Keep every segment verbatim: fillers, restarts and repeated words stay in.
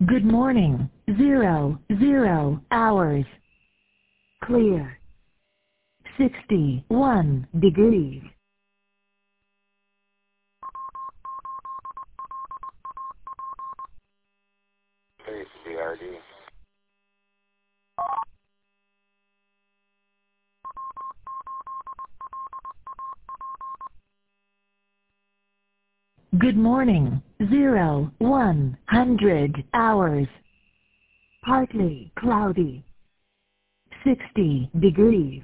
Good morning. Zero, zero hours. Clear. sixty-one degrees. Hey, B R D. Good morning. Zero, one hundred hours. Partly cloudy. sixty degrees.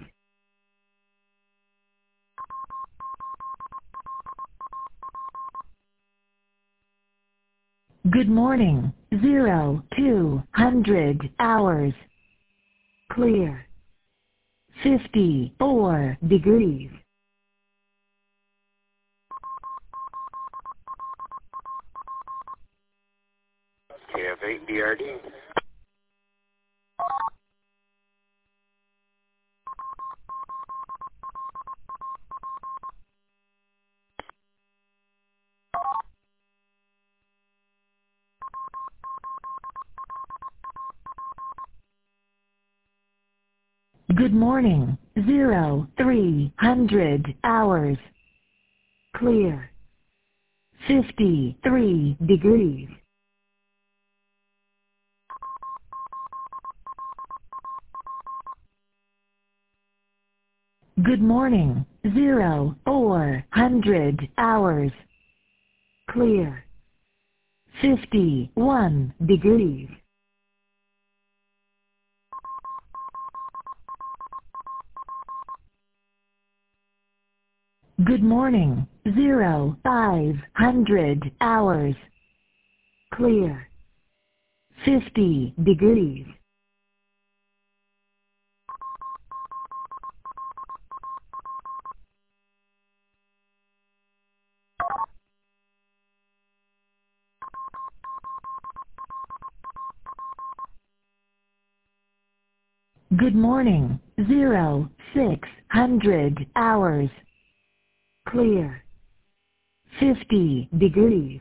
Good morning. Zero, two hundred hours. Clear. fifty-four degrees. K F eight B R D. Good morning. Zero, three hundred hours. Clear. fifty-three degrees. Good morning. Zero, four hundred hours. Clear. fifty-one degrees. Good morning. Zero, five hundred hours. Clear. fifty degrees. Good morning. Zero, six hundred hours. Clear. fifty degrees.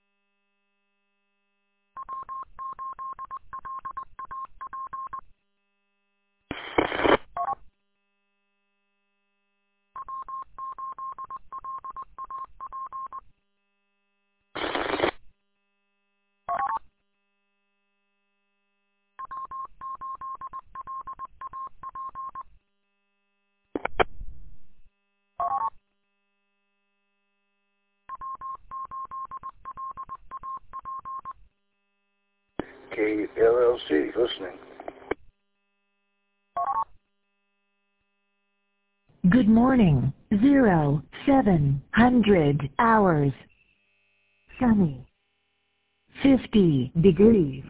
K L L C, listening. Good morning. Zero, seven hundred hours. Sunny. fifty degrees.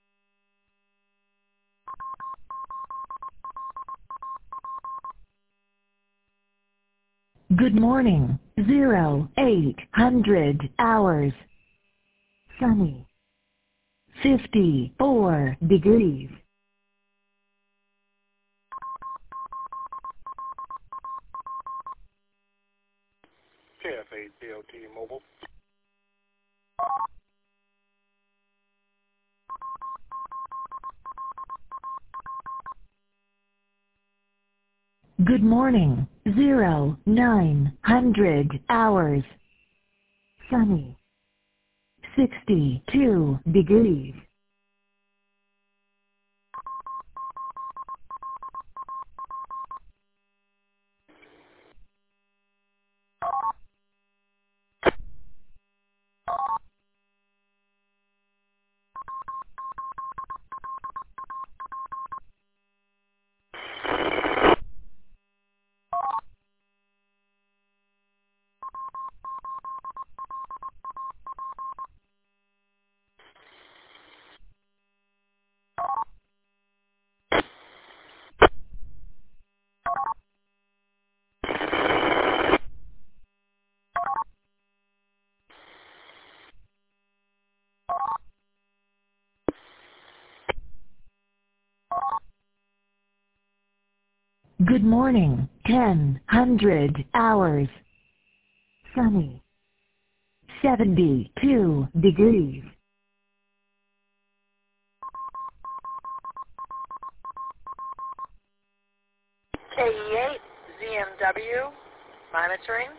Good morning. Zero, eight hundred hours. Sunny. fifty-four degrees. K F eight B O T Mobile. Good morning. Zero, nine hundred hours. Sunny. sixty-two degrees. Good morning. ten hundred hours. Sunny. seventy-two degrees. E eight Z M W, monitoring.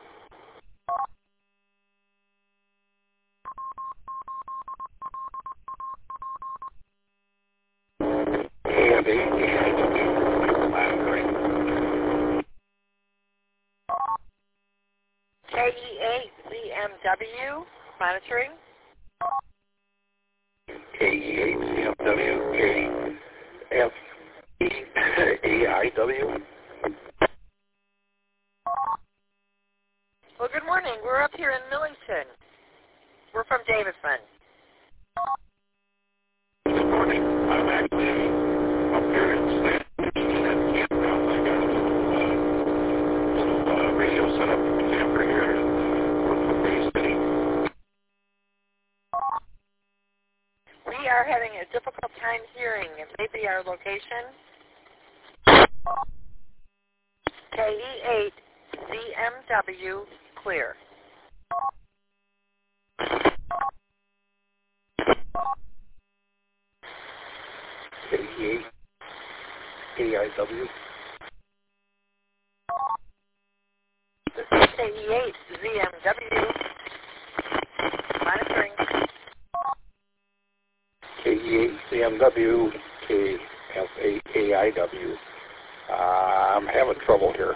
K F eight A I W, monitoring. K E eight Z M W, monitoring. K E eight Z M W, K F eight A I W. Well, good morning. We're up here in Millington. We're from Davidson. Good morning. I'm actually up here in Slant at campground. I got a little, uh, little uh, radio set up in the camper here in Bay City. We are having a difficult time hearing. It may be our location. K E eight Z M W, clear. K E eight A I W. This is K E eight Z M W, monitoring. K E eight C M W, K F eight A I W. Uh, I'm having trouble here.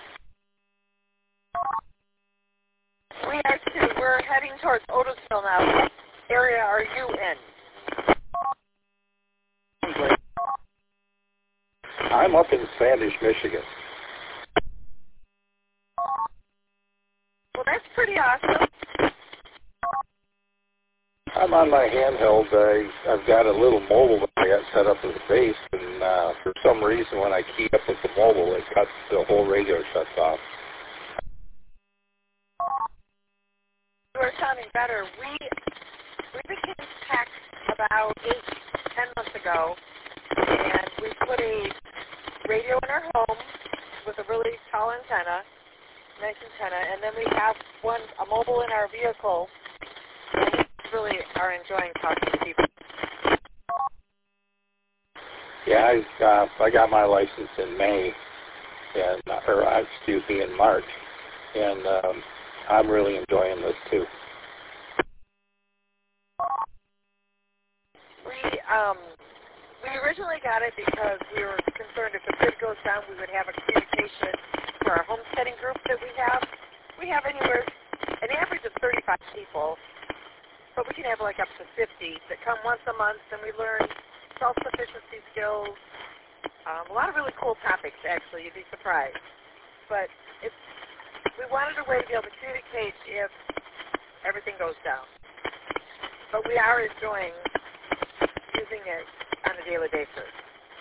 We are too. We're heading towards Otisville now. What area are you in? I'm up in Standish, Michigan. Well, that's pretty awesome. I'm on my handheld. I, I've got a little mobile that I got set up as a base, and uh, for some reason when I key up with the mobile, it cuts, the whole radio shuts off. You are sounding better. We we became tech about eight, ten months ago, and we put a radio in our home with a really tall antenna, nice antenna, and then we have one a mobile in our vehicle. And we really are enjoying talking to people. Yeah, I, uh, I got my license in May, and or uh, excuse me, in March, and um, I'm really enjoying this too. We um we originally got it because we were concerned if the grid goes down, we would have a communication for our homesteading group that we have. We have anywhere an average of thirty-five people, but we can have like up to fifty that come once a month, and we learn self-sufficiency skills, um, a lot of really cool topics, actually. You'd be surprised. But it's, we wanted a way to be able to communicate if everything goes down. But we are enjoying using it on a daily basis.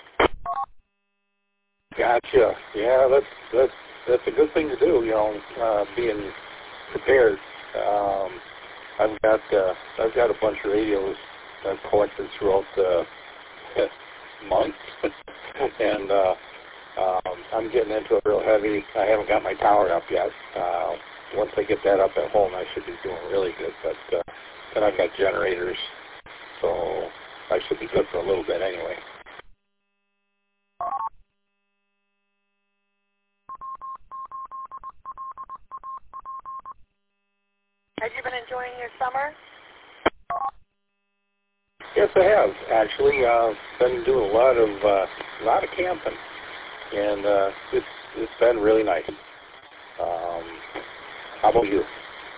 Gotcha. Yeah, that's that's that's a good thing to do. You know, uh, being prepared. Um, I've got uh, I've got a bunch of radios I've collected throughout the month, and uh, um, I'm getting into it real heavy. I haven't got my tower up yet. Uh, once I get that up at home, I should be doing really good. But uh, then I've got generators, so I should be good for a little bit anyway. Have you been enjoying your summer? Yes, I have actually. Uh, been doing a lot of uh, a lot of camping, and uh, it's it's been really nice. Um, how about you?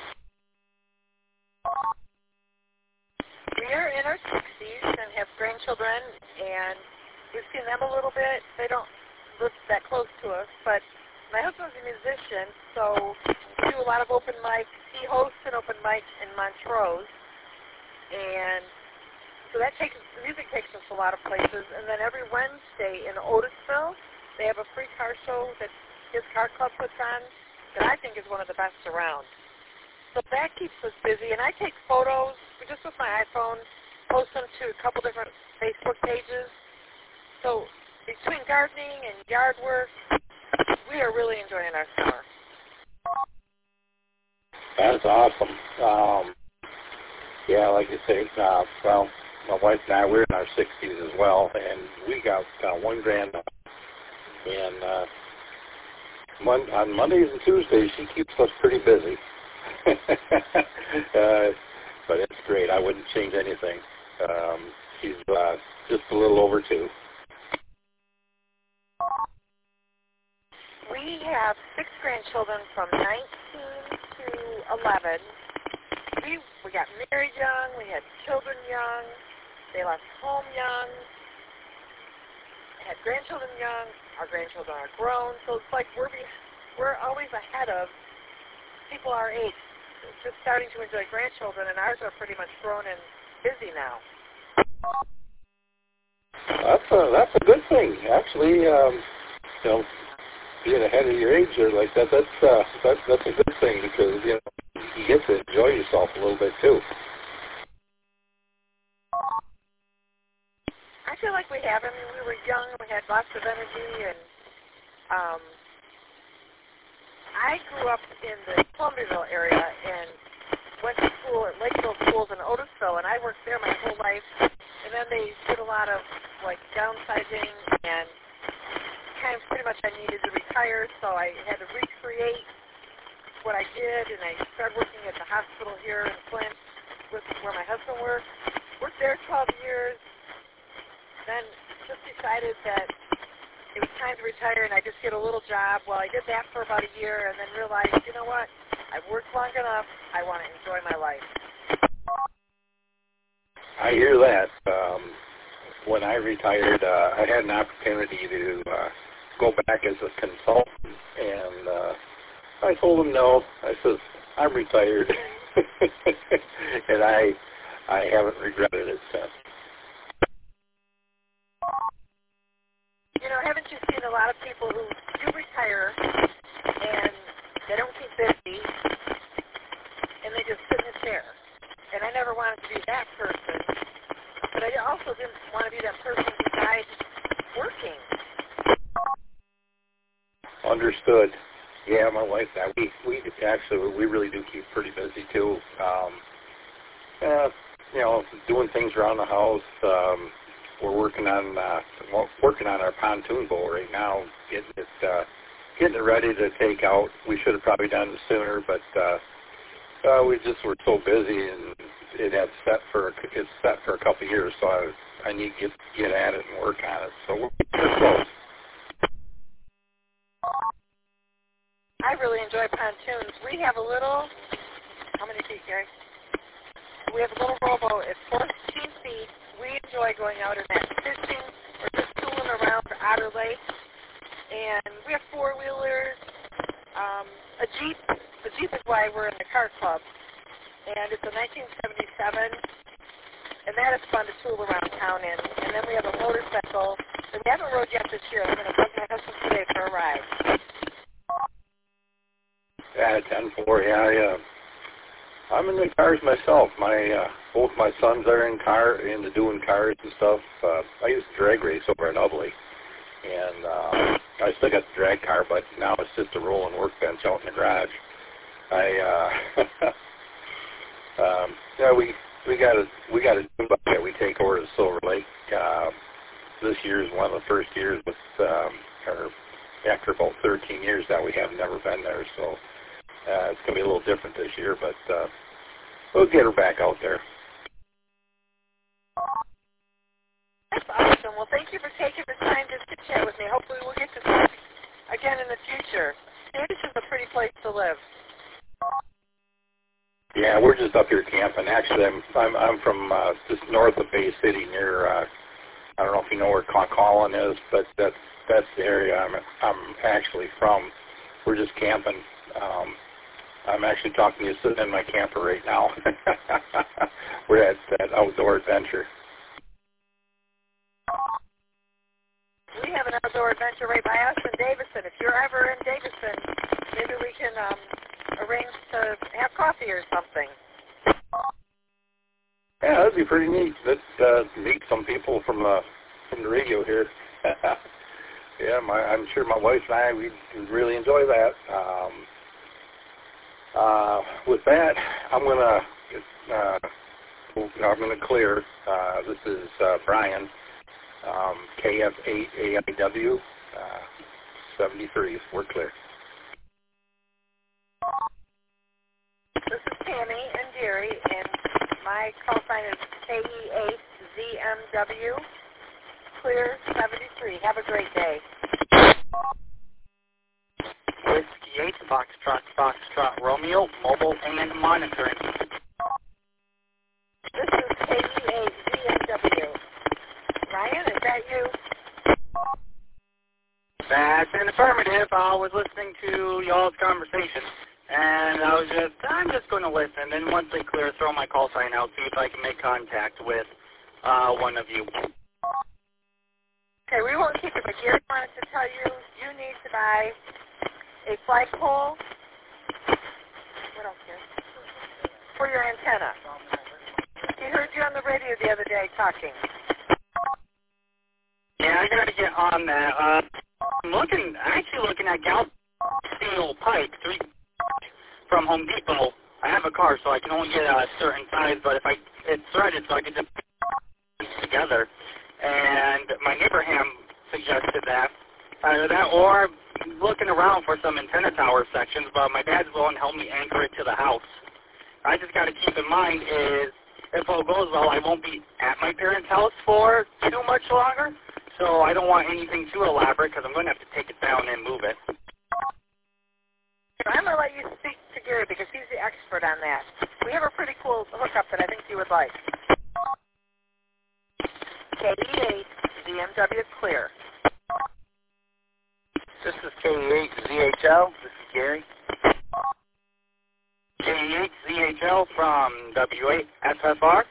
We are in our sixties and have grandchildren, and we've seen them a little bit. They don't live that close to us, but my husband's a musician, so we do a lot of open mics. He hosts an open mic in Montrose, and so that takes the music takes us a lot of places. And then every Wednesday in Otisville, they have a free car show that his car club puts on that I think is one of the best around. So that keeps us busy, and I take photos just with my iPhone, post them to a couple different Facebook pages. So between gardening and yard work, we are really enjoying our summer. That's awesome. Um, yeah, like you say, uh, well, my wife and I, we're in our sixties as well, and we got uh, one granddaughter, and uh, Mon- on Mondays and Tuesdays, she keeps us pretty busy. uh, but it's great. I wouldn't change anything. Um, she's uh, just a little over two. We have six grandchildren from nineteen to eleven. We we got married young. We had children young. They left home young. Had grandchildren young. Our grandchildren are grown. So it's like we're be, we're always ahead of people our age. Just starting to enjoy grandchildren, and ours are pretty much grown and busy now. That's a that's a good thing, actually. Um, you know, being ahead of your age or like that, that's uh, that's that's a good thing because you know you get to enjoy yourself a little bit too. I feel like we have. I mean, we were young, we had lots of energy, and um, I grew up in the Columbiaville area and went to school at Lakeville Schools in Otisville, and I worked there my whole life. And then they did a lot of like downsizing and kind of pretty much I needed to retire, so I had to recreate what I did, and I started working at the hospital here in Flint, with where my husband worked. Worked there twelve years, then just decided that it was time to retire, and I just get a little job. Well, I did that for about a year, and then realized, you know what, I've worked long enough, I want to enjoy my life. I hear that. Um, when I retired, uh, I had an opportunity to uh, go back as a consultant, and uh, I told him no. I said, I'm retired, and I I haven't regretted it since. You know, haven't you seen a lot of people who do retire, and they don't keep busy, and they just sit in a chair? And I never wanted to be that person, but I also didn't want to be that person who died working. Understood. Yeah, my wife and I, we, we actually, we really do keep pretty busy too. Um, uh, you know, doing things around the house. Um, we're working on uh, working on our pontoon boat right now, getting it uh, getting it ready to take out. We should have probably done it sooner, but uh, uh, we just were so busy, and it had set for it's set for a couple of years, so I, I need to get get at it and work on it. So we're close. I really enjoy pontoons. We have a little, how many feet, Gary? We have a little rowboat at fourteen feet. We enjoy going out in that fishing or just tooling around for Otter Lake. And we have four-wheelers, um, a Jeep. The Jeep is why we're in the car club. And it's a nineteen seventy-seven. And that is fun to tool around town in. And then we have a motorcycle that we haven't rode yet this year. I'm going to bug my husband today for a ride. Yeah, ten four, yeah, yeah. I'm in the cars myself. My uh, both my sons are in car into doing cars and stuff. Uh, I used to drag race over at Ubley, and uh, I still got the drag car, but now it's just a rolling workbench out in the garage. I uh, um, yeah, we we got a we got a dune buggy that we take over to Silver Lake. Uh, this year is one of the first years with, um, or after about thirteen years that we have never been there, so. Uh, it's going to be a little different this year, but uh, we'll get her back out there. That's awesome. Well, thank you for taking the time just to chat with me. Hopefully we'll get to talk again in the future. This is a pretty place to live. Yeah, we're just up here camping. Actually, I'm I'm, I'm from uh, just north of Bay City, near uh, I don't know if you know where Concolin is, but that's that's the area I'm I'm actually from. We're just camping. Um, I'm actually talking to you sitting in my camper right now. We're at that outdoor adventure. We have an outdoor adventure right by us in Davison. If you're ever in Davison, maybe we can um, arrange to have coffee or something. Yeah, that'd be pretty neat. Let's uh, meet some people from the from the radio here. Yeah, my, I'm sure my wife and I we really enjoy that. Um, Uh, with that, I'm gonna uh, I'm gonna clear. Uh, this is uh, Brian, um, K F eight A I W uh, seventy-three. We're clear. Tammy in Deary, and my call sign is K E eight Z M W, clear seventy-three. Have a great day. Whiskey eight, Foxtrot, Foxtrot, Romeo, mobile and monitoring. This is K E eight Z M W. Ryan, is that you? That's an affirmative. I was listening to y'all's conversation, and I was just, I'm just going to listen, and once they clear, throw my call sign out, see if I can make contact with uh, one of you. Okay, we won't keep it, but Gary wanted to tell you, you need to buy a flagpole, what else here, for your antenna. He heard you on the radio the other day talking. Yeah, I got to get on that. Uh, I'm looking, actually looking at Gal steel pipe, three from Home Depot. I have a car, so I can only get a certain size, but if I, it's threaded, so I can just put it together. And my neighbor Ham suggested that. Either that or looking around for some antenna tower sections, but my dad's willing to help me anchor it to the house. I just got to keep in mind is, if all goes well, I won't be at my parents' house for too much longer, so I don't want anything too elaborate because I'm going to have to take it down and move it. I'm going to let you speak to Gary because he's the expert on that. We have a pretty cool hookup that I think you would like. K E eight Z M W clear. This is K E eight Z H L. This is Gary. K E eight Z H L from W eight S F R.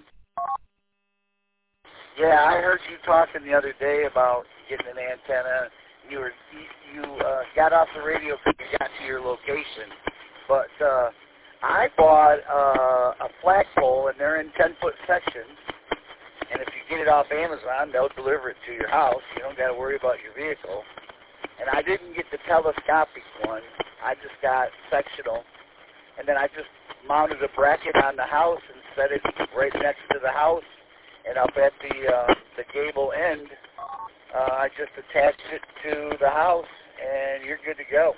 Yeah, I heard you talking the other day about getting an antenna. You were you, you uh, got off the radio because you got to your location, but uh, I bought uh, a flagpole, and they're in ten-foot sections. And if you get it off Amazon, they'll deliver it to your house. You don't got to worry about your vehicle. And I didn't get the telescopic one. I just got sectional. And then I just mounted a bracket on the house and set it right next to the house. And up at the uh, the gable end, uh, I just attached it to the house, and you're good to go.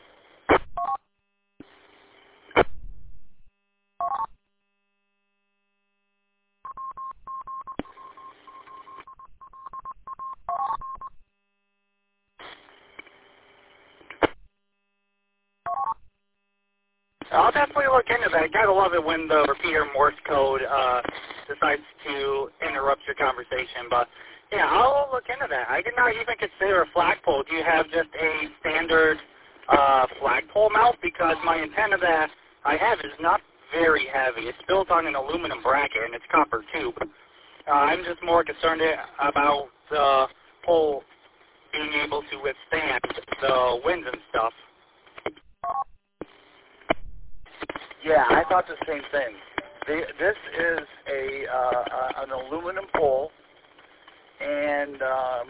I'll definitely look into that. Gotta love it when the repeater Morse code uh, decides to interrupt your conversation. But yeah, I'll look into that. I did not even consider a flagpole. Do you have just a standard uh, flagpole mount? Because my antenna that I have is not very heavy. It's built on an aluminum bracket and it's copper tube. Uh, I'm just more concerned about the pole being able to withstand the winds and stuff. Yeah, I thought the same thing. The, this is a uh, uh, an aluminum pole, and um,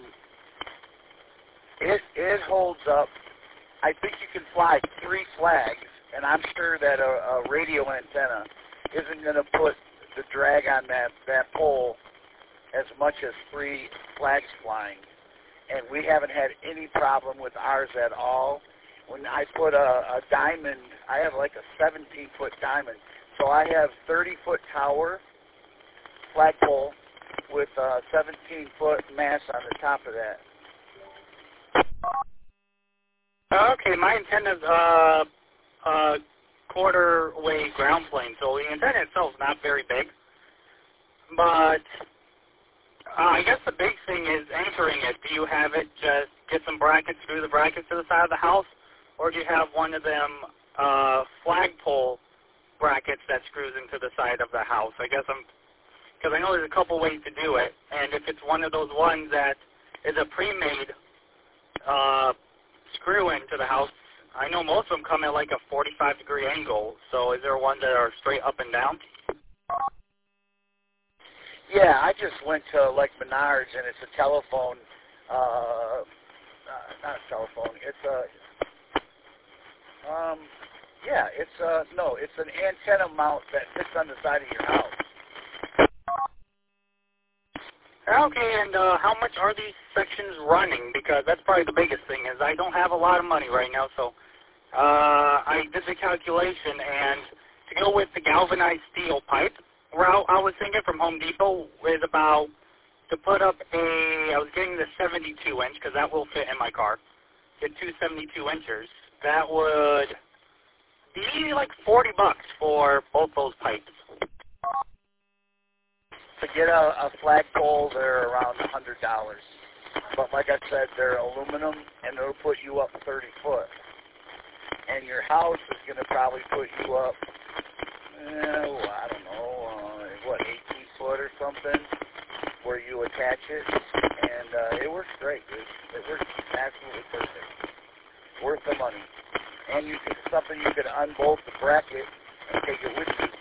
it it holds up. I think you can fly three flags, and I'm sure that a, a radio antenna isn't going to put the drag on that, that pole as much as three flags flying. And we haven't had any problem with ours at all. When I put a, a diamond, I have like a seventeen-foot diamond. So I have thirty-foot tower flagpole with a seventeen-foot mast on the top of that. Okay, my antenna's uh, uh, quarter-way ground plane, so the antenna itself is not very big. But uh, I guess the big thing is anchoring it. Do you have it just get some brackets, screw the brackets to the side of the house? Or do you have one of them uh, flagpole brackets that screws into the side of the house? I guess I'm, because I know there's a couple ways to do it. And if it's one of those ones that is a pre-made uh, screw into the house, I know most of them come at like a forty-five degree angle. So is there one that are straight up and down? Yeah, I just went to like Menards, and it's a telephone, uh, uh, not a telephone, it's a, Um, yeah, it's uh no, it's an antenna mount that sits on the side of your house. Okay, and uh, how much are these sections running? Because that's probably the biggest thing is I don't have a lot of money right now, so uh, I did the calculation, and to go with the galvanized steel pipe route I was thinking from Home Depot is about to put up a, I was getting the seventy-two inch because that will fit in my car. Get two seventy-two inchers. That would be like forty bucks for both those pipes. To get a, a flagpole, they're around one hundred dollars. But like I said, they're aluminum, and they'll put you up thirty foot. And your house is going to probably put you up, eh, well, I don't know, uh, what, eighteen foot or something, where you attach it. And uh, it works great, dude. It works absolutely perfect. Worth the money. And you can, something you can unbolt the bracket and take it with you.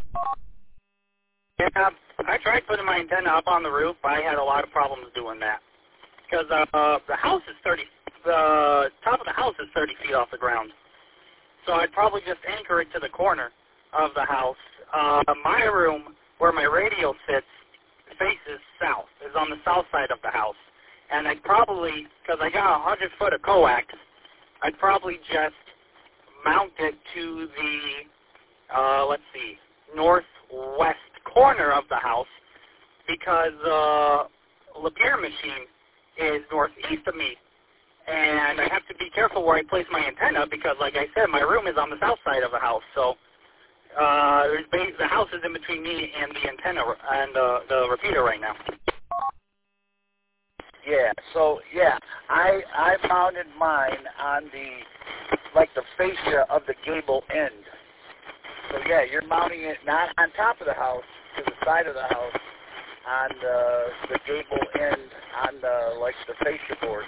Yeah, I tried putting my antenna up on the roof, but I had a lot of problems doing that. Because uh, the house is thirty, the top of the house is thirty feet off the ground. So I'd probably just anchor it to the corner of the house. Uh, my room, where my radio sits, faces south, is on the south side of the house. And I'd probably, because I got a hundred foot of coax, I'd probably just mount it to the, uh, let's see, northwest corner of the house, because uh, Lapeer machine is northeast of me. And I have to be careful where I place my antenna because, like I said, my room is on the south side of the house. So uh, there's ba- the house is in between me and the antenna and uh, the repeater right now. Yeah, so, yeah, I I mounted mine on the, like the fascia of the gable end. So, yeah, you're mounting it not on top of the house, to the side of the house, on the, the gable end, on the, like, the fascia board.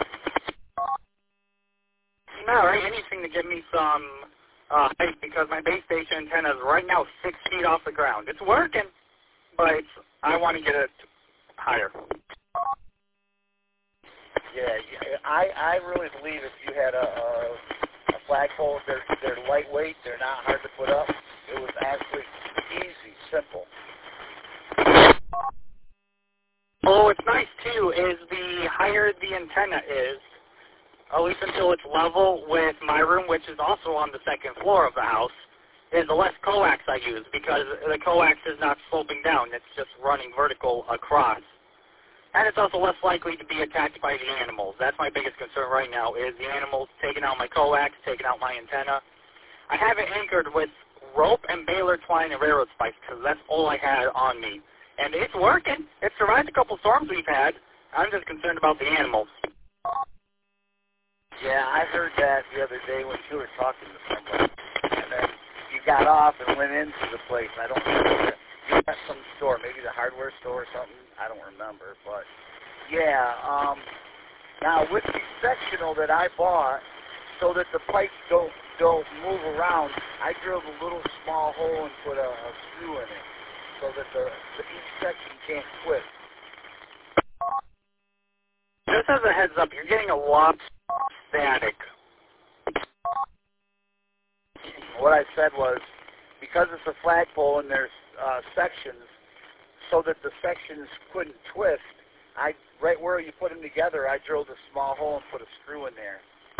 No, right, anything to give me some uh, height because my base station antenna is right now six feet off the ground. It's working, but it's, I want to get it higher. Yeah, yeah, I I really believe if you had a, a, a flagpole, they're they're lightweight, they're not hard to put up. It was actually easy, simple. Oh, what's nice too is the higher the antenna is, at least until it's level with my room, which is also on the second floor of the house, is the less coax I use because the coax is not sloping down; it's just running vertical across. And it's also less likely to be attacked by the animals. That's my biggest concern right now is the animals taking out my coax, taking out my antenna. I have it anchored with rope and baler twine and railroad spikes because that's all I had on me. And it's working. It survived a couple storms we've had. I'm just concerned about the animals. Yeah, I heard that the other day when you were talking to someone. And then you got off and went into the place. I don't remember it. You got some store, maybe the hardware store or something. I don't remember, but yeah. Um, now with the sectional that I bought, so that the pipes don't don't move around, I drilled a little small hole and put a, a screw in it, so that the, the each section can't twist. Just as a heads up, you're getting a lot of static. What I said was, because it's a flagpole and there's uh, sections, so that the sections couldn't twist, I right where you put them together, I drilled a small hole and put a screw in there.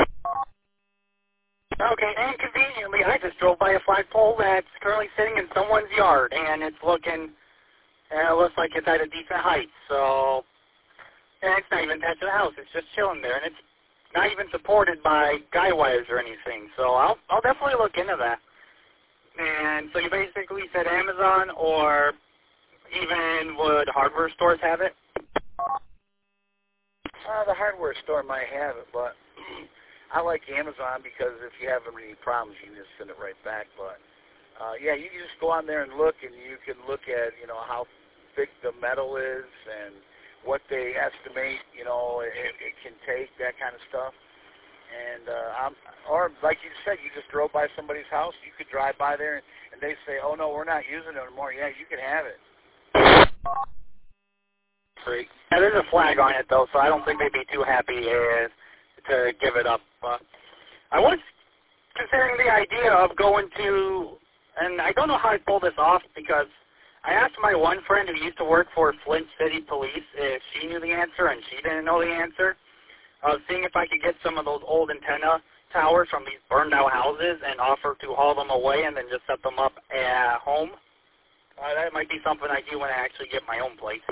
Okay, and conveniently, I just drove by a flagpole that's currently sitting in someone's yard, and it's looking, and it looks like it's at a decent height, so, and it's not even attached to the house, it's just chilling there, and it's not even supported by guy wires or anything, so I'll, I'll definitely look into that. And so you basically said Amazon, or even would hardware stores have it? Uh, the hardware store might have it, but I like Amazon because if you have any problems, you can just send it right back. But uh, yeah, you can just go on there and look, and you can look at, you know, how big the metal is and what they estimate, you know, it, it can take, that kind of stuff. And uh, I'm, or like you said, you just drove by somebody's house. You could drive by there, and, and they say, "Oh no, we're not using it anymore." Yeah, you can have it. Great. Yeah, there's a flag on it though, so I don't think they'd be too happy uh, to give it up. Uh, I was considering the idea of going to, and I don't know how I pull this off because I asked my one friend who used to work for Flint City Police if she knew the answer, and she didn't know the answer. Of seeing if I could get some of those old antenna towers from these burned out houses and offer to haul them away and then just set them up at home. Uh, that might be something I do when I actually get my own place.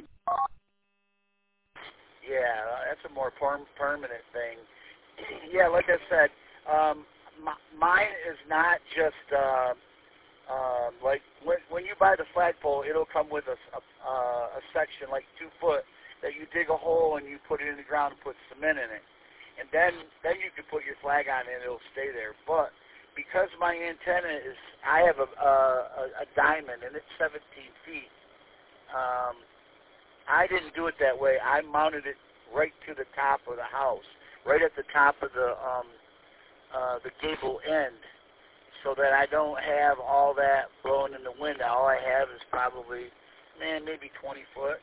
Yeah, that's a more perm- permanent thing. Yeah, like I said, um, m- mine is not just uh, uh, like when, when you buy the flagpole, it'll come with a, a, uh, a section like two foot that you dig a hole and you put it in the ground and put cement in it. And then, then you can put your flag on it and it'll stay there. But because my antenna is, I have a, a, a diamond and it's seventeen feet, um, I didn't do it that way. I mounted it right to the top of the house, right at the top of the um, uh, the gable end, so that I don't have all that blowing in the wind. All I have is probably, man, maybe twenty foot.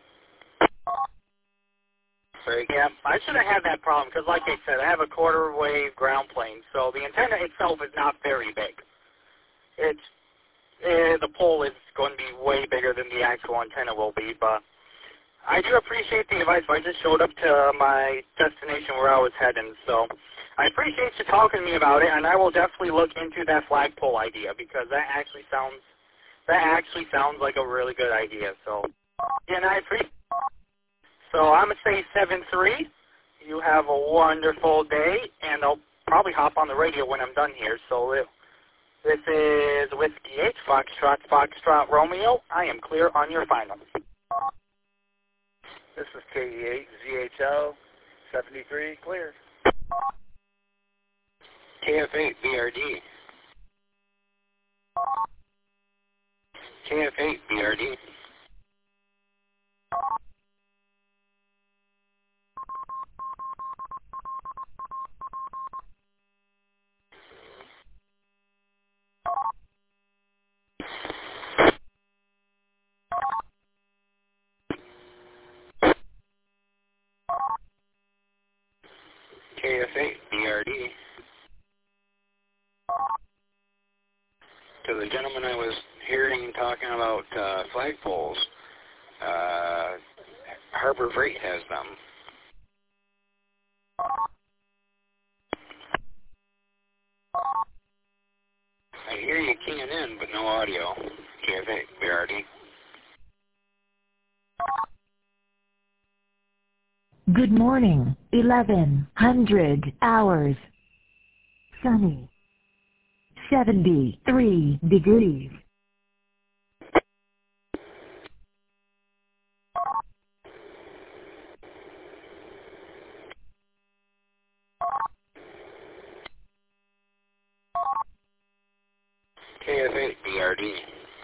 Yeah, I shouldn't have that problem because, like I said, I have a quarter wave ground plane, so the antenna itself is not very big. It's eh, the pole is going to be way bigger than the actual antenna will be, but I do appreciate the advice. I just showed up to my destination where I was heading, so I appreciate you talking to me about it, and I will definitely look into that flagpole idea because that actually sounds that actually sounds like a really good idea. So, yeah, and I appreciate. So I'm going to say seven three. You have a wonderful day, and I'll probably hop on the radio when I'm done here. So if, this is Whiskey eight, Foxtrot, Foxtrot, Romeo. I am clear on your final. This is K E eight, Z H L, seventy-three, clear. K F eight, B R D. K F eight, B R D. K F eight, B R D. To the gentleman I was hearing talking about uh, flagpoles, uh, Harbor Freight has them. I hear you keying in, but no audio. K F eight, B R D. Good morning, eleven hundred hours. Sunny. seventy-three degrees. K F eight, B R D.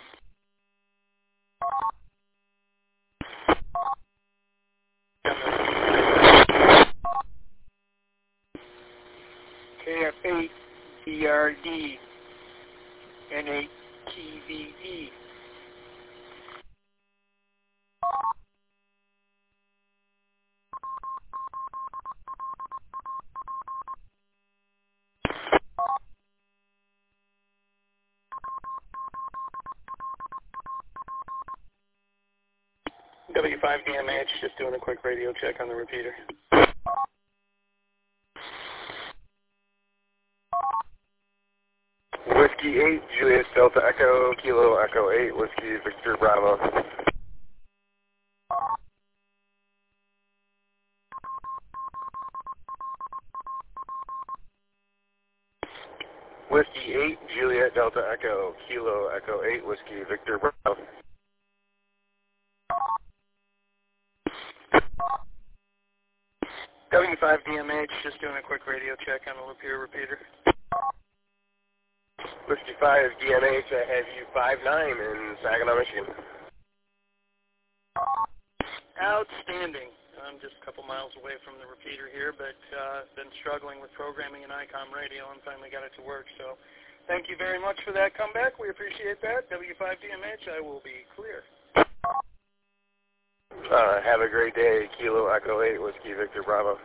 K F eight, B R D, N A T V E. W five D M H, just doing a quick radio check on the repeater. Whiskey eight, Juliet Delta Echo, Kilo Echo eight, Whiskey Victor Bravo. Whiskey eight, Juliet Delta Echo, Kilo Echo eight, Whiskey Victor Bravo. W five D M H, just doing a quick radio check on the Lapeer repeater. Whiskey five, D M H, I have you five nine in Saginaw, Michigan. Outstanding. I'm just a couple miles away from the repeater here, but uh, been struggling with programming in I COM radio and finally got it to work. So thank you very much for that comeback. We appreciate that. W five D M H, I will be clear. Uh, have a great day, Kilo Echo eight, Whiskey Victor Bravo.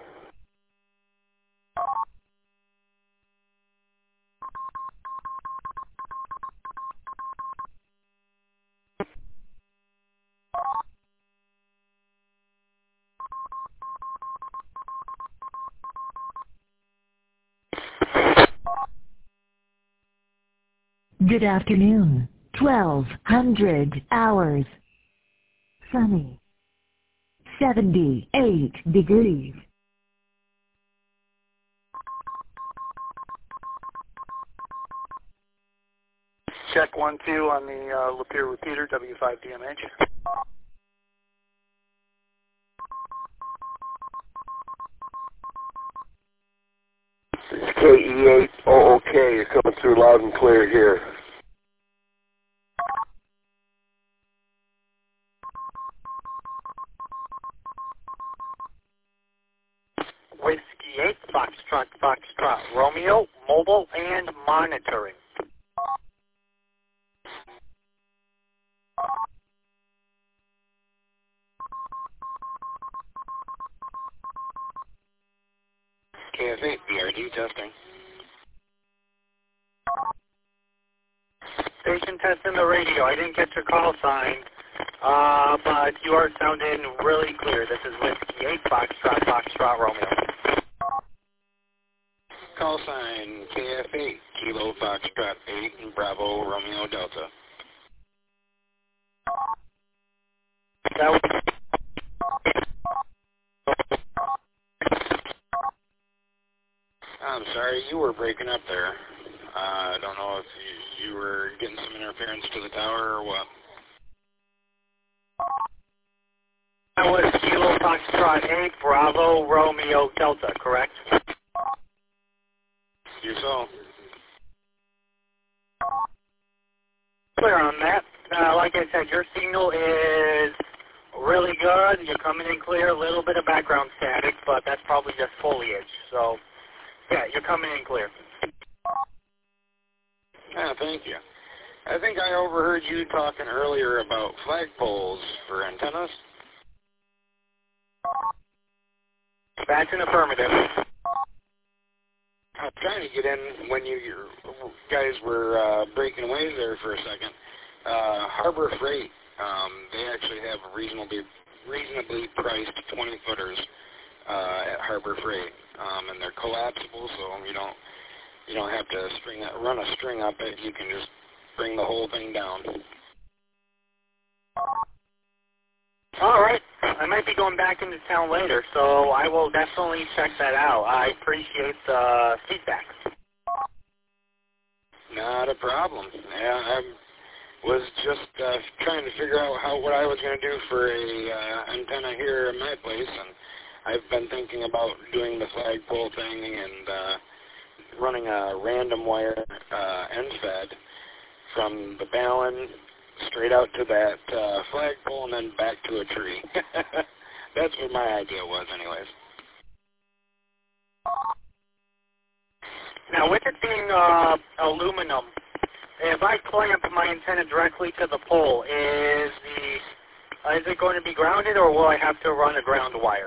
Good afternoon. twelve hundred hours. Sunny. seventy-eight degrees. Check one two on the uh, Lapeer repeater, W five D M H. It's K E eight O O K. You're coming through loud and clear here. Whiskey eight, Foxtrot, Foxtrot, Romeo, mobile and monitoring. K F eight, B R D testing. Station testing the radio. I didn't get your call sign, uh, but you are sounding really clear. This is Whiskey eight, Foxtrot, Foxtrot, Romeo. Call sign K F eight, Kilo Foxtrot eight, Bravo, Romeo, Delta. That was I'm sorry, you were breaking up there. Uh, I don't know if you, you were getting some interference to the tower or what. That was Kilo Foxtrot eight, Bravo, Romeo, Delta, correct? You so. Clear on that. Uh, like I said, your signal is really good. You're coming in clear. A little bit of background static, but that's probably just foliage. So, yeah, you're coming in clear. Yeah, thank you. I think I overheard you talking earlier about flagpoles for antennas. That's an affirmative. I was trying to get in when you, you guys were uh, breaking away there for a second. Uh, Harbor Freight, um, they actually have reasonably reasonably priced twenty footers uh, at Harbor Freight, um, and they're collapsible, so you don't you don't have to string that, run a string up it. You can just bring the whole thing down. All right. I might be going back into town later, so I will definitely check that out. I appreciate the feedback. Not a problem. Yeah, I was just uh, trying to figure out how what I was going to do for a uh, antenna here in my place, and I've been thinking about doing the flagpole thing and uh, running a random wire uh, end fed from the balun straight out to that uh, flagpole and then back to a tree. That's what my idea was anyways. Now, with it being uh, aluminum, if I clamp my antenna directly to the pole, is the uh, is it going to be grounded, or will I have to run a ground wire?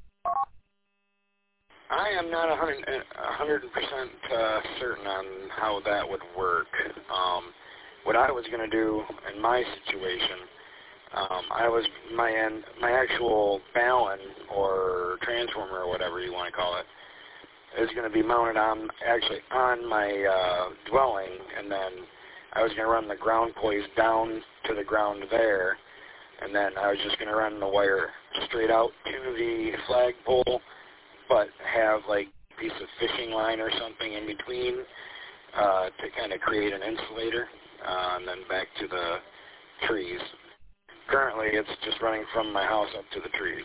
I am not one hundred percent uh, certain on how that would work. Um, what I was going to do in my situation, um, I was my end, my actual balun or transformer or whatever you want to call it is going to be mounted on actually on my uh, dwelling, and then I was going to run the ground poise down to the ground there, and then I was just going to run the wire straight out to the flagpole, but have like a piece of fishing line or something in between uh, to kind of create an insulator, uh, and then back to the trees. Currently, it's just running from my house up to the trees.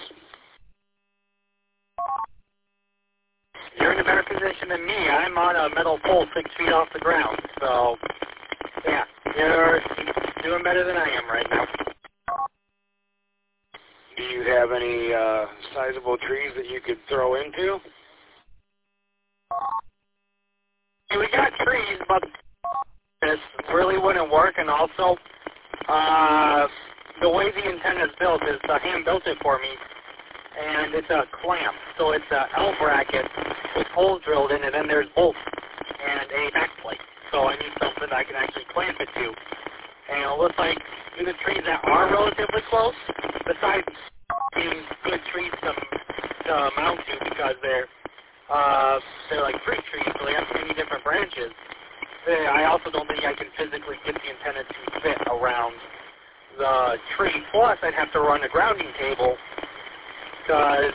You're in a better position than me. I'm on a metal pole six feet off the ground, so yeah, you're doing better than I am right now. Do you have any uh, sizable trees that you could throw into? We got trees, but this really wouldn't work, and also uh, the way the antenna is built is uh, hand built it for me, and it's a clamp, so it's a L bracket with holes drilled in it, and there's bolts and a backplate. So I need something I can actually clamp it to. And it looks like the trees that are relatively close, besides being good trees to, to mount to because they're uh, they're like fruit trees, so they have many different branches. uh, I also don't think I can physically get the antenna to fit around the tree. Plus, I'd have to run a grounding cable because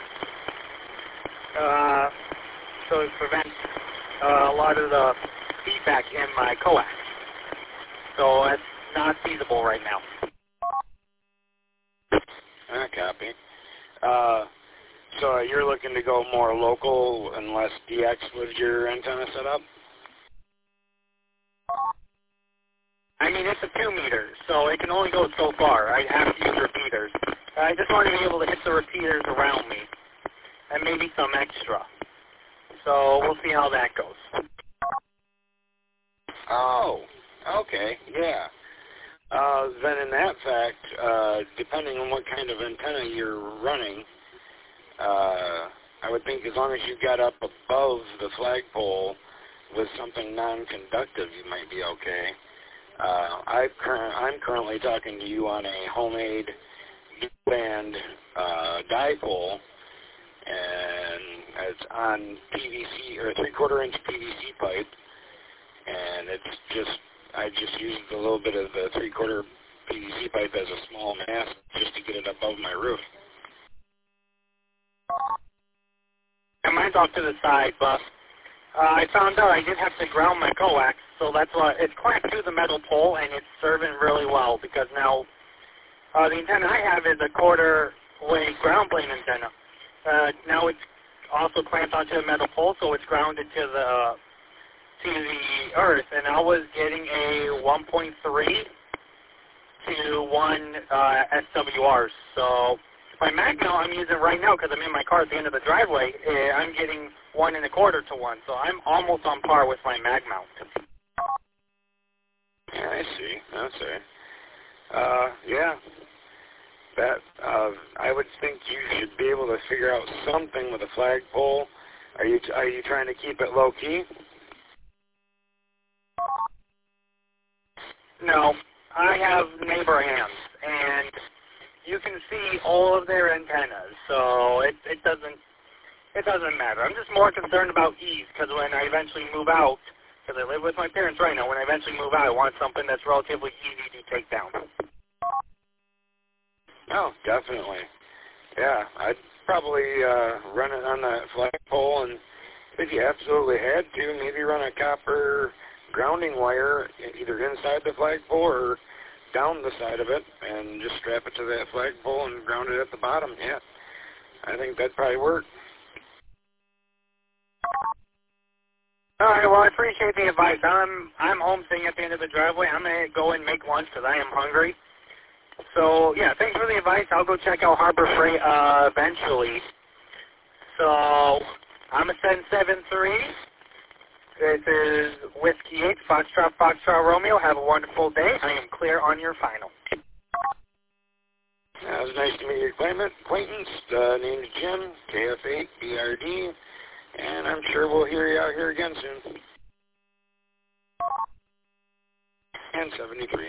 uh, so it prevents uh, a lot of the feedback in my coax. So that's not feasible right now. I copy. Uh, so you're looking to go more local and less D X with your antenna setup? I mean, it's a two meter, so it can only go so far. I have to use repeaters. I just want to be able to hit the repeaters around me, and maybe some extra. So we'll see how that goes. Oh, okay, yeah. Uh, then in that fact, uh, depending on what kind of antenna you're running, uh, I would think as long as you got up above the flagpole with something non-conductive, you might be okay. Uh, I've cur- I'm currently talking to you on a homemade band uh, dipole, and it's on P V C or three-quarter inch P V C pipe, and it's just I just used a little bit of the three-quarter P V C pipe as a small mast just to get it above my roof. And mine's off to the side, but uh, I found out I did have to ground my coax, so that's why it's clamped to the metal pole, and it's serving really well because now uh, the antenna I have is a quarter-way ground plane antenna. Uh, now it's also clamped onto a metal pole, so it's grounded to the uh, to the earth, and I was getting a one point three to one uh, S W R. So my mag mount I'm using right now because I'm in my car at the end of the driveway, uh, I'm getting one and a quarter to one. So I'm almost on par with my mag mount. Yeah, I see. I see. Uh, yeah. That uh, I would think you should be able to figure out something with a flagpole. Are you are you trying to keep it low key? No, I have neighbor hands, and you can see all of their antennas, so it it doesn't it doesn't matter. I'm just more concerned about ease because when I eventually move out, because I live with my parents right now, when I eventually move out, I want something that's relatively easy to take down. Oh, definitely. Yeah, I'd probably uh, run it on that flagpole, and if you absolutely had to, maybe run a copper grounding wire either inside the flagpole or down the side of it and just strap it to that flagpole and ground it at the bottom. Yeah, I think that'd probably work. All right, well, I appreciate the advice. I'm I'm home sitting at the end of the driveway. I'm going to go and make lunch because I am hungry. So, yeah, thanks for the advice. I'll go check out Harbor Freight uh, eventually. So, I'm a seven seven three. This is Whiskey eight, Foxtrot, Foxtrot, Romeo. Have a wonderful day. I am clear on your final. Yeah, it was nice to meet your acquaintance. Uh, name's Jim, K F eight, B R D, and I'm sure we'll hear you out here again soon. And seventy-three.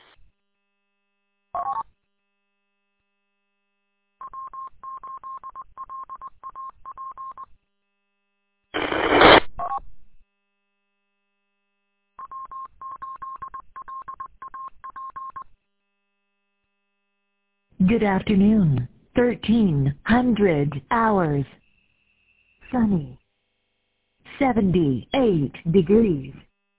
Good afternoon. thirteen hundred hours. Sunny. seventy-eight degrees.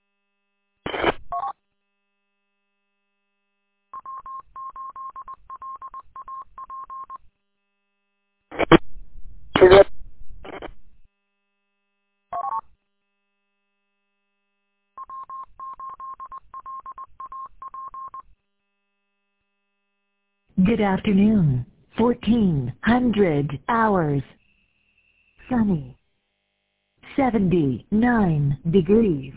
Good afternoon. fourteen hundred hours. Sunny. seventy-nine degrees.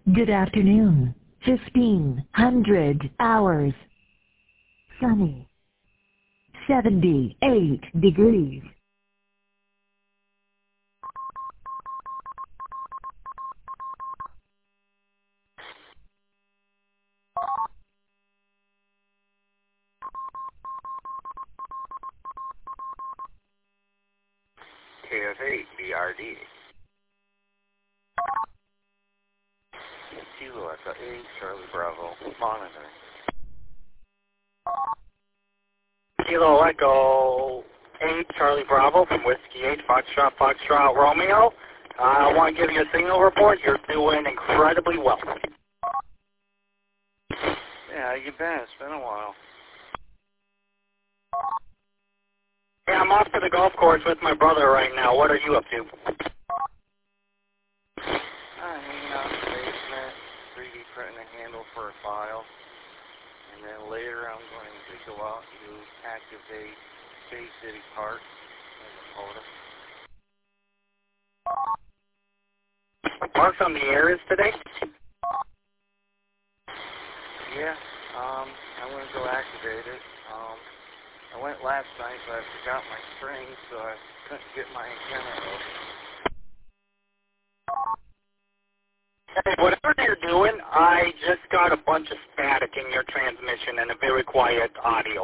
Good afternoon. fifteen hundred hours. Sunny. seventy-eight degrees. K F eight B R D. Kilo Echo eight, Charlie Bravo, monitor. Kilo Echo eight, Charlie Bravo from Whiskey eight, Foxtrot, Foxtrot, Romeo. Uh, I want to give you a signal report. You're doing incredibly well. Yeah, how you been? It's been a while. Yeah, I'm off to the golf course with my brother right now. What are you up to? I'm hanging out in the basement, three D printing a handle for a file. And then later I'm going to go out to activate Bay City Park in Dakota. Parks on the Air is today? Yeah, um, I'm going to go activate it. Um, I went last night, but I forgot my string, so I couldn't get my antenna over. Hey, whatever you're doing, I just got a bunch of static in your transmission and a very quiet audio.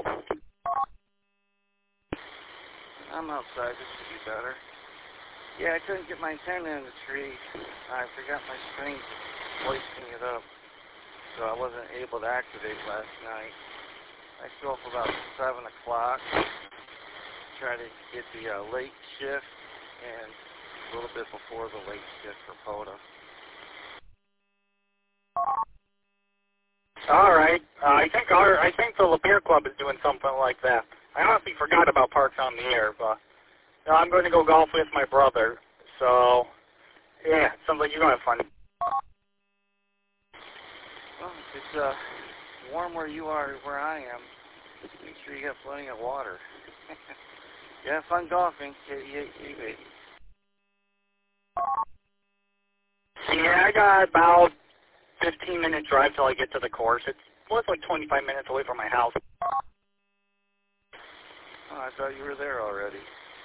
I'm outside. This should be better. Yeah, I couldn't get my antenna in the tree. I forgot my string hoisting it up, so I wasn't able to activate last night. I show up about seven o'clock, try to get the uh, late shift, and a little bit before the late shift for POTA. All right. Uh, I think our I think the Lapeer Club is doing something like that. I honestly forgot about Parks on the Air, but you know, I'm going to go golf with my brother. So, yeah, sounds like you're going to have fun. Well, if it's uh, warm where you are, where I am, make sure you got plenty of water. You have fun golfing. K E eight T V. Yeah, I got about fifteen minute drive till I get to the course. It's well, it's like twenty-five minutes away from my house. Oh, I thought you were there already.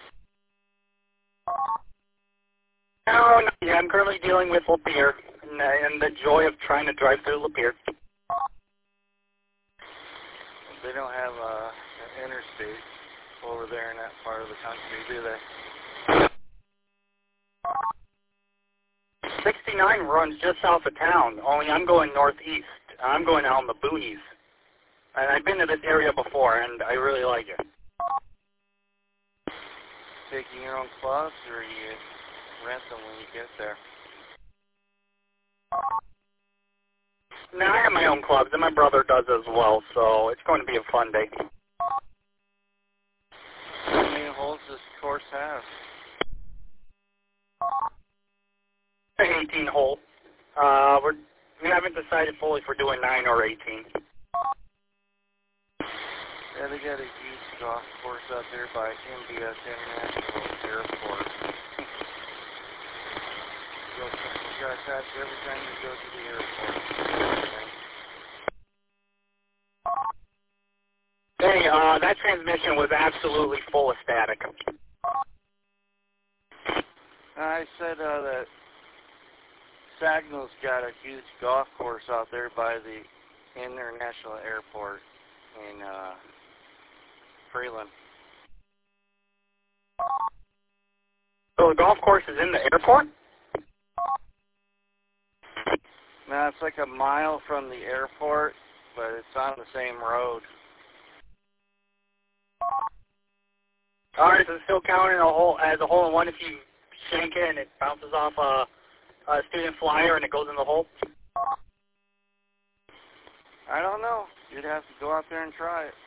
No, no, yeah, I'm currently dealing with Lapeer and, uh, and the joy of trying to drive through Lapeer. They don't have uh, an interstate over there in that part of the country, do they? sixty-nine runs just south of town, only I'm going northeast. I'm going out in the boonies. And I've been to this area before, and I really like it. Taking your own clubs, or you rent them when you get there? No, I have my own clubs, and my brother does as well, so it's going to be a fun day. How many holes does the course have? eighteen hole. Uh, we're, we haven't decided fully if we're doing nine or eighteen. Yeah, they got a huge golf course out there by M B S International Airport. You guys have every time you go to the airport. Hey, uh, that transmission was absolutely full of static. I said uh, that Sagnal's got a huge golf course out there by the International Airport in uh, Freeland. So the golf course is in the airport? No, it's like a mile from the airport, but it's on the same road. All right, so it's still counting a hole as a hole in one if you shank it and it bounces off a, a student flyer and it goes in the hole? I don't know. You'd have to go out there and try it.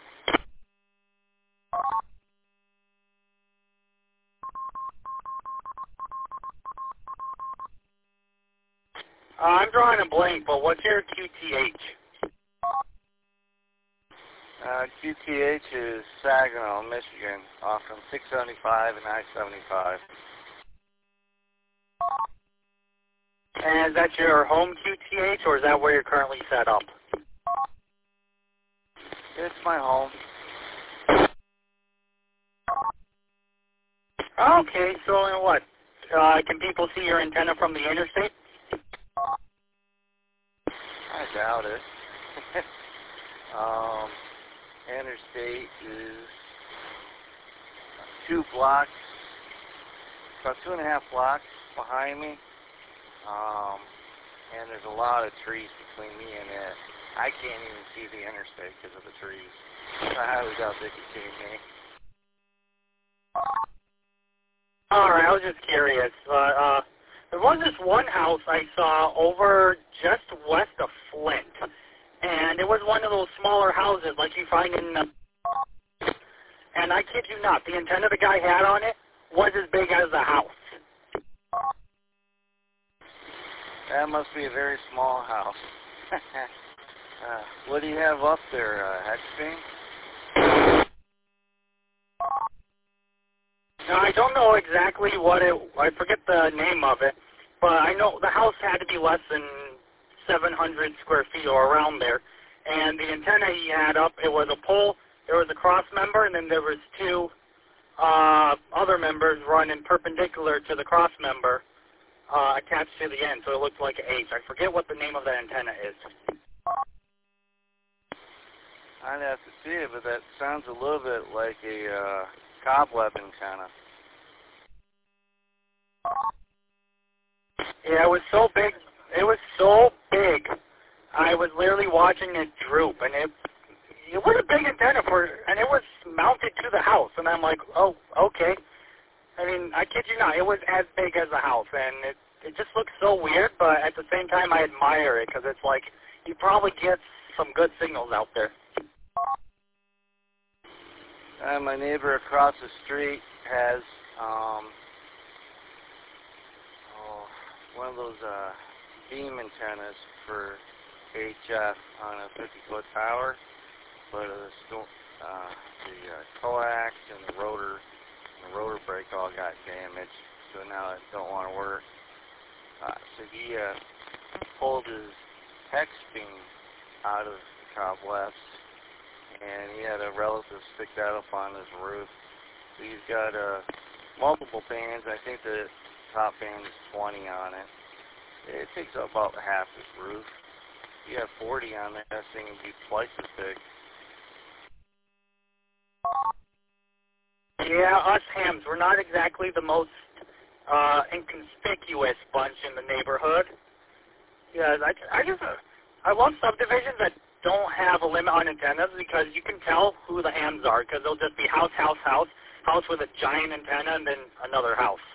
Uh, I'm drawing a blank, but what's your Q T H? Uh, Q T H is Saginaw, Michigan, off from six seventy-five and I seventy-five. And is that your home Q T T H, or is that where you're currently set up? It's my home. Okay, so then what? Uh, can people see your antenna from the interstate? I doubt it. um, interstate is two blocks, about two and a half blocks behind me. Um, and there's a lot of trees between me and it. I can't even see the interstate because of the trees. I highly doubt they can see me. Alright, I was just curious. Uh, uh, there was this one house I saw over just west of Flint, and it was one of those smaller houses like you find in the... And I kid you not, the antenna the guy had on it was as big as the house. That must be a very small house. uh, what do you have up there, uh, Hexbeam? Now, I don't know exactly what it, I forget the name of it, but I know the house had to be less than seven hundred square feet or around there. And the antenna he had up, it was a pole, there was a cross member, and then there was two uh, other members running perpendicular to the cross member uh, attached to the end, so it looked like an H. I forget what the name of that antenna is. I'd have to see it, but that sounds a little bit like a uh, cobweb antenna. Yeah, it was so big. It was so big. I was literally watching it droop, and it it was a big antenna for, and it was mounted to the house. And I'm like, oh, okay. I mean, I kid you not, it was as big as the house, and it it just looks so weird. But at the same time, I admire it because it's like you probably get some good signals out there. Uh, my neighbor across the street has um, oh, one of those uh, beam antennas for H F on a fifty-foot tower, but uh, the, uh, the uh, coax and the rotor, and the rotor brake all got damaged, so now it don't want to work. Uh, so he uh, pulled his hex beam out of the cobwebs, and he had a relative stick that up on his roof. So he's got uh, multiple bands. I think the top band is twenty on it. It takes up about half his roof. You have forty on that, that thing would be twice as big. Yeah, us hams, we're not exactly the most uh, inconspicuous bunch in the neighborhood. Yeah, I, I just, uh, I love subdivisions that don't have a limit on antennas because you can tell who the hams are because they'll just be house, house, house, house with a giant antenna, and then another house.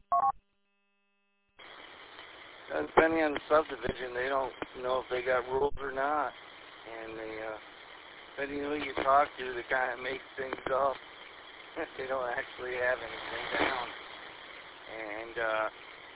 And depending on the subdivision, they don't know if they got rules or not. And they, uh, depending on who you talk to, they kind of make things up. They don't actually have anything down. And, uh,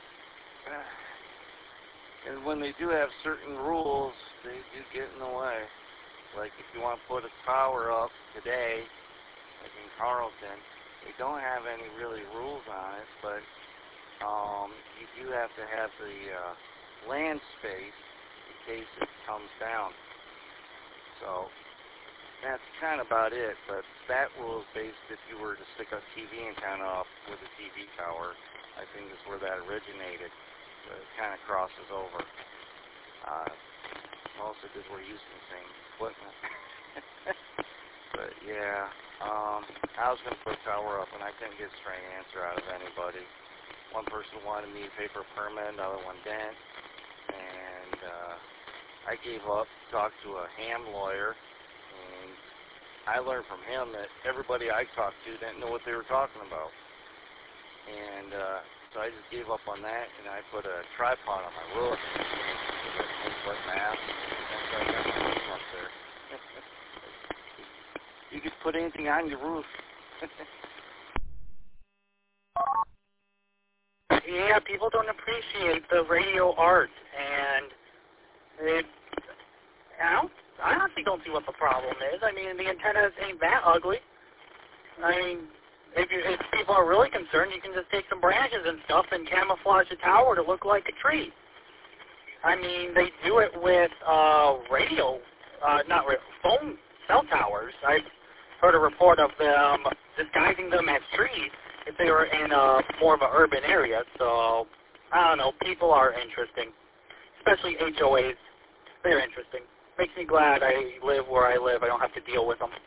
and when they do have certain rules, they do get in the way. Like if you want to put a tower up today, like in Carlton, they don't have any really rules on it, but um, you do have to have the uh, land space in case it comes down. So that's kind of about it, but that rule is based if you were to stick a T V antenna up with a T V tower. I think is where that originated. But it kind of crosses over. Uh, mostly because we're using the same equipment. But yeah, um, I was going to put a tower up, and I couldn't get a straight answer out of anybody. One person wanted me to pay for a permit, another one didn't. And uh, I gave up, talked to a ham lawyer, and I learned from him that everybody I talked to didn't know what they were talking about. And uh, so I just gave up on that, and I put a tripod on my roof. ten-foot mast, and so I got my name up there. You could put anything on your roof. Yeah, people don't appreciate the radio art, and it, I, don't, I honestly don't see what the problem is. I mean, the antennas ain't that ugly. I mean, if, you, if people are really concerned, you can just take some branches and stuff and camouflage the tower to look like a tree. I mean, they do it with uh, radio, uh, not radio, phone cell towers. I've heard a report of them disguising them as trees if they were in a, more of an urban area. So, I don't know, people are interesting, especially H O As. They're interesting. Makes me glad I live where I live. I don't have to deal with them.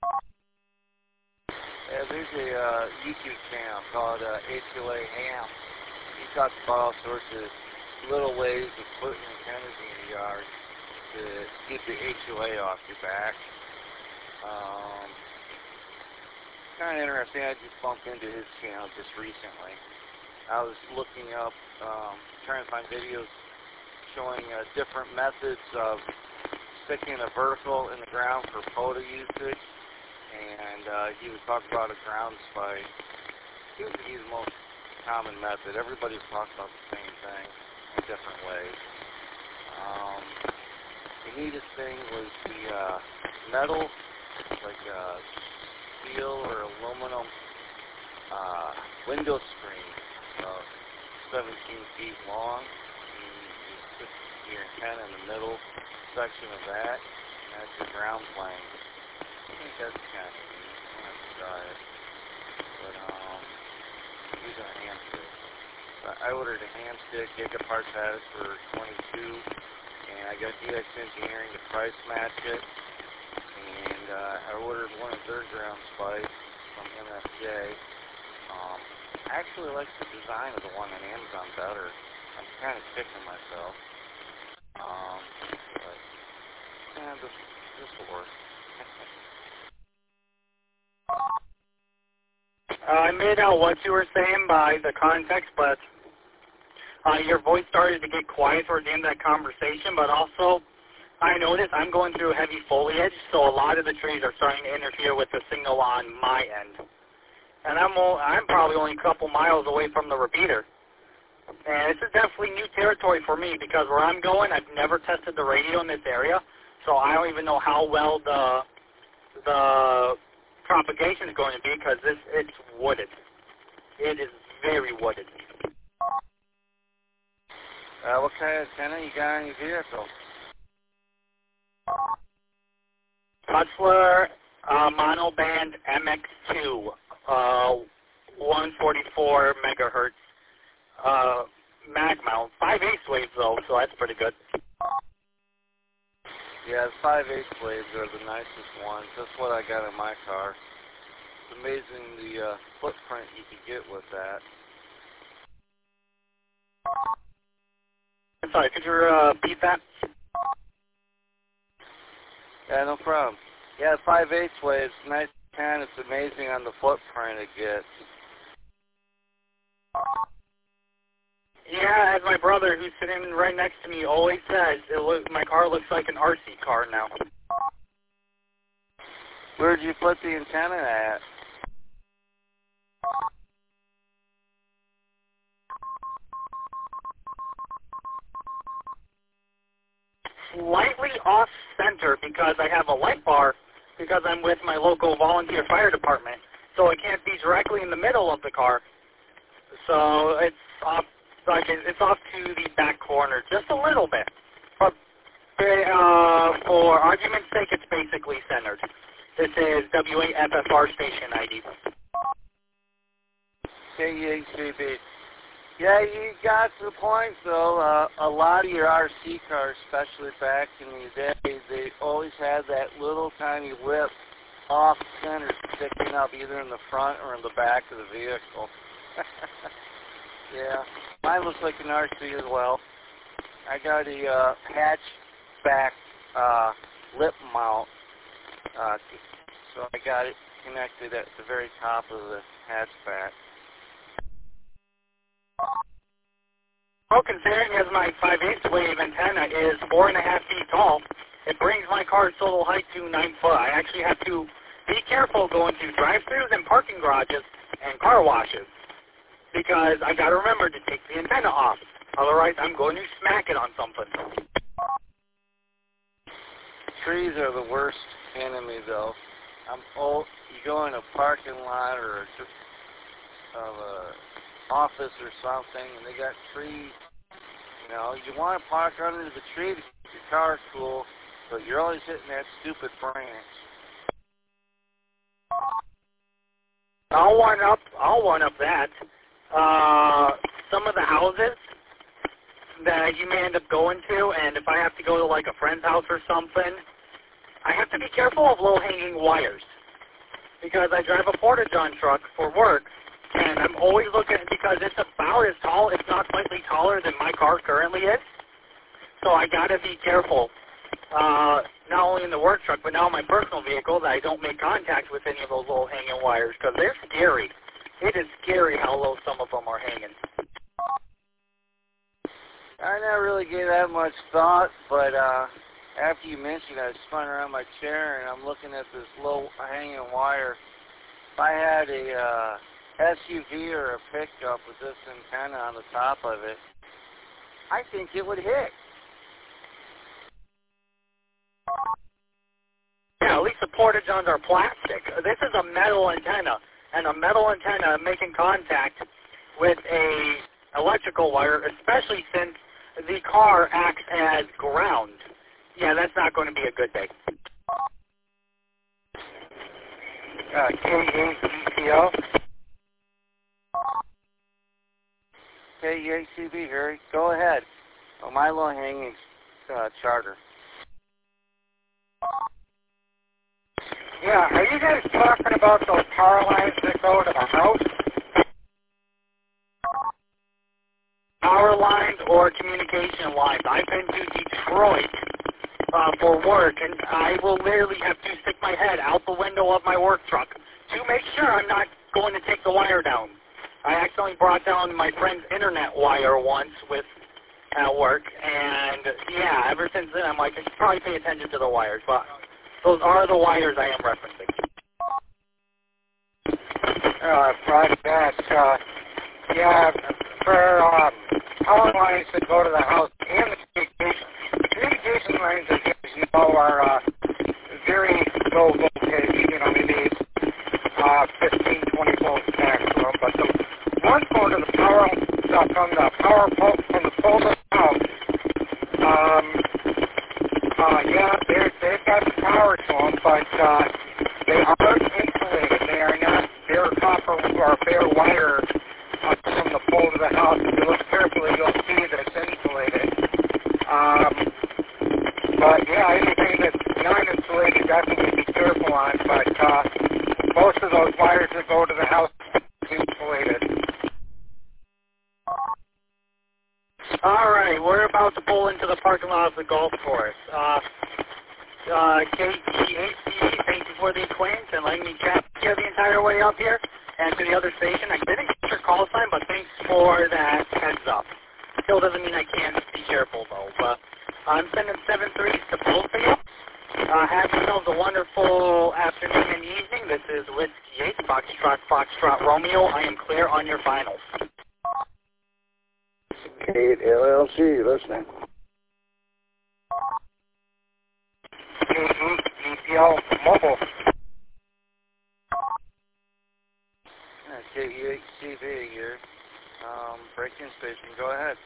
Yeah, there's a uh, YouTube channel called uh, H O A Ham. He talks about all sorts of little ways of putting antennas in your yard to get the H O A off your back. Um, kind of interesting. I just bumped into his channel just recently. I was looking up, um, trying to find videos showing uh, different methods of sticking a vertical in the ground for photo usage, and uh, he was talking about a ground spike. Seems to be the most common method. Everybody was talking about the same thing in different ways. Um, the neatest thing was the uh, metal, like uh, steel or aluminum uh, window screen, uh, seventeen feet long. And you put your antenna in the middle section of that, and that's your ground plane. I think that's kind of neat. I'm going to try it. But, um, using a hand stick. So I ordered a hand stick, Gigaparts had it for twenty-two, and I got D X Engineering to price match it. And uh, I ordered one of their ground spikes from M F J. Um, I actually like the design of the one on Amazon better. I'm kind of kicking myself. Um, but, yeah, this, this will work. uh, I made out what you were saying by the context, but uh, your voice started to get quiet towards the end of that conversation, but also I noticed I'm going through heavy foliage, so a lot of the trees are starting to interfere with the signal on my end. And I'm, o- I'm probably only a couple miles away from the repeater. And this is definitely new territory for me because where I'm going, I've never tested the radio in this area, so I don't even know how well the the propagation is going to be because this it's wooded. It is very wooded. Uh, what kind of antenna you got on your vehicle? Hustler uh, monoband M X two, uh, one forty-four megahertz. Uh, mag mount, five eighths waves though, so that's pretty good. Yeah, the five eighths waves are the nicest ones. That's what I got in my car. It's amazing the uh, footprint you can get with that. I'm sorry, could you uh, repeat that? Yeah, no problem. Yeah, five eighths waves, nice and it's amazing on the footprint it gets. Yeah, as my brother, who's sitting right next to me, always says, it look, my car looks like an R C car now. Where'd you put the antenna at? Slightly off center because I have a light bar because I'm with my local volunteer fire department, so it can't be directly in the middle of the car. So it's off. Like it's off to the back corner just a little bit. But uh, for argument's sake, it's basically centered. This is W A F F R station I D. K E H B B. Yeah, you got to the point, though. Uh, a lot of your R C cars, especially back in the day, they always had that little tiny lip off center sticking up either in the front or in the back of the vehicle. Yeah, mine looks like an R C as well. I got a uh, hatchback uh, lip mount, uh, so I got it connected at the very top of the hatchback. Well, considering as my five eighths wave antenna is four and a half feet tall, it brings my car's total height to nine foot. I actually have to be careful going to drive-thrus and parking garages and car washes, because I got to remember to take the antenna off. Otherwise, I'm going to smack it on something. Trees are the worst enemy, though. I'm old. You go in a parking lot or just of a office or something, and they got trees You know, you want to park under the tree to keep your car cool, but you're always hitting that stupid branch. I'll one up. I'll one up that. Uh, some of the houses that you may end up going to, and if I have to go to like a friend's house or something, I have to be careful of low-hanging wires because I drive a Porta-John truck for work, and I'm always looking because it's about as tall, if not slightly taller, than my car currently is. So I got to be careful, uh, not only in the work truck, but now in my personal vehicle, that I don't make contact with any of those low-hanging wires because they're scary. It is scary how low some of them are hanging. I never really gave that much thought, but uh, after you mentioned it, I spun around my chair and I'm looking at this low-hanging wire. If I had a uh, S U V or a pickup with this antenna on the top of it, I think it would hit. Yeah, at least the Porta-Johns are plastic. This is a metal antenna, and a metal antenna making contact with a electrical wire, especially since the car acts as ground. Yeah, that's not going to be a good day. Uh, K A C C O. K A C B, Harry. Go ahead. Oh, my low-hanging uh, charter. Yeah, are you guys talking about those power lines that go to the house? Power lines or communication lines. I've been to Detroit uh, for work, and I will literally have to stick my head out the window of my work truck to make sure I'm not going to take the wire down. I accidentally brought down my friend's internet wire once with at work, and yeah, ever since then I'm like, I should probably pay attention to the wires, but those are the wires I am referencing. Uh, right back. Uh, yeah, for um, power lines that go to the house and the communication. Communication lines, as you know, are uh, very low voltage, you know, maybe uh, fifteen, twenty volts maximum, but the one going to the power, uh, from the power pole, from the pole to the house, um, uh, yeah, they're, they've got the power to them, but uh, they are insulated. They are not bare copper or bare wire uh, from the pole to the house. If you look carefully, you'll see that it's insulated. Um, but yeah, anything that's non-insulated, definitely be careful on. But uh, most of those wires that go to the house are insulated. All right, we're about to pull into the parking lot of the golf course. Uh, uh, K T H C, thank you for the acquaintance and letting me chat here the entire way up here and to the other station. I didn't get your call sign, but thanks for that heads up. Still doesn't mean I can't be careful, though. But I'm sending seven threes to both of you. Uh, have yourselves a wonderful afternoon and evening. This is Whiskey eight, Foxtrot, Foxtrot, Romeo. I am clear on your finals. K L L C, listening. G P L Mobile. K E H C B here. Um, break-in station. Go ahead.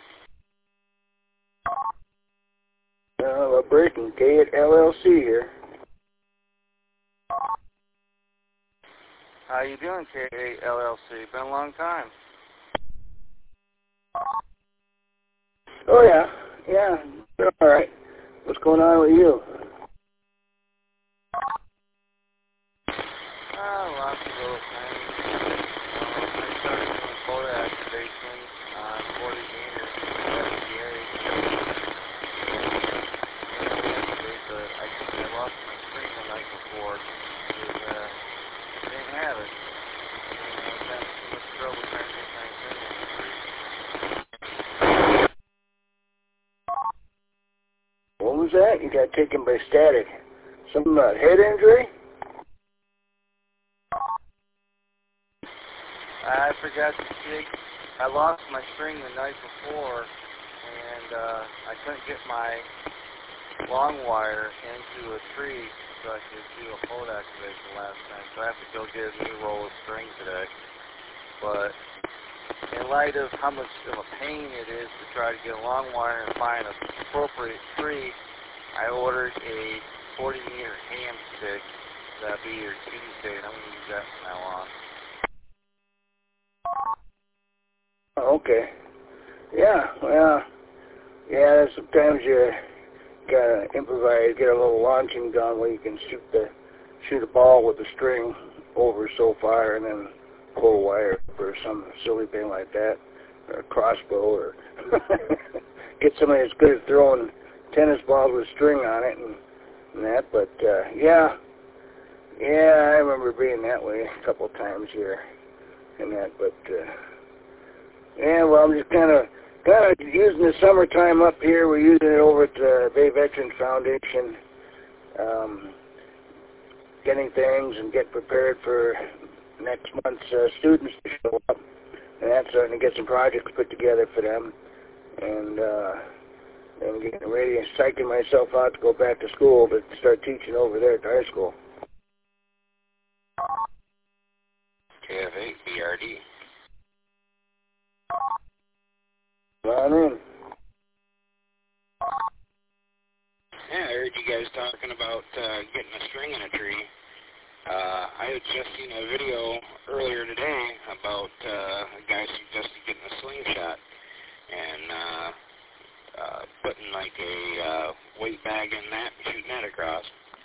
Uh, we're breaking. K L L C here. How you doing, K A L L C? Been a long time. Oh, yeah. Yeah. All right. What's going on with you? Oh, lots of little things. Um, I started doing photo activation on forty meters in the F D A. But I think I lost my screen the night before. Because, uh, I didn't have it. And I got too much trouble trying to get my antenna free. What was that? You got taken by static. Some uh, head injury? I forgot to take, I lost my string the night before, and uh, I couldn't get my long wire into a tree so I could do a pole activation last night. So I have to go get a new roll of string today. But in light of how much of a pain it is to try to get a long wire and find an appropriate tree, I ordered a forty meter ham stick. That'll be your Tuesday, and I'm going to use that from now on. Okay. Yeah, well, yeah, sometimes you gotta improvise, get a little launching gun where you can shoot the shoot a ball with a string over so far and then pull a wire or some silly thing like that, or a crossbow, or get somebody that's good at throwing tennis balls with string on it and, and that. But uh, yeah, yeah, I remember being that way a couple of times here and that. But uh, yeah, well, I'm just kind of kind of using the summertime up here. We're using it over at the Bay Veterans Foundation, um, getting things and get prepared for next month's uh, students to show up, and that's starting to get some projects put together for them, and uh, and getting ready and psyching myself out to go back to school to start teaching over there at the high school. K F eight B R D. Come on in. Yeah, I heard you guys talking about uh, getting a string in a tree. Uh, I had just seen a video earlier today about uh, a guy suggested getting a slingshot and uh, uh, putting like a uh, weight bag in that and shooting that across.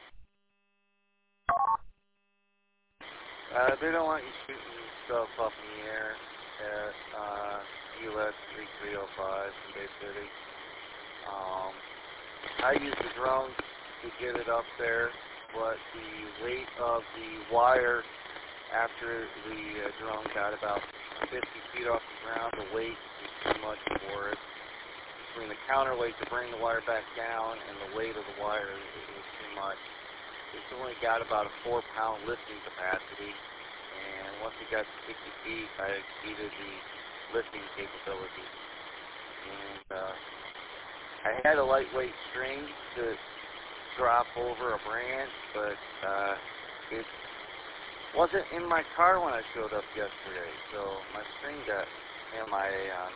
Uh, they don't want you shooting stuff up in the air at uh, U S thirty-three oh five in Bay City. Um, I use the drone to get it up there, but the weight of the wire after the uh, drone got about fifty feet off the ground, the weight is too much for it. Between the counterweight to bring the wire back down and the weight of the wire, it was too much. It's only got about a four pound lifting capacity, and once it got to sixty feet, I exceeded the lifting capability. And uh, I had a lightweight string to drop over a branch, but uh, it wasn't in my car when I showed up yesterday, so my string got M I A on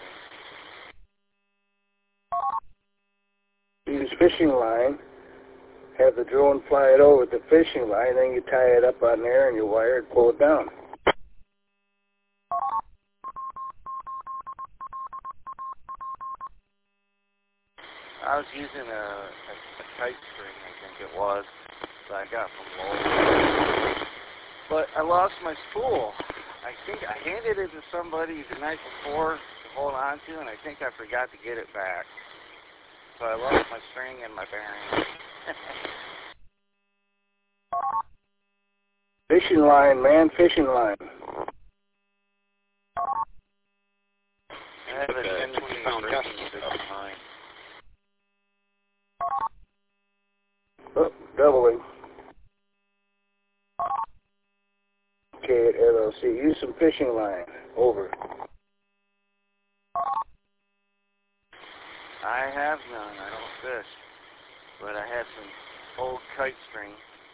me. Use fishing line, have the drone fly it over the fishing line, then you tie it up on there and you wire it, pull it down. I was using a, a, a kite string, I think it was, that I got from Lowe's. But I lost my spool. I think I handed it to somebody the night before to hold on to, and I think I forgot to get it back. So I lost my string and my bearings. Fishing line, man, fishing line. I have a tendency to break fishing line. Oh, doubling. Okay, at L L C. Use some fishing line. Over. I have none. I don't fish. But I have some old kite string.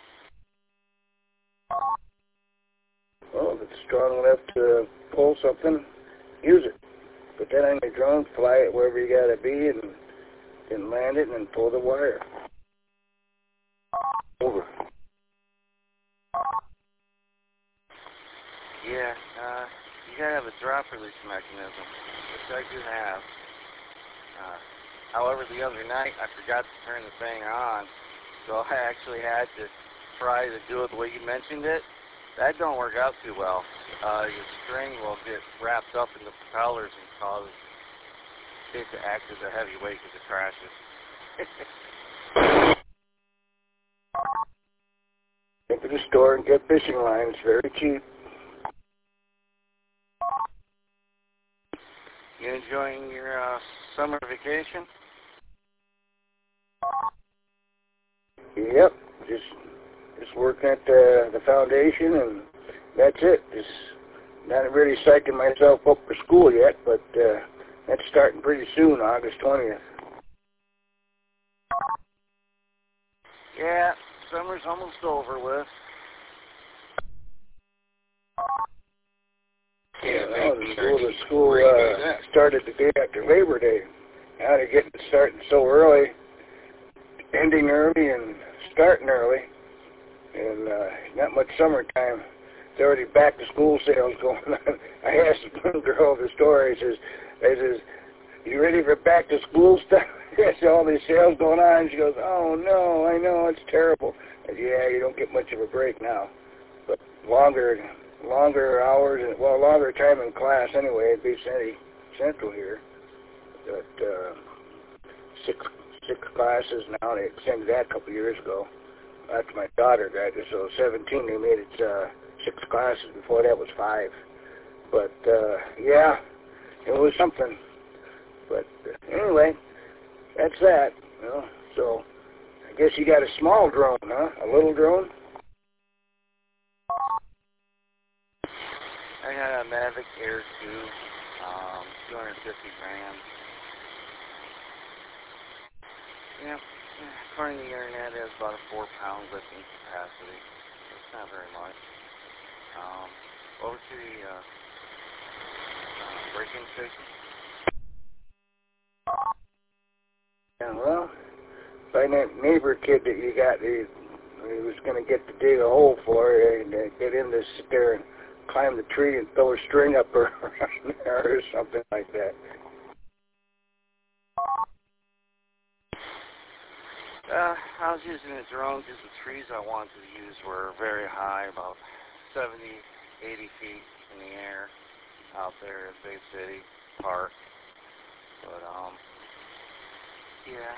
Well, if it's strong enough to pull something, use it. Put that on your drone, fly it wherever you gotta be, and then land it and then pull the wire. Over. Yeah, uh, you gotta have a drop release mechanism, which I do have. Uh, however, the other night I forgot to turn the thing on, so I actually had to try to do it the way you mentioned it. That don't work out too well. Uh, your string will get wrapped up in the propellers and cause it to act as a heavy weight as it crashes. Go to the store and get fishing line. It's very cheap. You enjoying your uh, summer vacation? Yep. Just just working at the, the foundation, and that's it. Just not really psyching myself up for school yet, but uh, that's starting pretty soon, August twentieth. Yeah, summer's almost over with. Yeah, well, the school school, the school uh, started the day after Labor Day. Now they're getting starting so early, ending early and starting early, and uh, not much summertime. There's already back to school sales going on. I asked one girl at the store, I says, I says, you ready for back to school stuff? Yes, all these sales going on. She goes, oh no, I know, it's terrible. I said, yeah, you don't get much of a break now. But longer longer hours, and well, longer time in class anyway at Bay City Central here. But uh, six six classes now. They extended that a couple of years ago. After my daughter graduated, so seventeen, they made it uh, six classes. Before that was five. But uh, yeah, it was something. But uh, anyway, that's that. You know, so I guess you got a small drone, huh? A little drone? I got a Mavic Air two, um, two hundred fifty grams. Yeah, according to the internet, it has about a four pound lifting capacity. It's not very much. Um, over to the uh, uh, braking station. Yeah, well, find that neighbor kid that you got, he, he was going to get to dig a hole for you and uh, get in this, sit there and climb the tree and throw a string up around there or something like that. Uh, I was using a drone because the trees I wanted to use were very high, about seventy, eighty feet in the air out there at Bay City Park. But, um, yeah.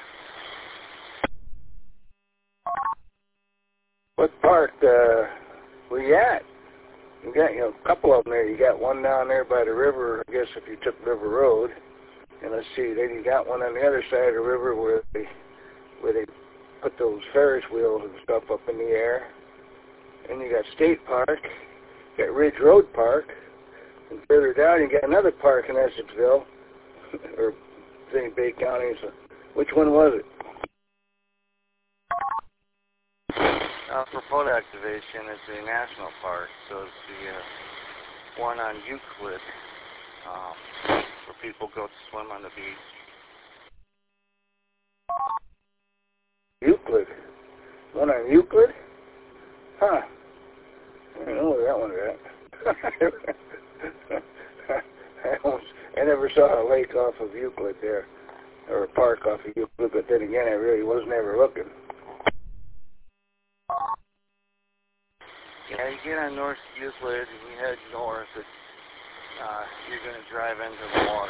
What park uh, were you at? You got, you know, a couple of them there. You got one down there by the river, I guess, if you took River Road. And let's see, then you got one on the other side of the river where they, where they put those Ferris wheels and stuff up in the air. And you got State Park, you got Ridge Road Park, and further down you got another park in Essexville, or Saint Bay County. So which one was it? Uh, for photo activation, it's a national park, so it's the uh, one on Euclid, um, where people go to swim on the beach. Euclid? One on Euclid? Huh. I don't know where that one's at. I, almost, I never saw a lake off of Euclid there, or a park off of Euclid, but then again, I really wasn't ever looking. Yeah, you get on North Euclid and you head north, it, uh, you're going to drive into the water.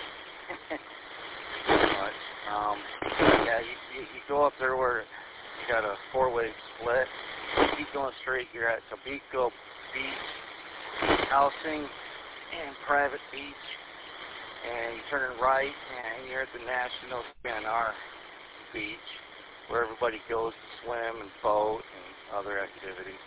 But, um, yeah, you, you, you go up there where you got a four-way split. You keep going straight, you're at Tobico Beach, housing, and private beach. And you turn right, and you're at the National P N R Beach, where everybody goes to swim and boat and other activities.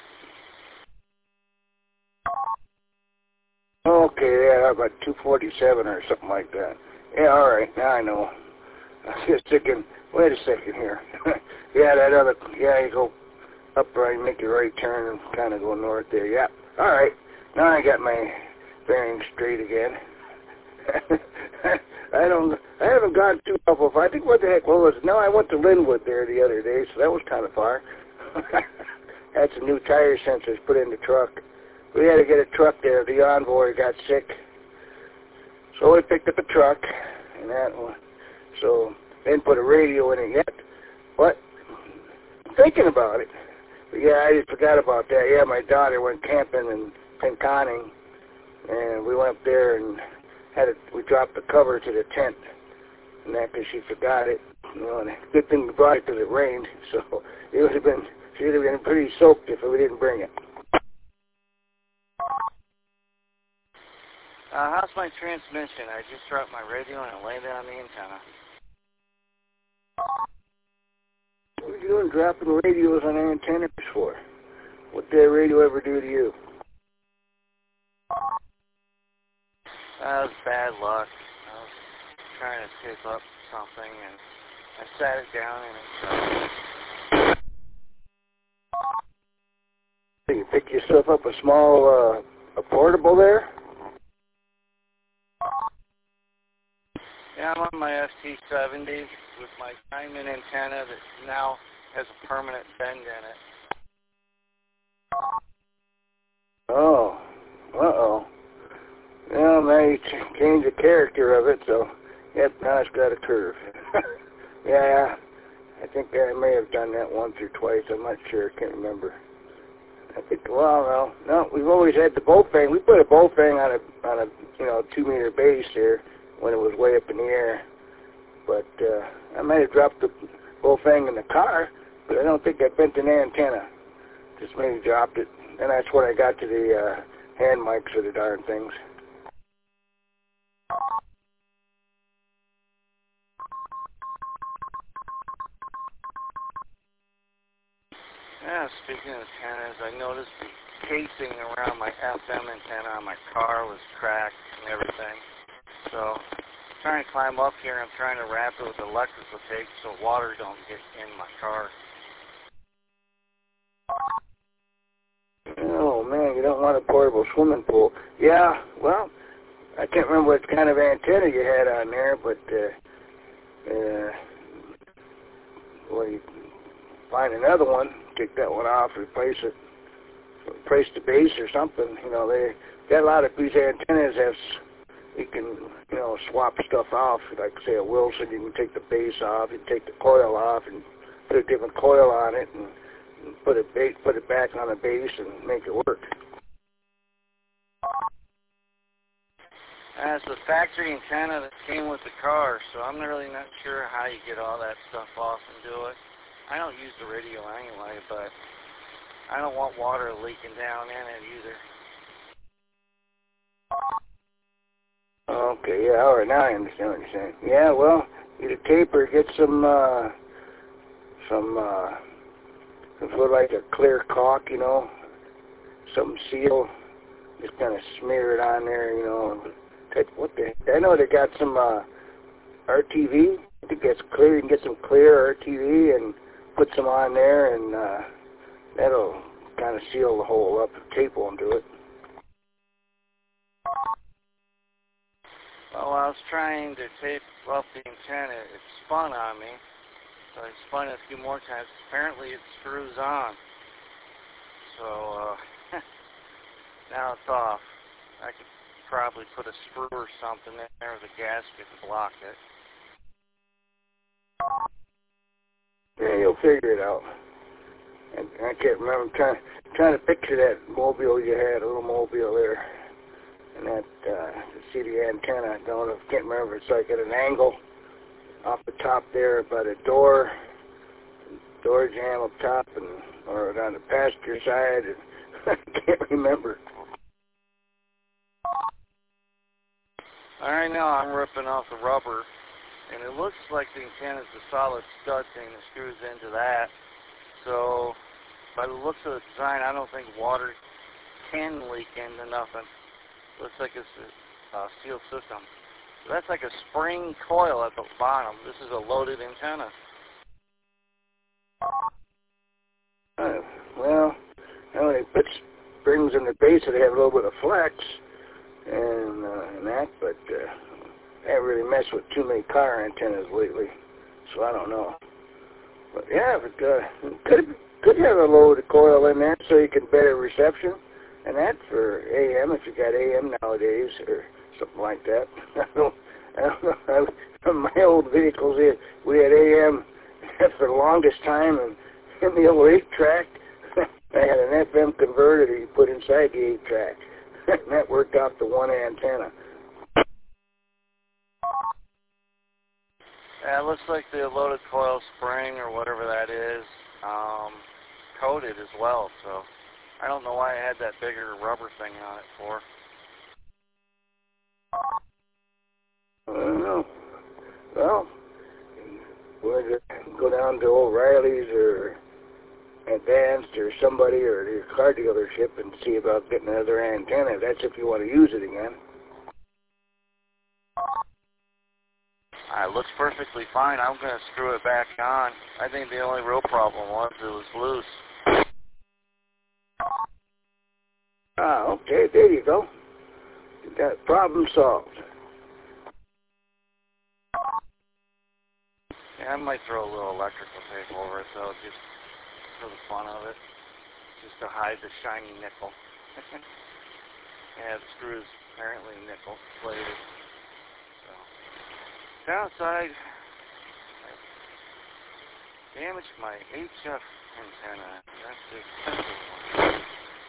Okay, yeah, about two forty-seven or something like that. Yeah, all right, now I know. I was just thinking, wait a second here. Yeah, that other, yeah, you go up right, make your right turn and kind of go north there. Yeah, all right. Now I got my bearings straight again. I don't, I haven't gone too far. I think what the heck what was it? No, I went to Linwood there the other day, so that was kind of far. Had some new tire sensors put in the truck. We had to get a truck there. The envoy got sick. So we picked up a truck, and that one. So they didn't put a radio in it yet. But thinking about it, but yeah, I just forgot about that. Yeah, my daughter went camping in Pinconning, and we went up there and had it. We dropped the cover to the tent, and that because she forgot it. You know, and good thing we brought it because it rained. So it would have been, she would have been pretty soaked if we didn't bring it. Uh, how's my transmission? I just dropped my radio and it landed on the antenna. What are you doing dropping radios on antennas for? What did that radio ever do to you? That was bad luck. I was trying to escape up something and I sat it down and it started. You pick yourself up a small, uh, a portable there? Yeah, I'm on my F T seventy with my diamond antenna that now has a permanent bend in it. Oh, uh-oh. Well, now you ch- change the character of it, so, yep, now it's got a curve. Yeah, I think I may have done that once or twice. I'm not sure. I can't remember. I think, well, no, no, we've always had the Bofang. We put a Bofang on a, on a, you know, two-meter base there when it was way up in the air. But uh, I might have dropped the Bofang in the car, but I don't think I bent an antenna. Just maybe dropped it. And that's when I got to the uh, hand mics for the darn things. Yeah, speaking of antennas, I noticed the casing around my F M antenna on my car was cracked and everything. So I'm trying to climb up here. I'm trying to wrap it with electrical tape so water don't get in my car. Oh, man, you don't want a portable swimming pool. Yeah, well, I can't remember what kind of antenna you had on there, but, uh, uh, well, you find another one, take that one off, replace it, replace the base or something. You know, they got a lot of these antennas have, you can, you know, swap stuff off. Like, say, a Wilson, you can take the base off, you can take the coil off and put a different coil on it and, and put it ba- put it back on the base and make it work. That's the factory antenna that came with the car, so I'm really not sure how you get all that stuff off and do it. I don't use the radio anyway, but I don't want water leaking down in it either. Okay, yeah, all right, now I understand what you're saying. Yeah, well, get a tape or get some, uh, some, uh, some sort of like a clear caulk, you know, some seal, just kind of smear it on there, you know. What the heck? I know they got some, uh, R T V. I think that's clear. You can get some clear R T V and put some on there, and uh, that'll kind of seal the hole up. The tape won't do it. Well, I was trying to tape off the antenna. It spun on me, so I spun it a few more times. Apparently, it screws on. So uh, now it's off. I could probably put a screw or something in there with a gasket to block it. Yeah, you'll figure it out. And I can't remember. I'm trying, trying to picture that mobile you had, a little mobile there. And that, uh, to see the antenna, I don't know, I can't remember. It's like at an angle off the top there by the door, door jamb up top, and or on the passenger side. And I can't remember. All right, now I'm ripping off the rubber, and it looks like the antenna is a solid stud thing that screws into that. So by the looks of the design, I don't think water can leak into nothing. Looks like it's a uh, sealed system. So that's like a spring coil at the bottom. This is a loaded antenna. Uh, well, you know, they put springs in the base so they have a little bit of flex and, uh, and that, but uh, I haven't really messed with too many car antennas lately, so I don't know. But yeah, but, uh, could could have a loaded coil in there so you can better reception, and that for A M if you got A M nowadays or something like that. I don't, I don't know. I, my old vehicles, we had A M for the longest time, and in the old eight track, I had an F M converter that you put inside the eight track, and that worked out the one antenna. Yeah, it looks like the loaded coil spring or whatever that is, um, coated as well, so I don't know why I had that bigger rubber thing on it for. I don't know. Well, we'll just go down to O'Reilly's or Advanced or somebody or your car dealership and see about getting another antenna. That's if you want to use it again. Uh, it looks perfectly fine. I'm going to screw it back on. I think the only real problem was it was loose. Ah, okay, there you go. You got problem solved. I might throw a little electrical tape over it, though, just for the fun of it, just to hide the shiny nickel. Yeah, the screws apparently nickel plated. So, downside, I damaged my H F antenna. That's the expensive one.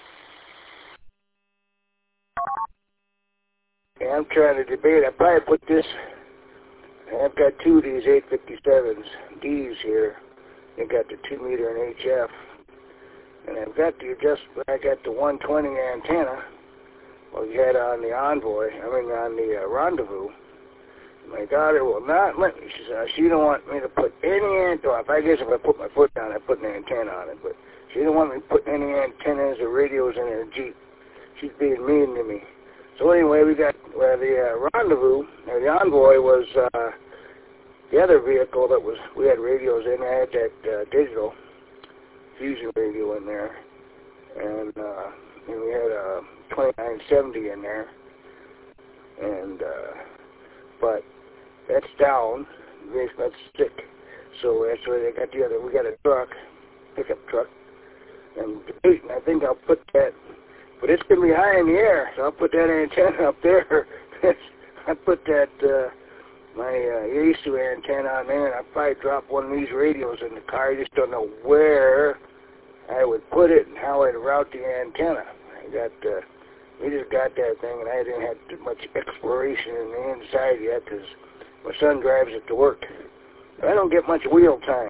Yeah, I'm trying to debate. I probably put this. I've got two of these eight fifty-sevens Ds here. I got the two meter and H F, and I've got the adjust. I got the one twenty antenna. Well, you had on the Envoy. I mean, on the uh, Rendezvous. My daughter will not let me. She said she don't want me to put any antenna. Well, I guess if I put my foot down, I put an antenna on it. But she didn't want me to put any antennas or radios in her Jeep. She's being mean to me. So anyway, we got uh, the uh, Rendezvous, or the Envoy was uh, the other vehicle that was, we had radios in. I had that uh, digital fusion radio in there, and, uh, and we had a twenty-nine seventy in there, and uh, but that's down, that's stick. So that's where they got the other. We got a truck, pickup truck, and debating. I think I'll put that. But it's going to be high in the air, so I'll put that antenna up there. I put that, uh, my uh, Yaesu antenna on there, and I'll probably drop one of these radios in the car. I just don't know where I would put it and how I'd route the antenna. I got, uh, we just got that thing, and I didn't have too much exploration in the inside yet because my son drives it to work. I don't get much wheel time.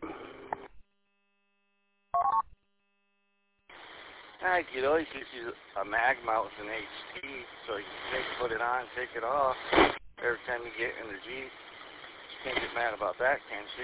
I could always just use a mag mount with an H D, so you can take, put it on, take it off every time you get in the Jeep. She can't get mad about that, can she?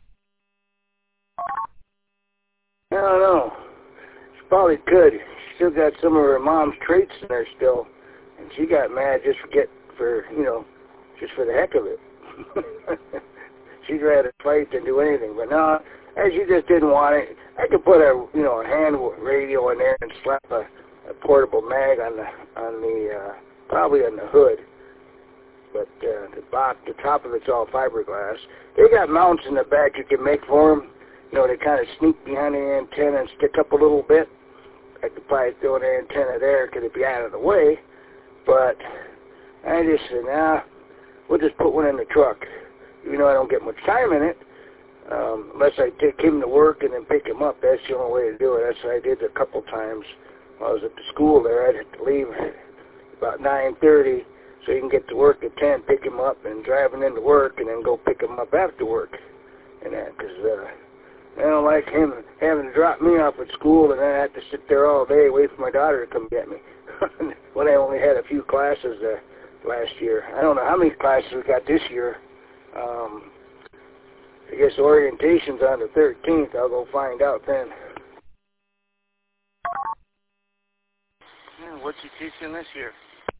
I don't know. She probably could. She still got some of her mom's traits in there still, and she got mad just for get for you know, just for the heck of it. She'd rather fight than do anything, but no. She just didn't want it. I could put a you know a hand radio in there and slap a, a portable mag on the on the uh, probably on the hood, but uh, the box, the top of it's all fiberglass. They got mounts in the back you can make for them. You know, they kind of sneak behind the antenna and stick up a little bit. I could probably throw an antenna there because it'd be out of the way. But I just said, nah, we'll just put one in the truck. You know, I don't get much time in it. Um, unless I take him to work and then pick him up. That's the only way to do it. That's what I did a couple times while I was at the school there. I'd have to leave about nine thirty so you can get to work at ten, pick him up, and driving into work, and then go pick him up after work. And that, because uh, I don't like him having to drop me off at school, and then I have to sit there all day wait for my daughter to come get me. When I only had a few classes uh, last year. I don't know how many classes we got this year. Um, I guess orientation's on the thirteenth. I'll go find out then. Yeah, what you teaching this year?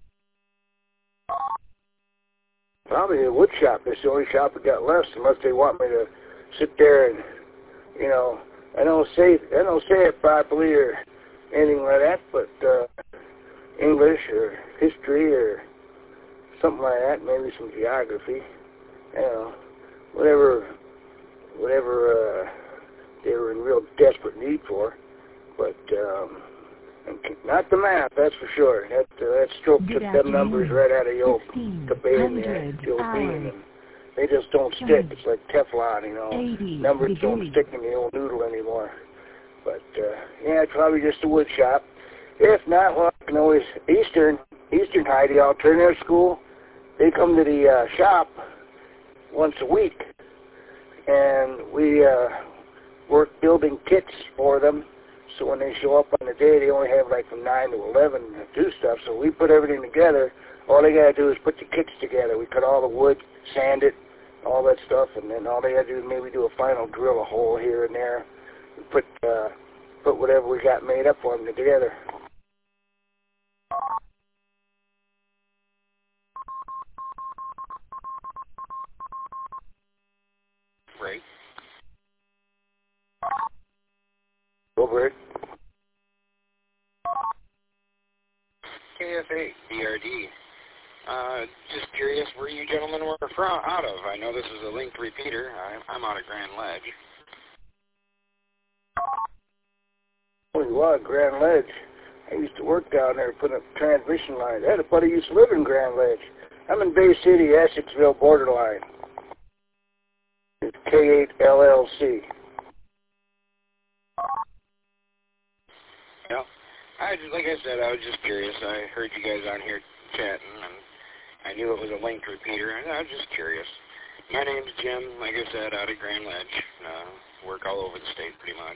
Probably a wood shop. It's the only shop we got left, unless they want me to sit there and, you know, I don't say I don't say it properly or anything like that, but uh, English or history or something like that. Maybe some geography. You know, whatever. whatever uh, they were in real desperate need for, but um, not the math, that's for sure. That uh, that stroke took them numbers right out of your cabane there, and they just don't stick. It's like Teflon, you know. Numbers don't stick in the old noodle anymore. But uh, yeah, it's probably just a wood shop. If not, well, I can always Eastern Eastern High, the alternative school. They come to the uh, shop once a week. And we uh, work building kits for them. So when they show up on the day, they only have like from nine to eleven to do stuff. So we put everything together. All they got to do is put the kits together. We cut all the wood, sand it, all that stuff, and then all they got to do is maybe do a final drill a hole here and there. We put, uh, put whatever we got made up for them together. Right. Over it. K F A, B R D. Uh, just curious where you gentlemen were from, out of. I know this is a linked repeater. I, I'm out of Grand Ledge. Oh, you are, Grand Ledge. I used to work down there putting up transmission lines. I had a buddy who used to live in Grand Ledge. I'm in Bay City, Essexville borderline. It's K eight L L C. Yeah. I just, like I said, I was just curious. I heard you guys on here chatting, and I knew it was a linked repeater, and I was just curious. My name's Jim, like I said, out of Grand Ledge. Uh, work all over the state pretty much,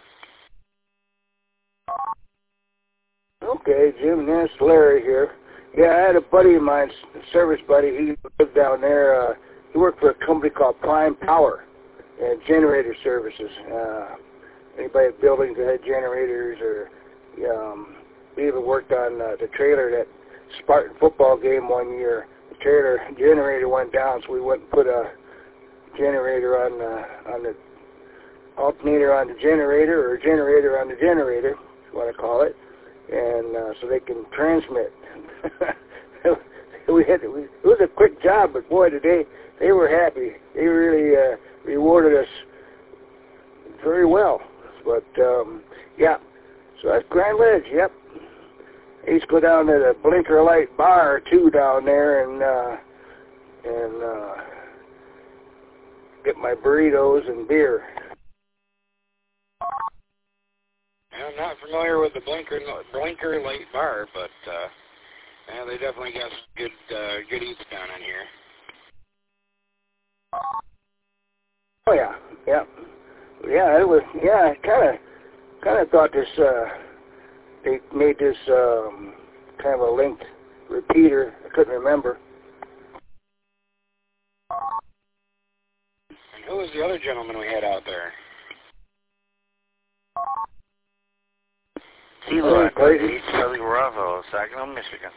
so. Okay, Jim, that's Larry here. Yeah, I had a buddy of mine, a service buddy. He lived down there. Uh, he worked for a company called Prime Power and generator services. Uh, anybody at buildings that had generators, or um, we even worked on uh, the trailer that Spartan football game one year. The trailer generator went down, so we went and put a generator on the, on the alternator on the generator, or generator on the generator, if you want to call it, and uh, so they can transmit. we had to, we, it was a quick job, but boy, today they were happy. They really uh, rewarded us very well. But um, yeah, so that's Grand Ledge. Yep. I used to go down to the Blinker Light Bar too down there, and uh, and uh, get my burritos and beer. I'm not familiar with the Blinker Blinker Light Bar, but uh, yeah, they definitely got some good uh, good eats down in here. Oh yeah, yeah, yeah. It was yeah. I kind of kind of thought this. Uh, They made this um, kind of a linked repeater. I couldn't remember. And who was the other gentleman we had out there? Kilo eight Charlie Bravo, Saginaw, Michigan.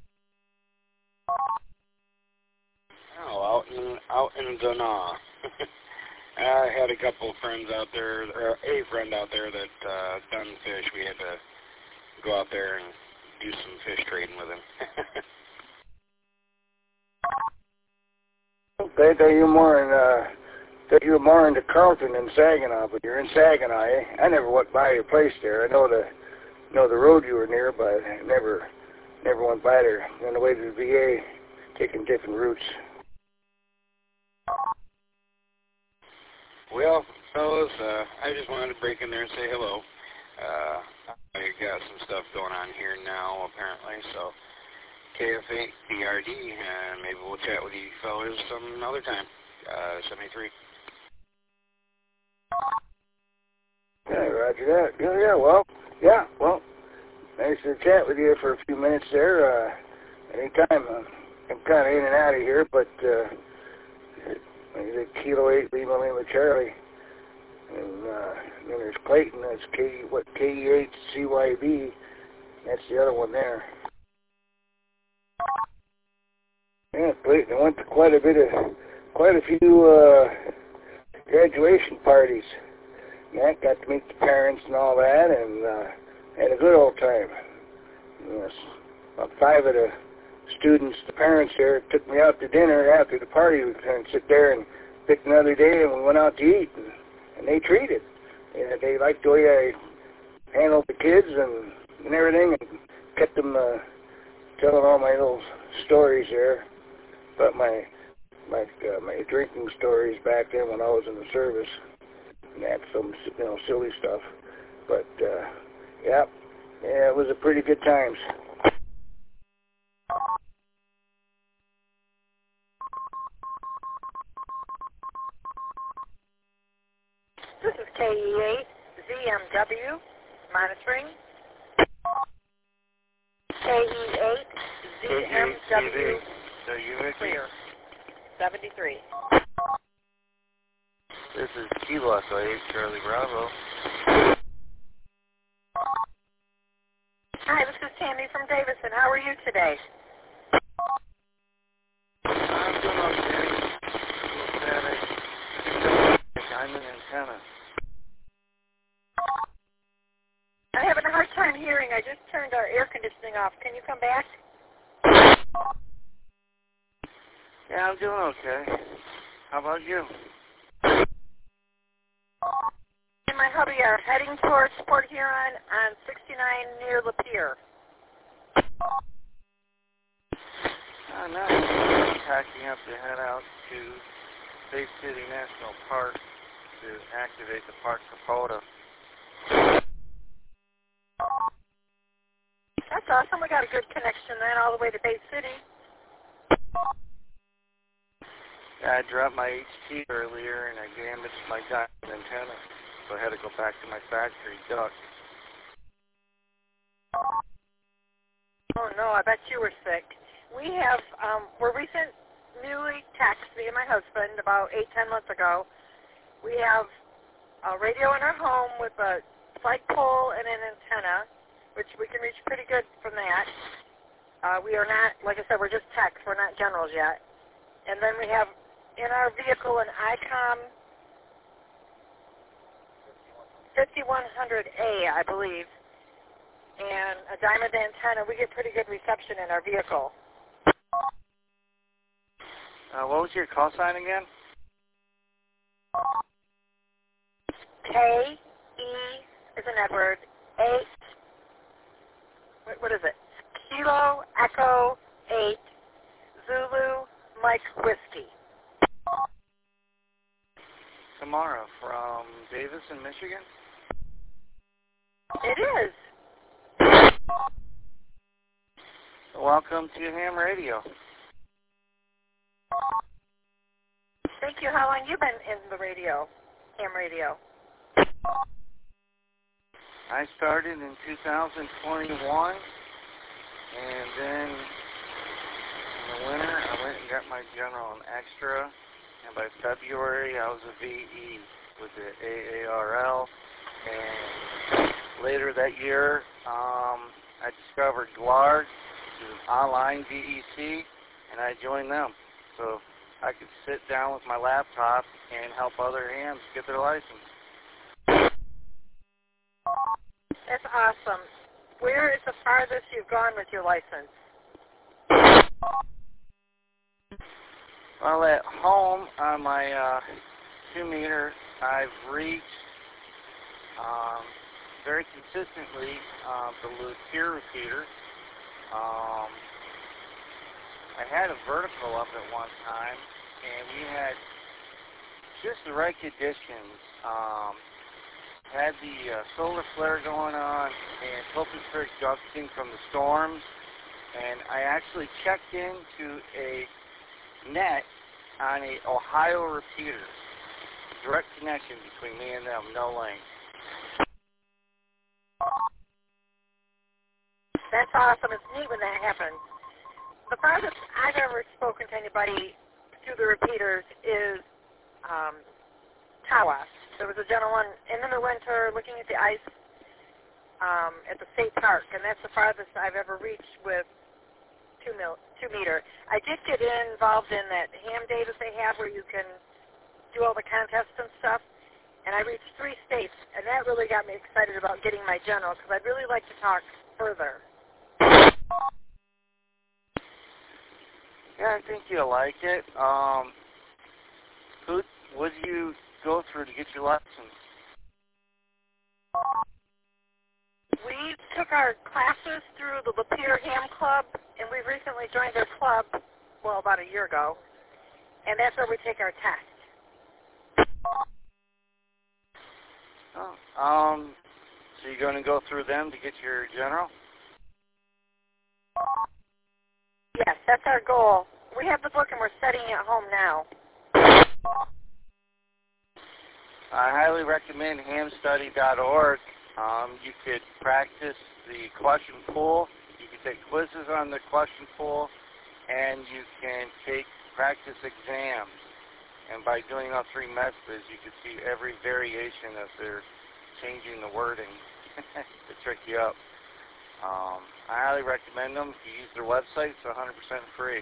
Oh, out in out in Dana. I had a couple of friends out there, or a friend out there that uh, done fish. We had to go out there and do some fish trading with him. Okay, thought you were more in, uh, thought you were more into Carlton than Saginaw, but you're in Saginaw, eh? I never went by your place there. I know the know the road you were near, but I never never went by there. On the way to the V A, taking different routes. Well, fellas, uh, I just wanted to break in there and say hello. Uh, I got some stuff going on here now, apparently, so K F eight B R D, and maybe we'll chat with you fellas some other time. Uh, seventy-three. Yeah, roger that. Yeah, yeah, well, yeah, well, nice to chat with you for a few minutes there. Uh, anytime. Uh, I'm kind of in and out of here, but uh, the Kilo eight Lima Lima Charlie. And uh, then there's Clayton, that's K, what, K E eight C Y B. That's the other one there. Yeah, Clayton, I went to quite a bit of, quite a few uh, graduation parties. Yeah, got to meet the parents and all that, and uh, had a good old time. Yes, about five of the students, the parents there, took me out to dinner after the party. We kind of sit there and picked another day, and we went out to eat. And, And they treated. Yeah, they liked the way I handled the kids and, and everything, and kept them uh, telling all my little stories there about my my uh, my drinking stories back then when I was in the service. And that's some you know silly stuff, but uh, yeah, yeah, it was a pretty good times. This is K E eight Z M W monitoring. K E eight Z M W clear. seventy-three. This is Kilo eight Charlie Bravo. Hi, this is Tammy from Davison. How are you today? I'm doing okay. I'm an antenna. I'm having a hard time hearing. I just turned our air conditioning off. Can you come back? Yeah, I'm doing okay. How about you? And my hubby are heading towards Port Huron on sixty-nine near Lapeer. Oh, nice. Packing up to head out to Bay City National Park to activate the Park Capota. That's awesome. We got a good connection then all the way to Bay City. Yeah, I dropped my H T earlier and I damaged my diamond antenna, so I had to go back to my factory duck. Oh no, I bet you were sick. We have, um, we're recent, newly taxed, me and my husband, about eight, ten months ago. We have a radio in our home with a flagpole and an antenna, which we can reach pretty good from that. Uh, we are not, like I said, we're just techs. We're not generals yet. And then we have in our vehicle an ICOM fifty-one hundred A, I believe, and a diamond antenna. We get pretty good reception in our vehicle. Uh, what was your call sign again? K E is an Edward, eight, what, what is it? Kilo Echo eight, Zulu Mike Whiskey. Tomorrow from Davison, Michigan? It is. Welcome to Ham Radio. Thank you. How long you been in the radio, Ham Radio? I started in two thousand twenty-one, and then in the winter I went and got my general and extra, and by February I was a V E with the A A R L, and later that year um, I discovered GLARD, which is an online V E C, and I joined them. So I could sit down with my laptop and help other hams get their license. That's awesome. Where is the farthest you've gone with your license? Well, at home on my uh, two meter, I've reached um, very consistently uh, the Lapeer repeater. Um, I had a vertical up at one time, and we had just the right conditions. Um, had the uh, solar flare going on and Tulsa Creek ducting from the storms, and I actually checked into a net on a Ohio repeater. Direct connection between me and them, no link. That's awesome. It's neat when that happens. The farthest I've ever spoken to anybody through the repeaters is um, Tawas. There was a gentleman in the winter looking at the ice um, at the state park, and that's the farthest I've ever reached with two, mil, two meter. I did get involved in that ham day that they have where you can do all the contests and stuff, and I reached three states, and that really got me excited about getting my general because I'd really like to talk further. Yeah, I think you'll like it. Um, who would you go through to get your license? We took our classes through the Lapeer Ham Club, and we recently joined their club, well, about a year ago, and that's where we take our test. Oh, um, so you're going to go through them to get your general? Yes, that's our goal. We have the book, and we're studying at home now. I highly recommend ham study dot org. Um, you could practice the question pool. You can take quizzes on the question pool, and you can take practice exams. And by doing all three methods, you can see every variation that they're changing the wording to trick you up. Um, I highly recommend them. If you use their website, it's one hundred percent free.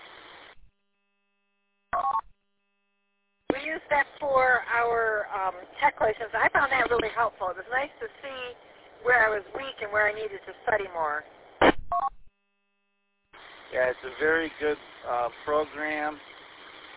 We use that for our um, tech license. I found that really helpful. It was nice to see where I was weak and where I needed to study more. Yeah, it's a very good uh, program.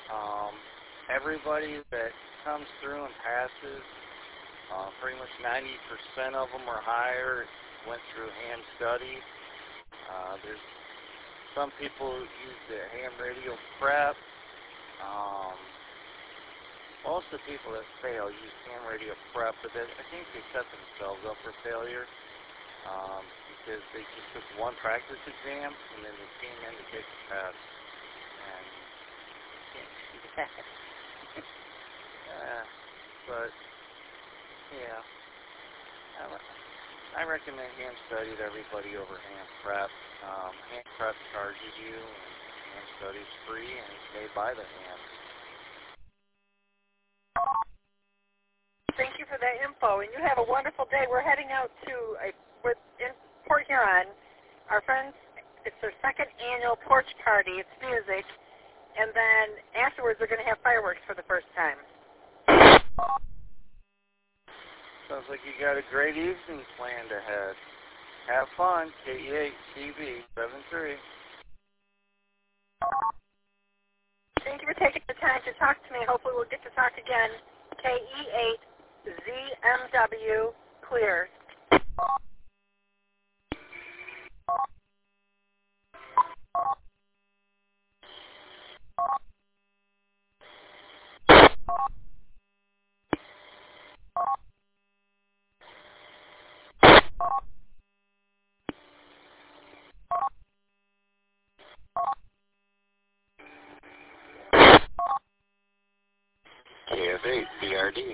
Um, everybody that comes through and passes, uh, pretty much ninety percent of them or higher went through ham study. Uh, there's some people who use the ham radio prep. Um, most of the people that fail use ham radio prep, but they, I think they set themselves up for failure um, because they just took one practice exam and then they came in to take the test. And you can't do that. uh, but, yeah. I, I recommend ham study to everybody over ham prep. Um, ham prep charges you, and ham study is free, and it's made by the hams. Thank you for that info, and you have a wonderful day. We're heading out to a, we're in Port Huron. Our friends, it's their second annual porch party. It's music, and then afterwards they're going to have fireworks for the first time. Sounds like you got a great evening planned ahead. Have fun, K E eight C B seven three. Thank you for taking the time to talk to me. Hopefully we'll get to talk again. K E eight Z M W, clear. K F eight B R D.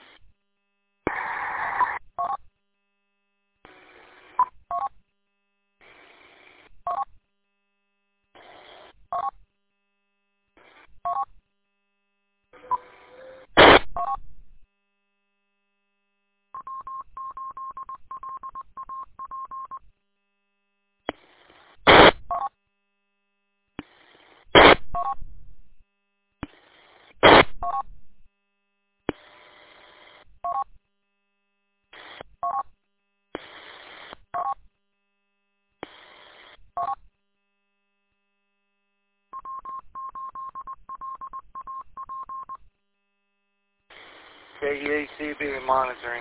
K E eight C B monitoring.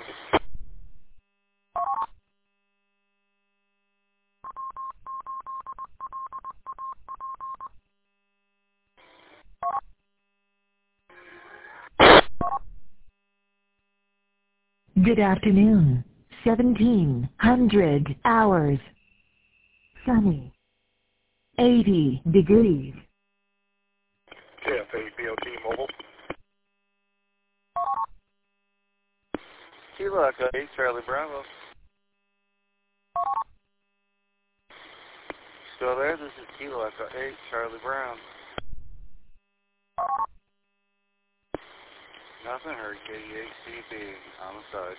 Good afternoon. seventeen hundred hours. Sunny. eighty degrees. K F eight B O T mobile. Kilo Echo eight, Charlie Bravo. Still there? This is Kilo Echo eight, Charlie Brown. Nothing heard, K E eight C B on the side.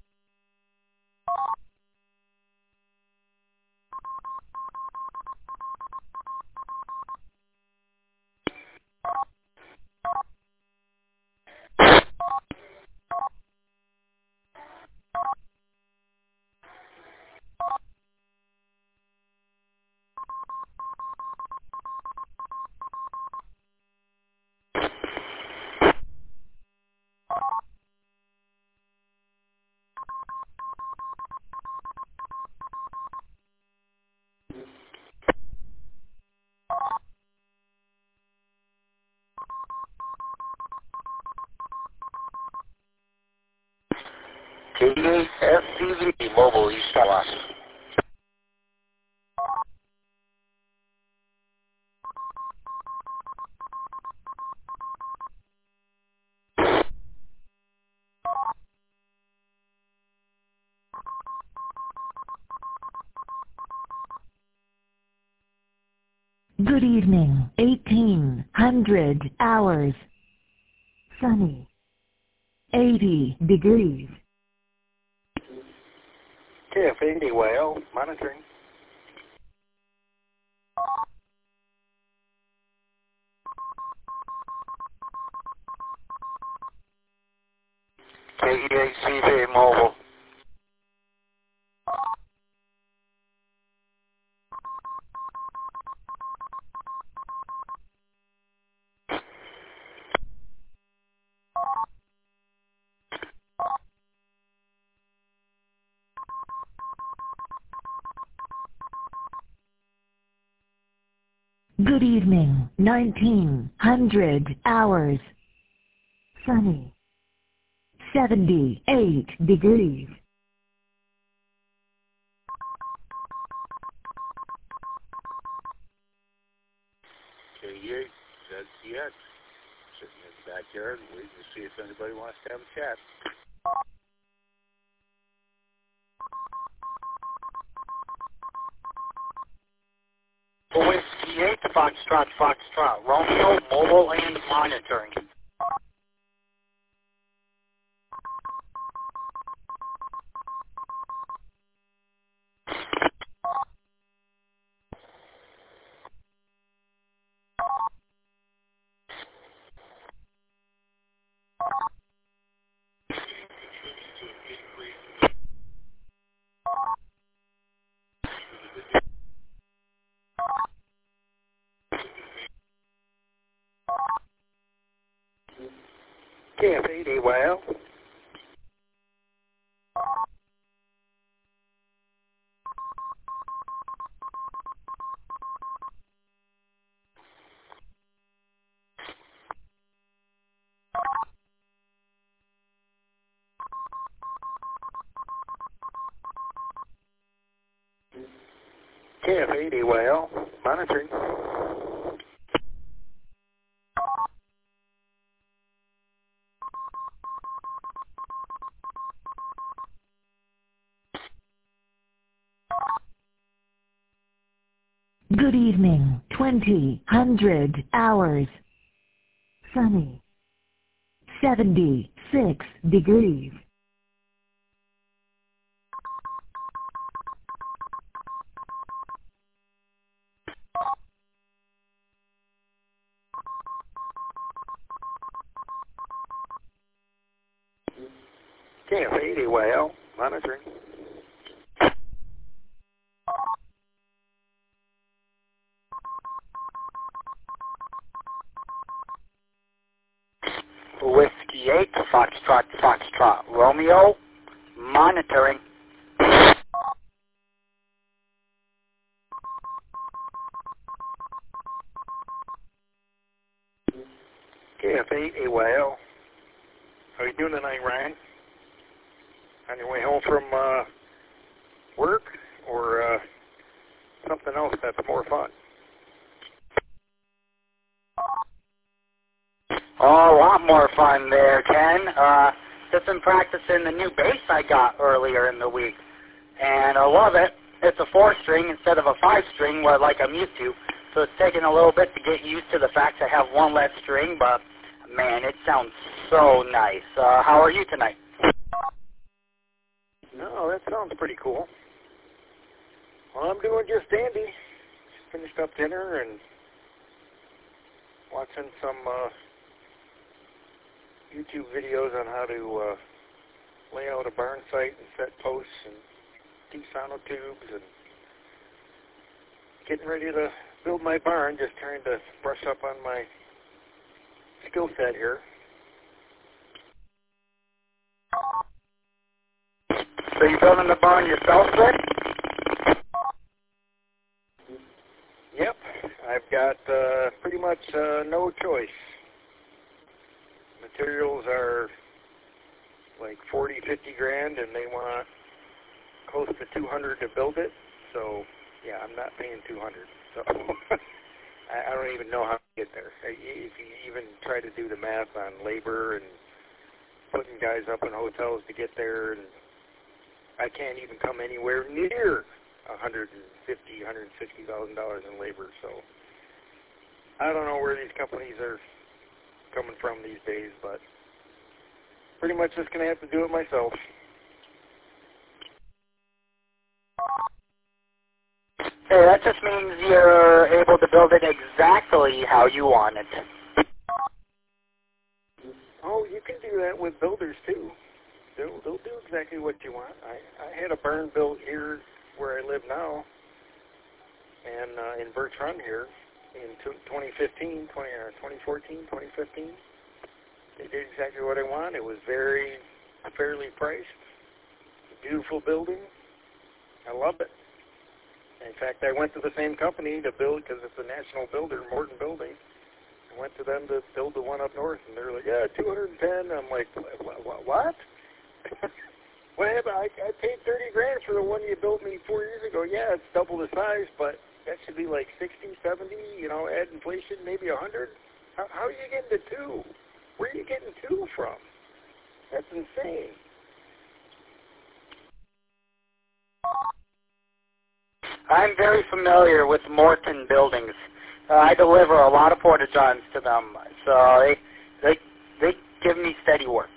K E eight S C V mobile East Dallas. Good evening. eighteen hundred hours. Sunny. eighty degrees. K F eight Y L monitoring. K E eight C B mobile. Good evening. nineteen hundred hours. Sunny. seventy-eight degrees. K E eight, Z C X. Sitting in the backyard waiting to see if anybody wants to have a chat. Whiskey eight, Foxtrot, Foxtrot, Romeo, mobile and monitoring. K F eight A Y L. K F eight A Y L, monitoring. Good evening. twenty hundred hours. Sunny. seventy-six degrees. K F eight A Y L, monitoring. Whiskey eight, Foxtrot, Foxtrot, Romeo, monitoring. K F eight A Y L. How are you doing tonight, Ryan? On your way home from uh, work or uh, something else that's more fun? Oh, a lot more fun there, Ken. Uh, just been practicing the new bass I got earlier in the week, and I love it. It's a four-string instead of a five-string, what like I'm used to. So it's taking a little bit to get used to the fact I have one less string, but man, it sounds so nice. Uh, how are you tonight? No, that sounds pretty cool. Well, I'm doing just dandy. Just finished up dinner and watching some uh, YouTube videos on how to uh, lay out a barn site and set posts and do sonotubes and getting ready to build my barn, just trying to brush up on my skill set here. So you building the barn yourself, then? Yep, I've got uh, pretty much uh, no choice. Materials are like forty, fifty grand, and they want close to two hundred to build it. So yeah, I'm not paying two hundred. So I, I don't even know how to get there. If you even try to do the math on labor and putting guys up in hotels to get there, and I can't even come anywhere near one hundred fifty thousand dollars, one hundred sixty thousand dollars in labor. So I don't know where these companies are coming from these days, but pretty much just going to have to do it myself. Hey, that just means you're able to build it exactly how you want it. Oh, you can do that with builders too. They'll, they'll do exactly what you want. I, I had a barn built here where I live now, and uh, in Birch Run here in twenty fifteen, twenty, uh, twenty fourteen, twenty fifteen. They did exactly what I want. It was very fairly priced. Beautiful building. I love it. In fact, I went to the same company to build, because it's a national builder, Morton Building. I went to them to build the one up north, and they're like, yeah, two hundred ten. I'm like, what? What? What happened? I, I paid thirty grand for the one you built me four years ago. Yeah, it's double the size, but that should be like sixty, seventy, you know, add inflation, maybe one hundred. How, how are you getting to two? Where are you getting two from? That's insane. I'm very familiar with Morton Buildings. Uh, I deliver a lot of porta-johns to them, so they they they give me steady work.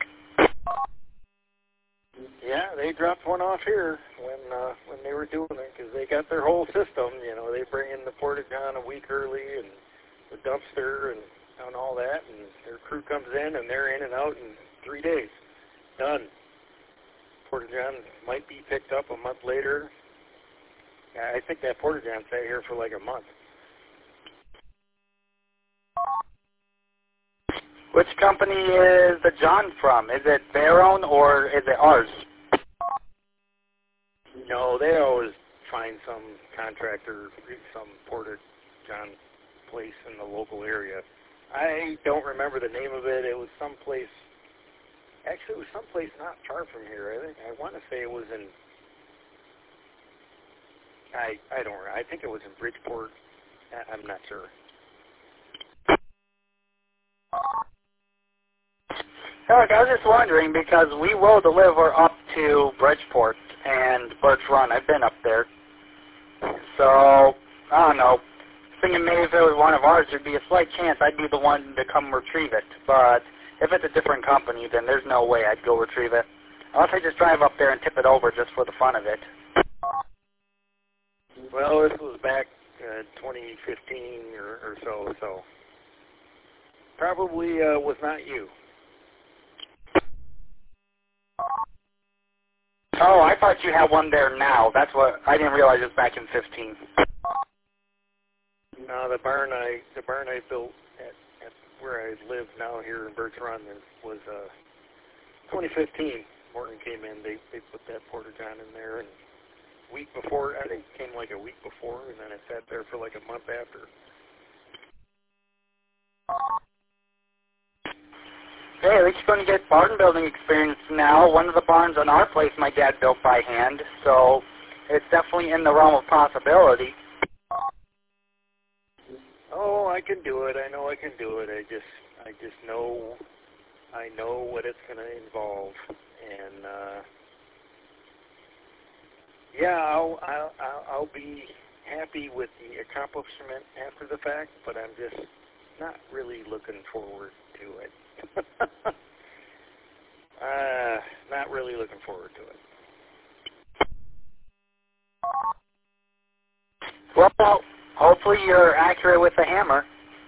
Yeah, they dropped one off here when uh, when they were doing it, because they got their whole system. You know, they bring in the porta-john a week early and the dumpster and, and all that, and their crew comes in and they're in and out in three days. Done. Porta-john might be picked up a month later. I think that porta-john sat here for like a month. Which company is the John from? Is it their own or is it ours? No, they always find some contractor, some porta-john place in the local area. I don't remember the name of it. It was someplace, actually it was someplace not far from here. I think I want to say it was in, I I don't know. I think it was in Bridgeport. I'm not sure. Eric, I was just wondering, because we will deliver up to Bridgeport and Birch Run. I've been up there. So, I don't know. Thinking maybe if it was one of ours, there'd be a slight chance I'd be the one to come retrieve it. But if it's a different company, then there's no way I'd go retrieve it. Unless I just drive up there and tip it over just for the fun of it. Well, this was back uh, twenty fifteen or, or so, so probably uh, was not you. Oh, I thought you had one there now. That's what I didn't realize it was back in fifteen. No, the barn I the barn I built at, at where I live now here in Birch Run was uh, twenty fifteen. Morton came in. They they put that porta-john in there, and a week before, I think it came like a week before, and then it sat there for like a month after. Hey, at least you're going to get barn building experience now. One of the barns on our place my dad built by hand, so it's definitely in the realm of possibility. Oh, I can do it. I know I can do it. I just, I just know, I know what it's going to involve, and uh, yeah, I'll, I'll, I'll, I'll be happy with the accomplishment after the fact, but I'm just not really looking forward to it. uh, not really looking forward to it. Well, hopefully you're accurate with the hammer.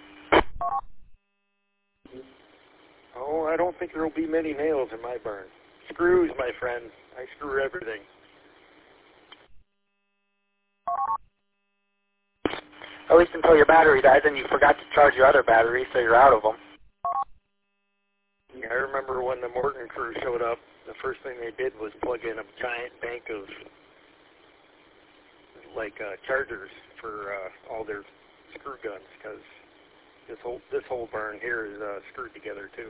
Oh, I don't think there will be many nails in my barn. Screws, my friend. I screw everything. At least until your battery dies and you forgot to charge your other battery, so you're out of them. Yeah, I remember when the Morton crew showed up, the first thing they did was plug in a giant bank of, like, uh, chargers for uh, all their screw guns, because this whole, this whole barn here is uh, screwed together, too.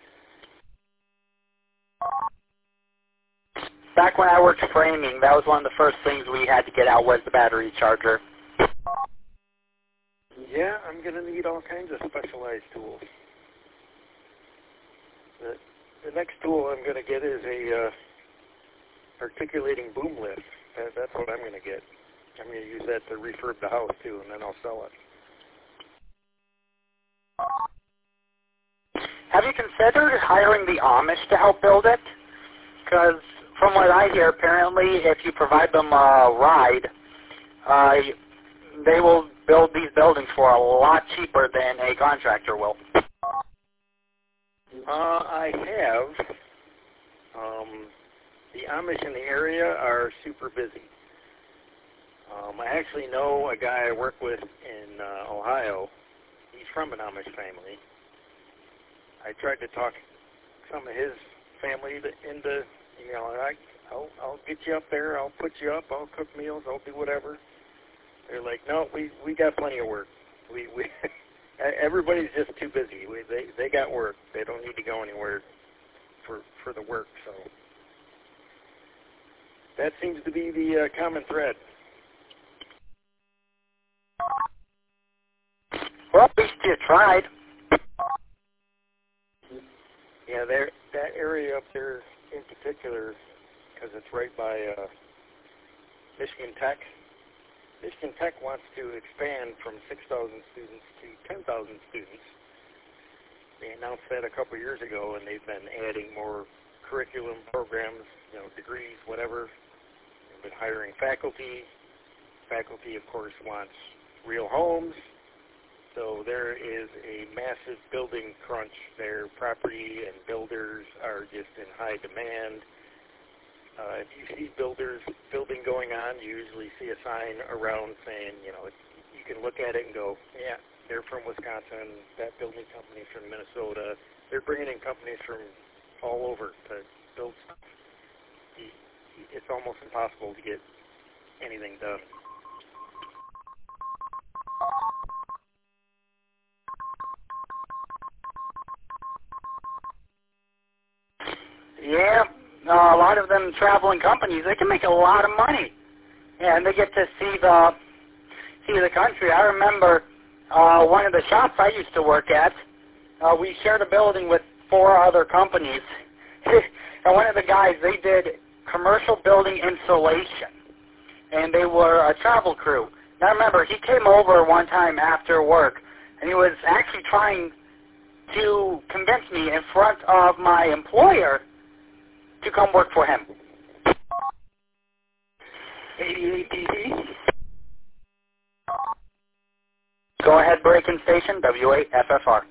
Back when I worked framing, that was one of the first things we had to get out was the battery charger. Yeah, I'm going to need all kinds of specialized tools. The, the next tool I'm going to get is a uh, articulating boom lift. That, that's what I'm going to get. I'm going to use that to refurb the house, too, and then I'll sell it. Have you considered hiring the Amish to help build it? Because from what I hear, apparently if you provide them a ride, uh, they will build these buildings for a lot cheaper than a contractor will. Uh, I have. Um, the Amish in the area are super busy. Um, I actually know a guy I work with in uh, Ohio. He's from an Amish family. I tried to talk some of his family into, you know, I, I'll, I'll get you up there. I'll put you up. I'll cook meals. I'll do whatever. They're like, no, we we got plenty of work. We we everybody's just too busy. We, they they got work. They don't need to go anywhere for for the work. So that seems to be the uh, common thread. Well, at least you tried. Yeah, there that area up there in particular, because it's right by uh, Michigan Tech. Michigan Tech wants to expand from six thousand students to ten thousand students. They announced that a couple of years ago, and they've been adding more curriculum programs, you know, degrees, whatever. They've been hiring faculty. Faculty, of course, wants real homes. So there is a massive building crunch there. Property and builders are just in high demand. Uh, if you see builders building going on, you usually see a sign around saying, you know, you can look at it and go, yeah, they're from Wisconsin, that building company's from Minnesota. They're bringing in companies from all over to build stuff. It's almost impossible to get anything done. Yeah. Uh, a lot of them traveling companies, they can make a lot of money, and they get to see the see the country. I remember uh, one of the shops I used to work at. Uh, we shared a building with four other companies, and one of the guys, they did commercial building insulation, and they were a travel crew. Now, I remember he came over one time after work, and he was actually trying to convince me in front of my employer to come work for him. eighty-eight D C. Go ahead, break-in station, W eight F F R.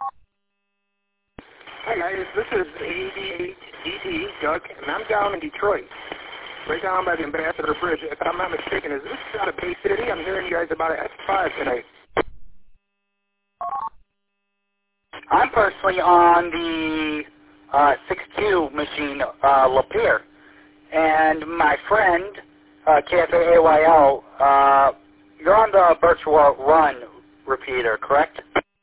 Hi guys, this is eighty-eight D C, Doug, and I'm down in Detroit, right down by the Ambassador Bridge. If I'm not mistaken, is this out of Bay City? I'm hearing you guys about an X five tonight. I'm personally on the uh, six Q machine, uh, Lapeer, and my friend, uh, K F A A Y L, uh, you're on the virtual run repeater, correct?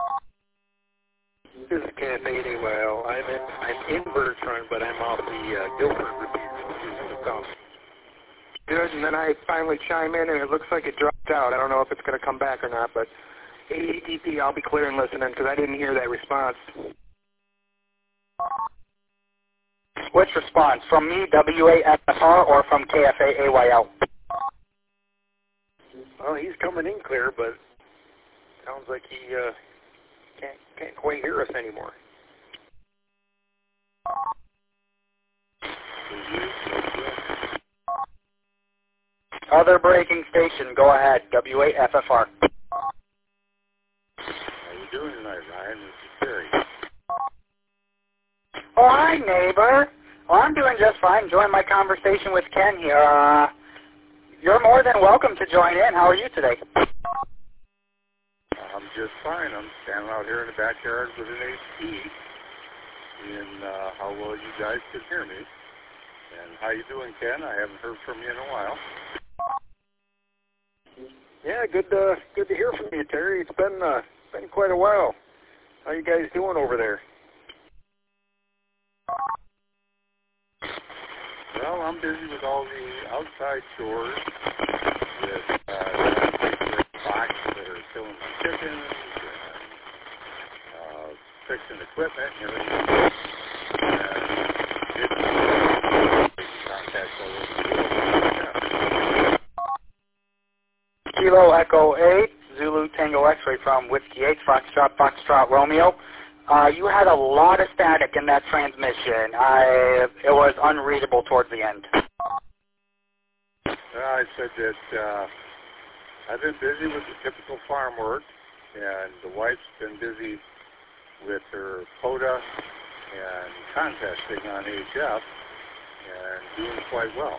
This is K F A A Y L. I'm in, I'm in Bertrand, but I'm off the uh, Gilbert repeater. Good, and then I finally chime in, and it looks like it dropped out. I don't know if it's going to come back or not, but eighty-eight D P, I'll be clear and listening because I didn't hear that response. Which response? From me, W A F F R, or from K F A A Y L? Well, he's coming in clear, but sounds like he uh, can't can't quite hear us anymore. Other breaking station, go ahead, W A F F R. How you doing tonight, Ryan? This is Terry. Oh, hi, neighbor. Well, I'm doing just fine, enjoying my conversation with Ken here. Uh, you're more than welcome to join in. How are you today? I'm just fine. I'm standing out here in the backyard with an A C, and uh, how well you guys can hear me. And how you doing, Ken? I haven't heard from you in a while. Yeah, good uh, good to hear from you, Terry. It's been uh, been quite a while. How you guys doing over there? Well, I'm busy with all the outside chores, with uh, boxes that are filling my chickens, and uh, fixing equipment and everything. And contacts all over the world. Kilo Echo eight, Zulu Tango X-Ray from Whiskey eight, Foxtrot, Foxtrot Romeo. Uh, you had a lot of static in that transmission. I, it was unreadable towards the end. Uh, I said that uh, I've been busy with the typical farm work, and the wife's been busy with her POTA and contesting on H F, and doing quite well.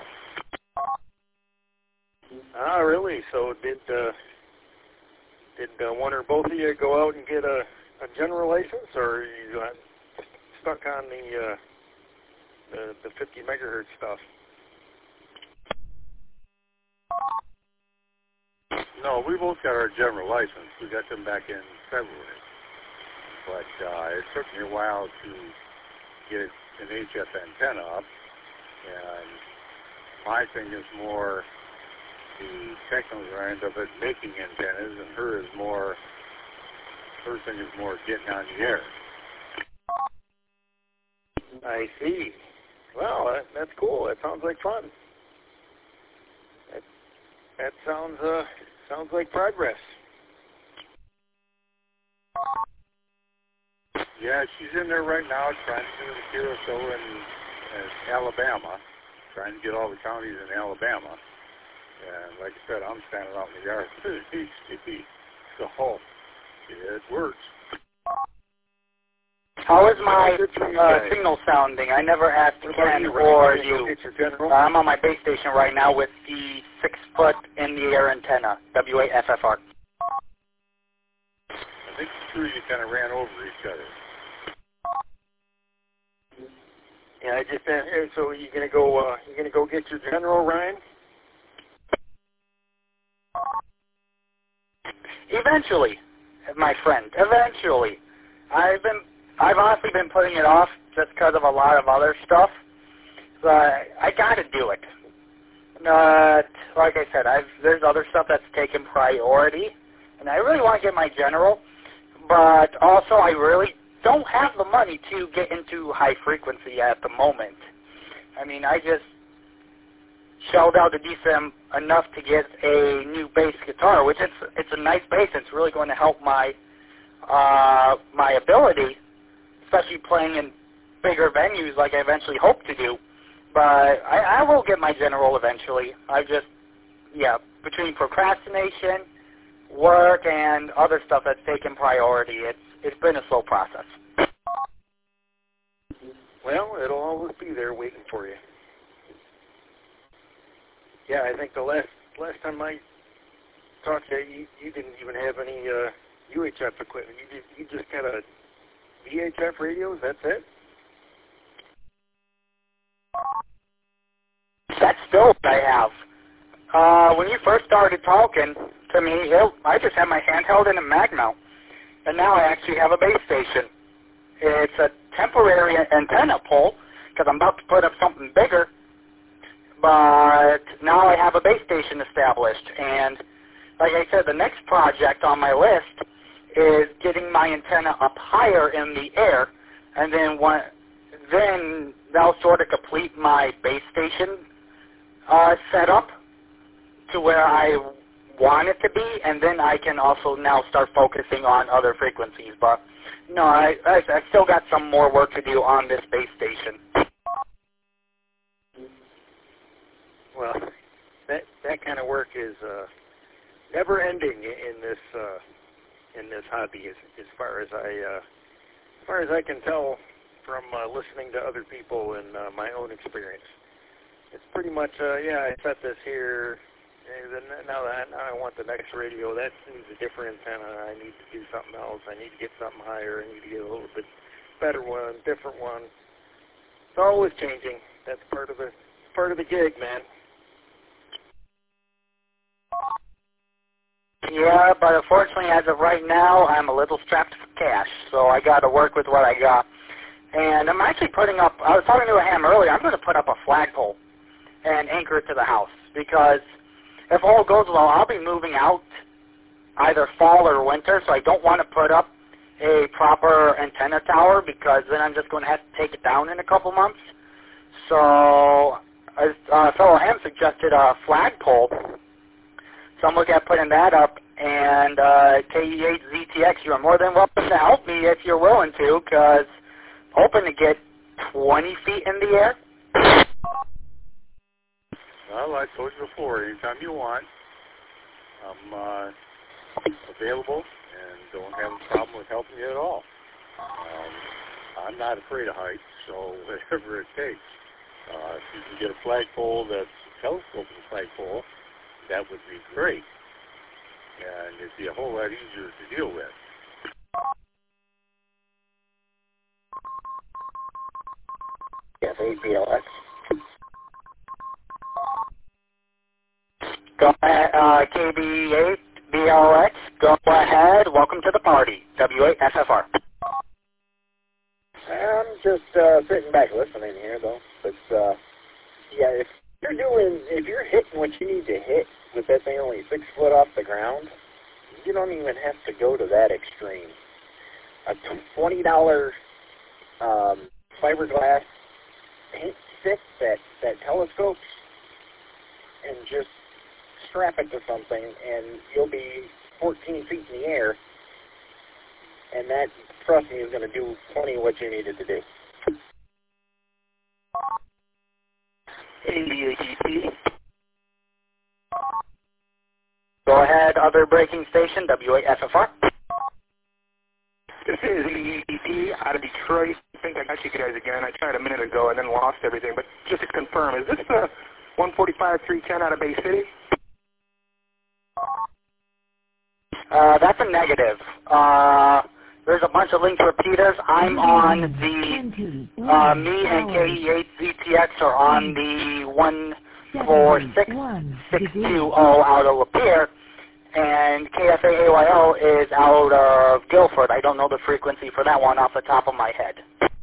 Ah, really? So did uh, did uh, one or both of you go out and get a a general license, or are you uh, stuck on the, uh, the the fifty megahertz stuff? no, we both got our general license. We got them back in February. But uh, it took me a while to get an H F antenna up. And my thing is more the technical end of it, making antennas, and her is more, her thing is more getting on the air. I see. Well, that, that's cool. That sounds like fun. That, that sounds uh sounds like progress. Yeah, she's in there right now trying to do the Q S O in, in Alabama, trying to get all the counties in Alabama. And like I said, I'm standing out in the yard. So it works. How is my uh, signal sounding? I never asked Ken or you. Uh, I'm on my base station right now with the six-foot in-the-air antenna, W A F F R. I think it's true you kind of ran over each other. Yeah, I just uh, so you're gonna go. Uh, you're gonna go get your general, Ryan. Eventually, my friend. Eventually, I've been. I've honestly been putting it off just because of a lot of other stuff. But I got to do it. But like I said, I've there's other stuff that's taken priority, and I really want to get my general. But also, I really don't have the money to get into high frequency at the moment. I mean, I just shelled out a decent enough to get a new bass guitar, which it's it's a nice bass. It's really going to help my uh, my ability, especially playing in bigger venues like I eventually hope to do. But I, I will get my general eventually. I just, yeah, between procrastination, work, and other stuff that's taken priority, it's it's been a slow process. Well, it'll always be there waiting for you. Yeah, I think the last last time I talked to you, you didn't even have any uh, U H F equipment. You just, you just got a V H F radios, that's it? That's still what I have. Uh, when you first started talking to me, it, I just had my handheld and a mag mount. And now I actually have a base station. It's a temporary antenna pole because I'm about to put up something bigger. But now I have a base station established. And like I said, the next project on my list is getting my antenna up higher in the air. And then one, then that'll sort of complete my base station uh, setup to where I want it to be, and then I can also now start focusing on other frequencies. But no, I, I, I still got some more work to do on this base station. Well, that that kind of work is uh, never ending in this uh, in this hobby, as, as far as I uh, as far as I can tell from uh, listening to other people and uh, my own experience. It's pretty much, uh, yeah, I set this here, and then now that now I want the next radio. That needs a different antenna. I need to do something else. I need to get something higher. I need to get a little bit better one, different one. It's always changing. That's part of the part of the gig, man. Yeah, but unfortunately, as of right now, I'm a little strapped for cash, so I got to work with what I got. And I'm actually putting up, I was talking to a ham earlier, I'm going to put up a flagpole and anchor it to the house, because if all goes well, I'll be moving out either fall or winter, so I don't want to put up a proper antenna tower, because then I'm just going to have to take it down in a couple months. So a uh, fellow ham suggested a flagpole, so I'm looking at putting that up. And uh, K E eight Z T X, you're more than welcome to help me if you're willing to, because hoping to get twenty feet in the air. Well, I told you before, anytime you want, I'm uh, available and don't have a problem with helping you at all. Um, I'm not afraid of heights, so whatever it takes. Uh, if you can get a flagpole that's a telescoping flagpole, that would be great. And it'd be a whole lot easier to deal with. Yeah, A B L X. Go ahead, uh, K B eight, V O X, go ahead. Welcome to the party. W eight F F R. I'm just uh, sitting back listening here, though. But, uh, yeah, if you're doing, if you're hitting what you need to hit with that thing only six foot off the ground, you don't even have to go to that extreme. A twenty dollar um, fiberglass paint stick that, that telescopes, and just strap it to something, and you'll be fourteen feet in the air, and that, trust me, is going to do plenty of what you needed to do. A D P. Go ahead, other breaking station, W eight F F R. This is E E P out of Detroit. I think I got you guys again. I tried a minute ago and then lost everything. But just to confirm, is this the one forty-five three ten out of Bay City? Uh, that's a negative. Uh, there's a bunch of linked repeaters. I'm on the, uh, me and K E eight Z T X are on the one four six six two zero out of Lapeer, and K F A A Y O is out of Guilford. I don't know the frequency for that one off the top of my head.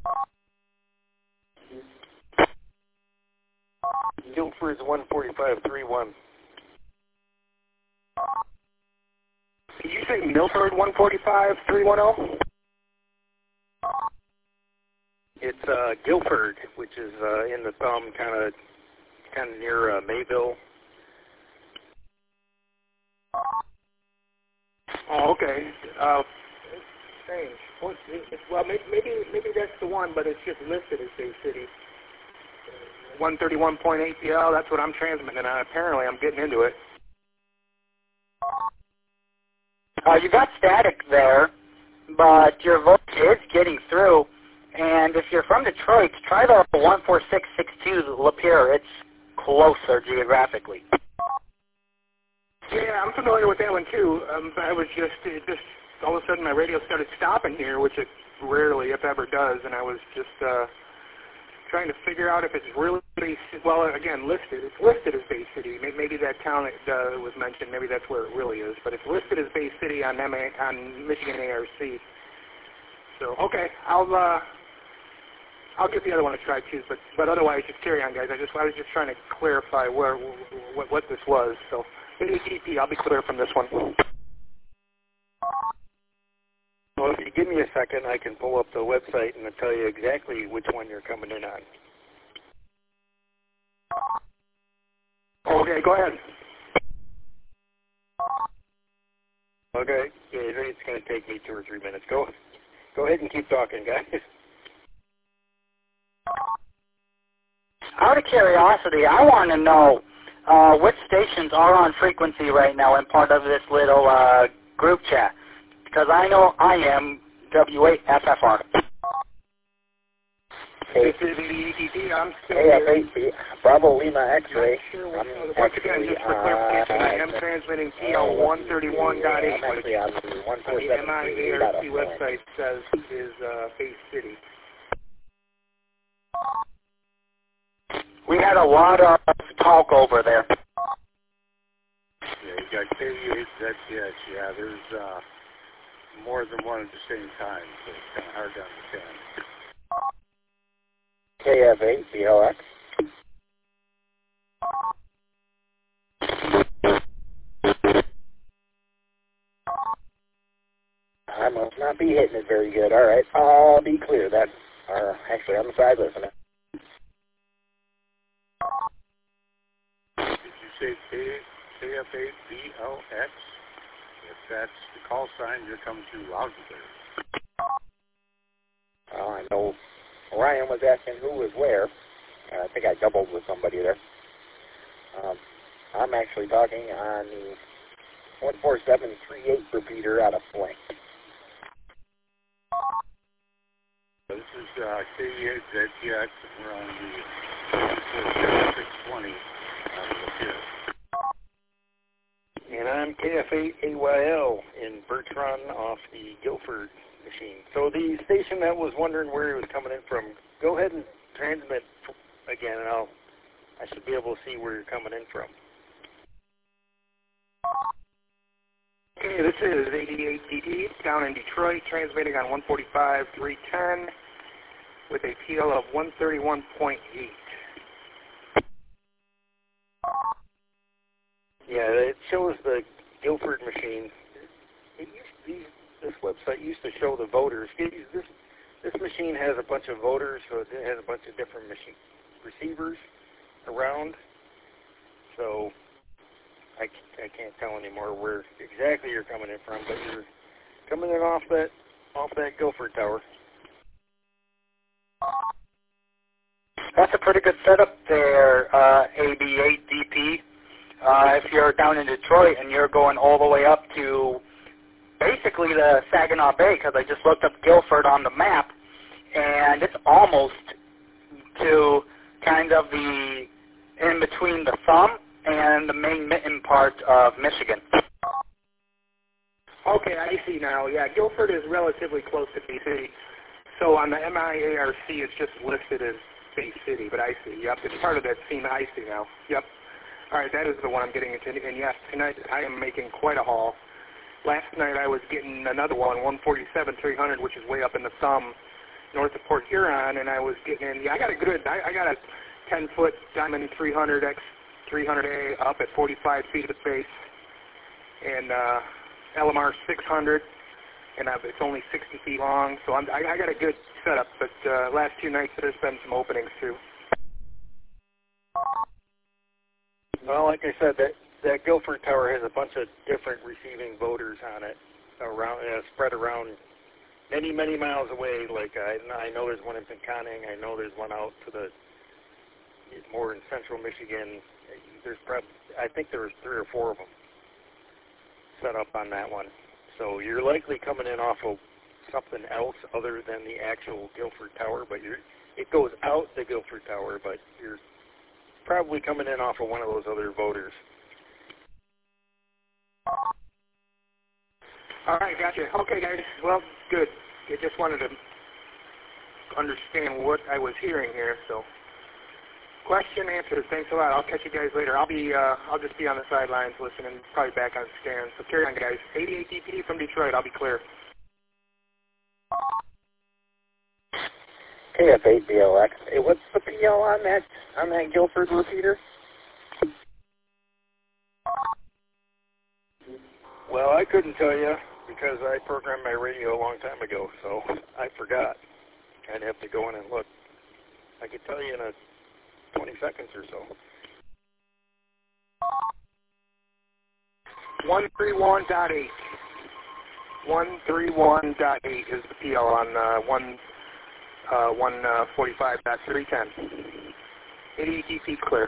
Guilford's one forty-five three one. Did you say Milford one forty-five three one zero? It's uh, Guilford, which is uh, in the thumb, kind of, kind of near uh, Mayville. Oh, okay. Uh, strange. Well, well, maybe, maybe maybe that's the one, but it's just listed as Bay City. one thirty-one point eight P L. That's what I'm transmitting on. Apparently, I'm getting into it. Uh, you got static there, but your voice is getting through. And if you're from Detroit, try the one four six six two Lapeer. It's closer geographically. Yeah, I'm familiar with that one too. Um, I was just, it just all of a sudden my radio started stopping here, which it rarely, if ever, does, and I was just uh, trying to figure out if it's really, well, again, listed. It's listed as Bay City. Maybe that town that uh, was mentioned, maybe that's where it really is, but it's listed as Bay City on M A, on Michigan A R C. So okay, I'll uh, I'll give the other one a try too, but but otherwise just carry on, guys. I just I was just trying to clarify where what, what this was. So A D P, I'll be clear from this one. Well, if you give me a second, I can pull up the website and I'll tell you exactly which one you're coming in on. Okay, go ahead. Okay, yeah, it's going to take me two or three minutes. Go, go ahead and keep talking, guys. Out of curiosity, I want to know uh, which stations are on frequency right now and part of this little uh, group chat. Because I know I am W eight F F R. This is the E D P. I'm still A F here. eight, Bravo Lima X-ray. Sure, I'm once again, just for clarification, I am transmitting P L one thirty-one point eight, which on the M I A R C website says is uh, Bay City. We had a lot of talk over there. Yeah, you got K E eight Z T X. Yeah, there's uh, more than one at the same time, so it's kind of hard to understand. K F eight, C L X. I must not be hitting it very good. All right, I'll be clear. That's uh, actually on the side listening. Did you say K F eight B L X? If that's the call sign, you're coming through loud and clear. Well, I know Ryan was asking who was where. Uh, I think I doubled with somebody there. Um, I'm actually talking on the one four seven three eight repeater out of Flint. This is uh, K E eight Z T X, and we're on the one four seven six twenty out of Lapeer. And I'm K F eight A Y L in Birch Run off the Guilford machine. So the station that was wondering where he was coming in from, go ahead and transmit again, and I'll, I should be able to see where you're coming in from. Okay, this is eighty-eight D T down in Detroit, transmitting on one forty-five three ten with a P L of one thirty-one point eight. Yeah, it shows the Guilford machine. It used, these, this website used to show the voters. This this machine has a bunch of voters, so it has a bunch of different machine receivers around. So I, I can't tell anymore where exactly you're coming in from, but you're coming in off that off that Guilford tower. That's a pretty good setup there, uh, A B eight D P. Uh, if you're down in Detroit and you're going all the way up to basically the Saginaw Bay, because I just looked up Guilford on the map, and it's almost to kind of the in between the thumb and the main mitten part of Michigan. Okay, I see now. Yeah, Guilford is relatively close to Bay City. So on the M I A R C, it's just listed as Bay City, but I see. Yep, it's part of that scene I see now. Yep. All right, that is the one I'm getting into. And yes, tonight I am making quite a haul. Last night I was getting another one, one forty-seven three hundred, which is way up in the thumb north of Port Huron, and I was getting in, yeah, I got a good, I, I got a ten-foot Diamond three hundred X three hundred A up at forty-five feet of space, and uh, L M R six hundred, and I've, it's only sixty feet long, so I'm, I, I got a good setup, but uh, last two nights there's been some openings too. Well, like I said, that, that Guilford Tower has a bunch of different receiving voters on it, around, uh, spread around many, many miles away. Like I, I know there's one in Pinconning. I know there's one out to the more in central Michigan. There's probably, I think there was three or four of them set up on that one. So you're likely coming in off of something else other than the actual Guilford Tower, but you're, it goes out the Guilford Tower, but you're probably coming in off of one of those other voters. All right, gotcha. Okay, guys. Well, good. I just wanted to understand what I was hearing here. So, question answered. Thanks a lot. I'll catch you guys later. I'll be, uh, I'll just be on the sidelines listening, probably back on stand. So carry on, guys. eighty-eight D P D from Detroit. I'll be clear. K F eight B L X. Hey, what's the P L on that on that Guilford repeater? Well, I couldn't tell you because I programmed my radio a long time ago, so I forgot. I'd have to go in and look. I could tell you in a twenty seconds or so. one thirty-one point eight. one thirty-one point eight is the P L on uh, one. Uh, one forty-five point three ten. eighty-eight D P clear.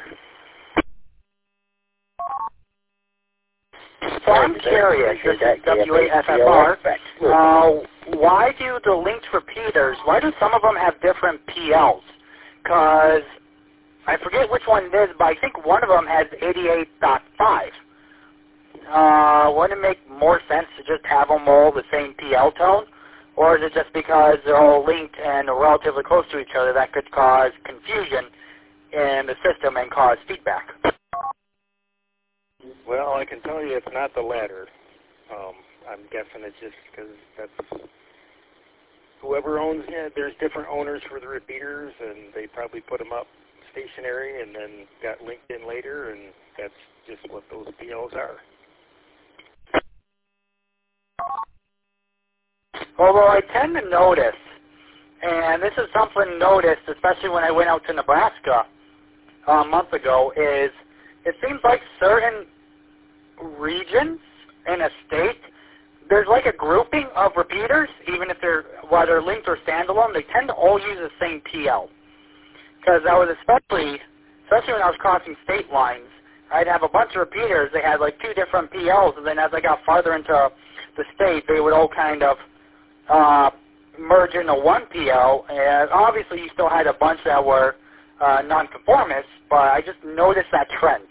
So I'm curious, this is W A F F R, uh, why do the linked repeaters, why do some of them have different P Ls? Because I forget which one it is, but I think one of them has eighty-eight point five. Uh, wouldn't it make more sense to just have them all the same P L tone? Or is it just because they're all linked and relatively close to each other that could cause confusion in the system and cause feedback? Well, I can tell you it's not the latter. Um, I'm guessing it's just because that's whoever owns it. There's different owners for the repeaters, and they probably put them up stationary and then got linked in later, and that's just what those P Ls are. Although I tend to notice, and this is something noticed, especially when I went out to Nebraska uh, a month ago, is it seems like certain regions in a state, there's like a grouping of repeaters, even if they're, while they're linked or standalone, they tend to all use the same P L. Because I was especially, especially when I was crossing state lines, I'd have a bunch of repeaters, they had like two different P Ls, and then as I got farther into the state, they would all kind of Uh, merge into one P L, and obviously you still had a bunch that were uh, non-conformists, but I just noticed that trend.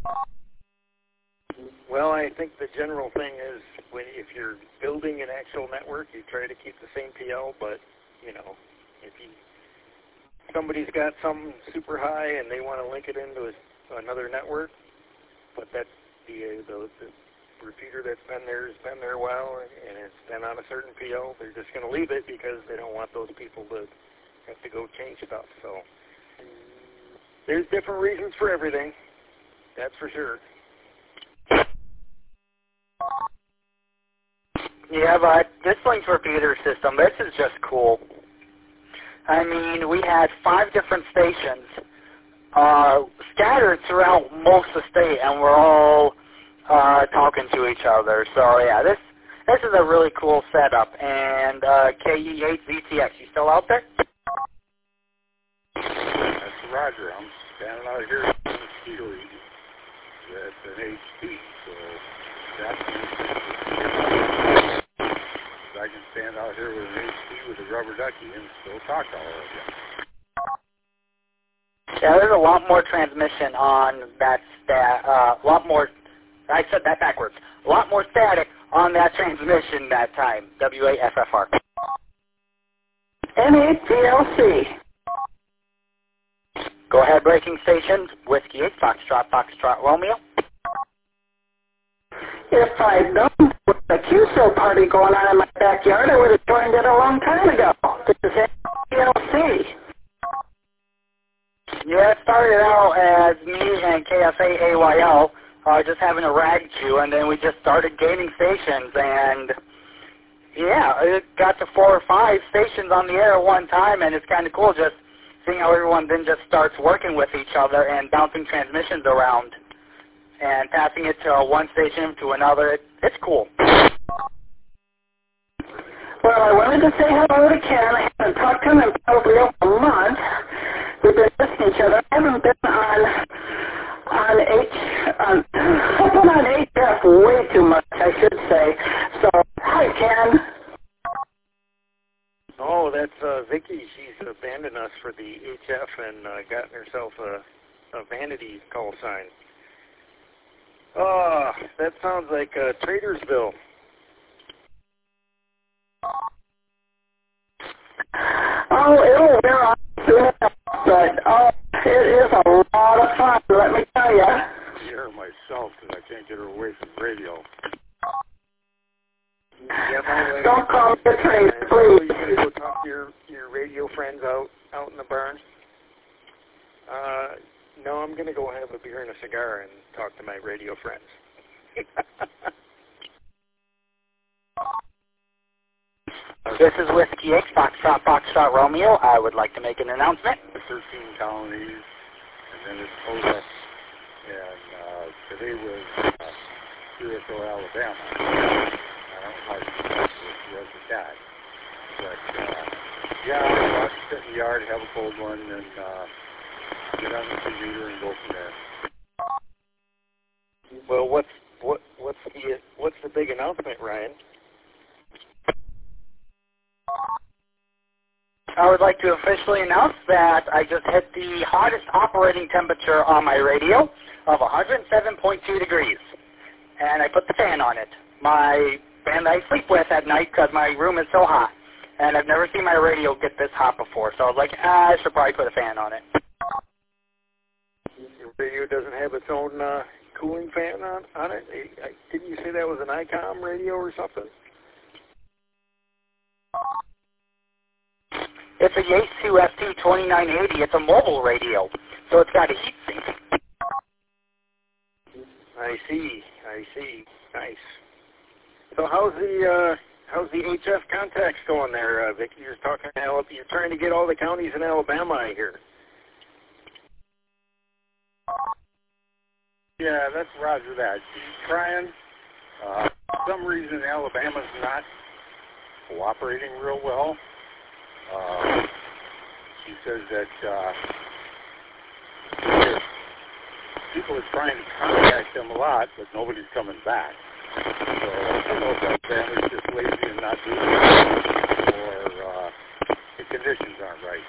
Well, I think the general thing is when if you're building an actual network, you try to keep the same P L, but, you know, if you somebody's got something super high and they want to link it into a, another network, but that's the, the, the repeater that's been there has been there a while and, and it's been on a certain P O, they're just going to leave it because they don't want those people to have to go change stuff. So there's different reasons for everything. That's for sure. Yeah, but this link repeater system, this is just cool. I mean, we had five different stations uh, scattered throughout most of the state, and we're all uh, talking to each other. So, yeah, this this is a really cool setup. And uh, K E eight Z T X, you still out there? That's Roger. I'm standing out here in the mosquito eating. That's an H P, so that's I can stand out here with an H P with a rubber ducky and still talk to all of you. Yeah, there's a lot more transmission on that stat, uh, a lot more, I said that backwards, a lot more static on that transmission that time, W A F F R. M eight P L C. Go ahead, breaking station, Whiskey eight, Foxtrot, Foxtrot, Romeo. If I'd known there was a Q S O party going on in my backyard, I would have joined it a long time ago. This is M P L C. Yeah, it started out as me and K F A A Y L uh, just having a rag queue, and then we just started gaining stations, and yeah, it got to four or five stations on the air at one time, and it's kind of cool just seeing how everyone then just starts working with each other and bouncing transmissions around and passing it to one station to another. It, it's cool. Well, I wanted to say hello to Ken. I haven't talked to him in probably over a month. We've been missing each other. I haven't been on on H on I've been on H F way too much, I should say. So hi, Ken. Oh, that's uh, Vicky. She's abandoned us for the H F and uh, gotten herself a, a vanity call sign. Oh, that sounds like uh, Tradersville. Oh, it'll wear off soon enough, but oh, it is a lot of fun, let me tell you. I hear her myself because I can't get her away from radio. Yeah, by the way, don't call me a trader, so please. you gonna go talk to your, your radio friends out, out in the barn? Uh, no, I'm going to go have a beer and a cigar and talk to my radio friends. This is Whiskey eight, Foxtrot, Foxtrot, Romeo. I would like to make an announcement. thirteen colonies, and then it's Oda, and uh, today was uh, U S O, Alabama. I don't know how you pronounce it, the other guy. But, uh, yeah, I'll watch, sit in the yard, have a cold one, and uh, get on the computer and go from there. Well, what's what what's the what's the big announcement, Ryan? I would like to officially announce that I just hit the hottest operating temperature on my radio of one hundred seven point two degrees, and I put the fan on it. My fan that I sleep with at night because my room is so hot, and I've never seen my radio get this hot before, so I was like, ah, I should probably put a fan on it. Your radio doesn't have its own uh, cooling fan on, on it? I, I, didn't you say that was an I COM radio or something? It's a Yaesu S T twenty-nine eighty. It's a mobile radio, so it's got a heat sink. I see. I see. Nice. So how's the uh, how's the H F contacts going there, uh, Vicky? You're talking. You're trying to get all the counties in Alabama, I hear. Yeah, that's Roger that. She's trying. Uh, for some reason, Alabama's not cooperating real well. Uh, she says that uh, people are trying to contact them a lot, but nobody's coming back. So I don't know if that family's just lazy and not doing it, or uh, the conditions aren't right.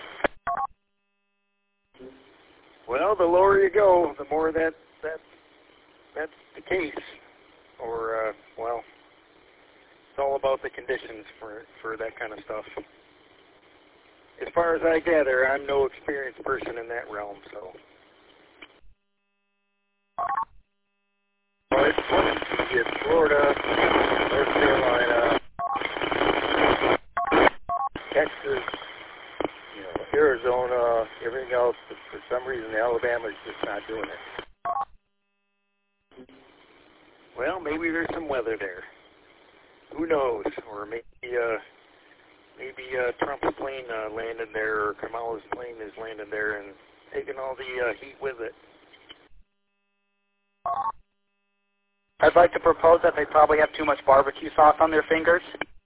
Well, the lower you go, the more that that that's the case. Or uh, well, it's all about the conditions for for that kind of stuff. As far as I gather, I'm no experienced person in that realm, so. Well, it's funny. She gets well, maybe there's some weather there. Who knows? Or maybe uh, maybe uh, Trump's plane uh, landed there, or Kamala's plane is landed there and taking all the uh, heat with it. I'd like to propose that they probably have too much barbecue sauce on their fingers.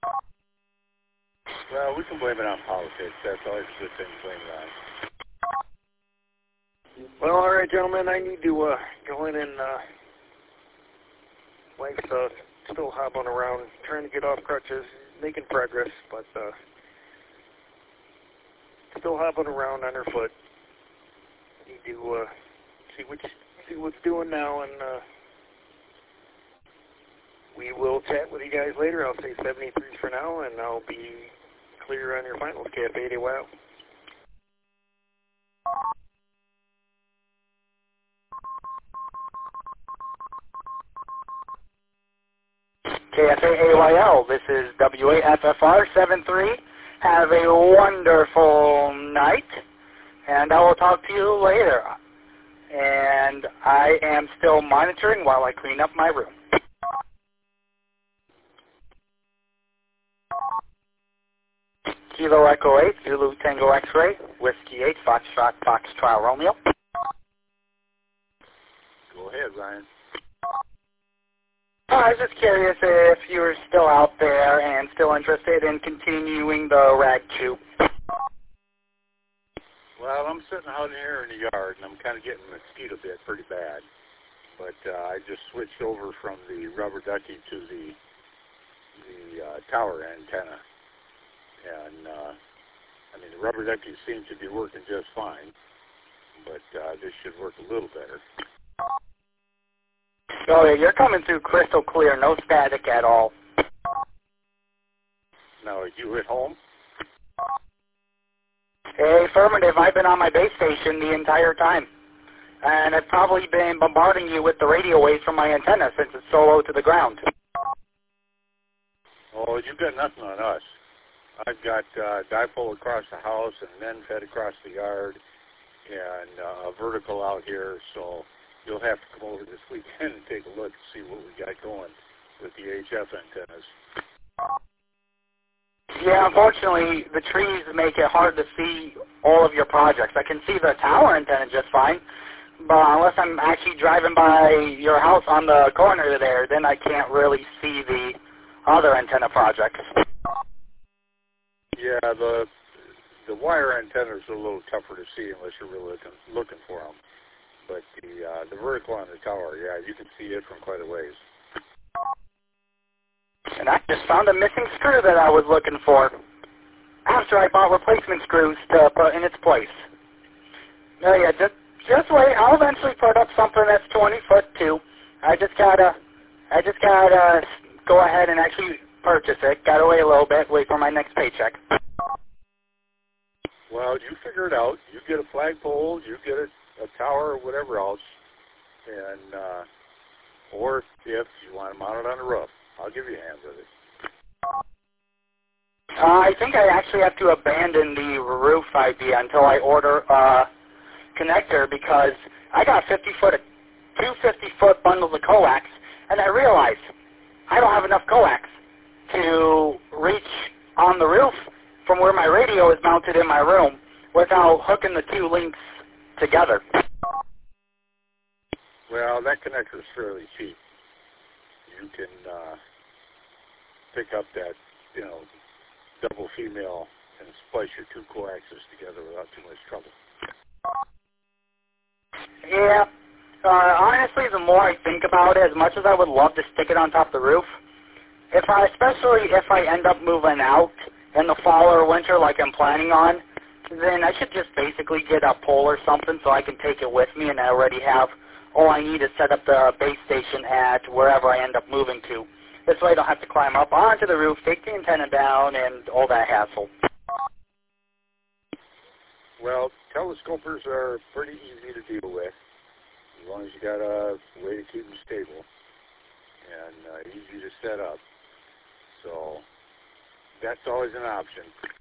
Well, we can blame it on politics. That's always a good thing to blame it on. Well, all right, gentlemen, I need to uh, go in and uh, wife's uh, still hobbling around, trying to get off crutches, making progress, but uh, still hobbling around on her foot. Need to uh, see what see what's doing now, and uh, we will chat with you guys later. I'll say seventy-three for now, and I'll be clear on your finals, Cafe eighty Wow. K F A A Y L, this is W A F F R seven three. Have a wonderful night, and I will talk to you later. And I am still monitoring while I clean up my room. Kilo Echo eight, Zulu Tango X-Ray, Whiskey eight, Foxtrot, Foxtrot Romeo. Go ahead, Ryan. Oh, I was just curious if you were still out there and still interested in continuing the rag chew. Well, I'm sitting out here in the yard, and I'm kind of getting the mosquito bit pretty bad. But uh, I just switched over from the rubber ducky to the the uh, tower antenna. And, uh, I mean, the rubber duckies seem to be working just fine, but uh, this should work a little better. Oh, yeah, you're coming through crystal clear, no static at all. Now, are you at home? Hey, affirmative. I've been on my base station the entire time. And I've probably been bombarding you with the radio waves from my antenna since it's so low to the ground. Oh, you've got nothing on us. I've got uh, dipole across the house and then fed across the yard and uh, a vertical out here, so you'll have to come over this weekend and take a look and see what we got going with the H F antennas. Yeah, unfortunately, the trees make it hard to see all of your projects. I can see the tower antenna just fine, but unless I'm actually driving by your house on the corner there, then I can't really see the other antenna projects. Yeah, the the wire antennas are a little tougher to see unless you're really looking, looking for them. But the uh, the vertical on the tower, yeah, you can see it from quite a ways. And I just found a missing screw that I was looking for after I bought replacement screws to put in its place. No, yeah, just just wait. I'll eventually put up something that's twenty foot too. I just gotta, I just gotta go ahead and actually purchase it. Gotta wait a little bit, wait for my next paycheck. Well, you figure it out. You get a flagpole, you get a, a tower, or whatever else, and uh, or if you want to mount it on the roof, I'll give you a hand with it. Uh, I think I actually have to abandon the roof idea until I order a connector because I got fifty foot, two fifty foot bundles of coax, and I realized I don't have enough coax to reach on the roof from where my radio is mounted in my room without hooking the two links together. Well, that connector is fairly cheap. You can uh, pick up that, you know, double female and splice your two coaxes together without too much trouble. Yeah. Uh, honestly, the more I think about it, as much as I would love to stick it on top of the roof, if I, especially if I end up moving out in the fall or winter like I'm planning on, then I should just basically get a pole or something so I can take it with me, and I already have all I need to set up the base station at wherever I end up moving to. This way I don't have to climb up onto the roof, take the antenna down, and all that hassle. Well, telescopers are pretty easy to deal with, as long as you got a way to keep them stable and uh, easy to set up. So that's always an option.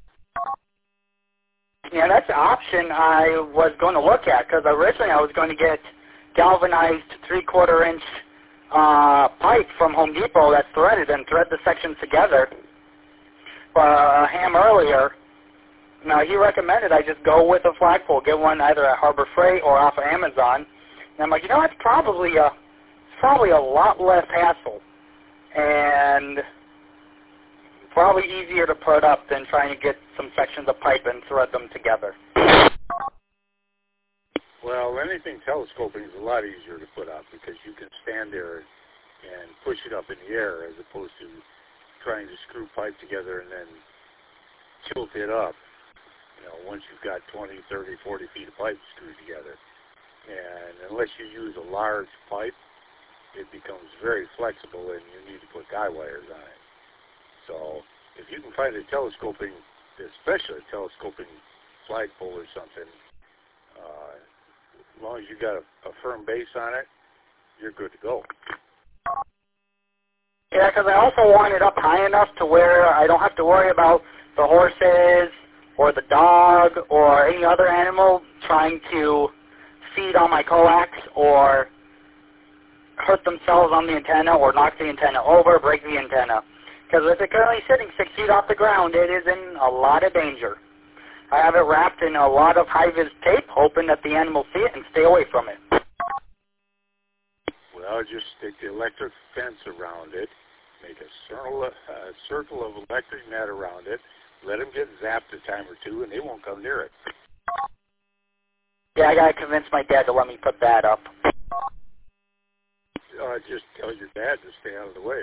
Yeah, that's an option I was going to look at, because originally I was going to get galvanized three-quarter inch uh, pipe from Home Depot that's threaded and thread the sections together. Uh, a ham earlier. Now, he recommended I just go with a flagpole, get one either at Harbor Freight or off of Amazon. And I'm like, you know, it's probably a, it's probably a lot less hassle and probably easier to put up than trying to get some sections of pipe and thread them together. Well, anything telescoping is a lot easier to put up because you can stand there and push it up in the air as opposed to trying to screw pipe together and then tilt it up. You know, once you've got twenty, thirty, forty feet of pipe screwed together. And unless you use a large pipe, it becomes very flexible and you need to put guy wires on it. So if you can find a telescoping, especially a telescoping flagpole or something, uh, as long as you got a, a firm base on it, you're good to go. Yeah, because I also want it up high enough to where I don't have to worry about the horses or the dog or any other animal trying to feed on my coax or hurt themselves on the antenna or knock the antenna over, break the antenna. Because with it currently sitting six feet off the ground, it is in a lot of danger. I have it wrapped in a lot of high-vis tape, hoping that the animals see it and stay away from it. Well, just stick the electric fence around it, make a circle, a circle of electric net around it, let them get zapped a time or two, and they won't come near it. Yeah, I got to convince my dad to let me put that up. Uh, just tell your dad to stay out of the way.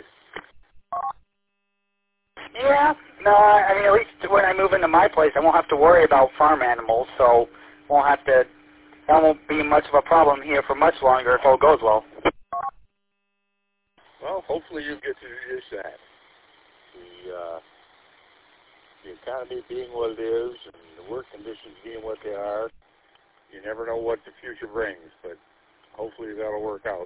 Yeah, no, I mean, at least when I move into my place, I won't have to worry about farm animals, so won't have to, that won't be much of a problem here for much longer if all goes well. Well, hopefully you get to do just that. The, uh, the economy being what it is and the work conditions being what they are, you never know what the future brings, but hopefully that'll work out.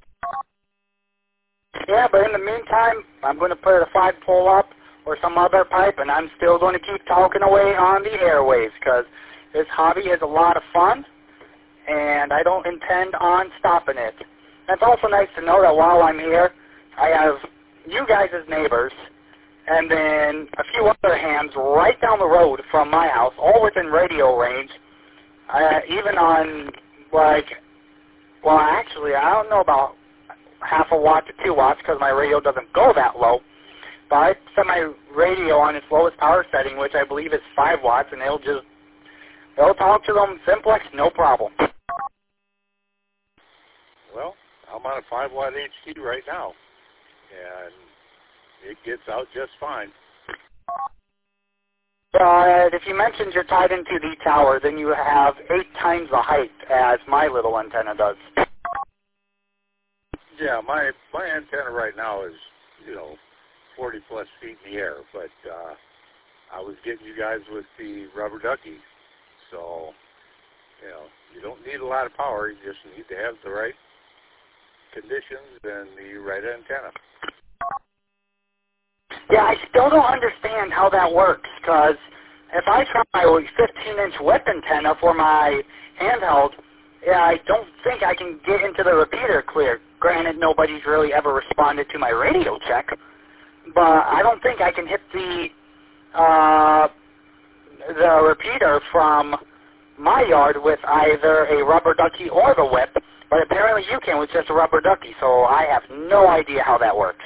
Yeah, but in the meantime, I'm going to put a flagpole up or some other pipe, and I'm still going to keep talking away on the airwaves because this hobby is a lot of fun, and I don't intend on stopping it. And it's also nice to know that while I'm here, I have you guys as neighbors, and then a few other hams right down the road from my house, all within radio range, uh, even on, like, well, actually, I don't know about half a watt to two watts because my radio doesn't go that low. But I set my radio on its lowest power setting, which I believe is five watts, and it'll just, it'll talk to them simplex, no problem. Well, I'm on a five watt H T right now, and it gets out just fine. Uh, if you mentioned you're tied into the tower, then you have eight times the height as my little antenna does. Yeah, my my antenna right now is, you know, forty plus feet in the air, but uh, I was getting you guys with the rubber ducky, so, you know, you don't need a lot of power, you just need to have the right conditions and the right antenna. Yeah, I still don't understand how that works, because if I try my fifteen inch whip antenna for my handheld, yeah, I don't think I can get into the repeater clear. Granted, nobody's really ever responded to my radio check, but I don't think I can hit the uh, the repeater from my yard with either a rubber ducky or the whip, but apparently you can with just a rubber ducky, so I have no idea how that works.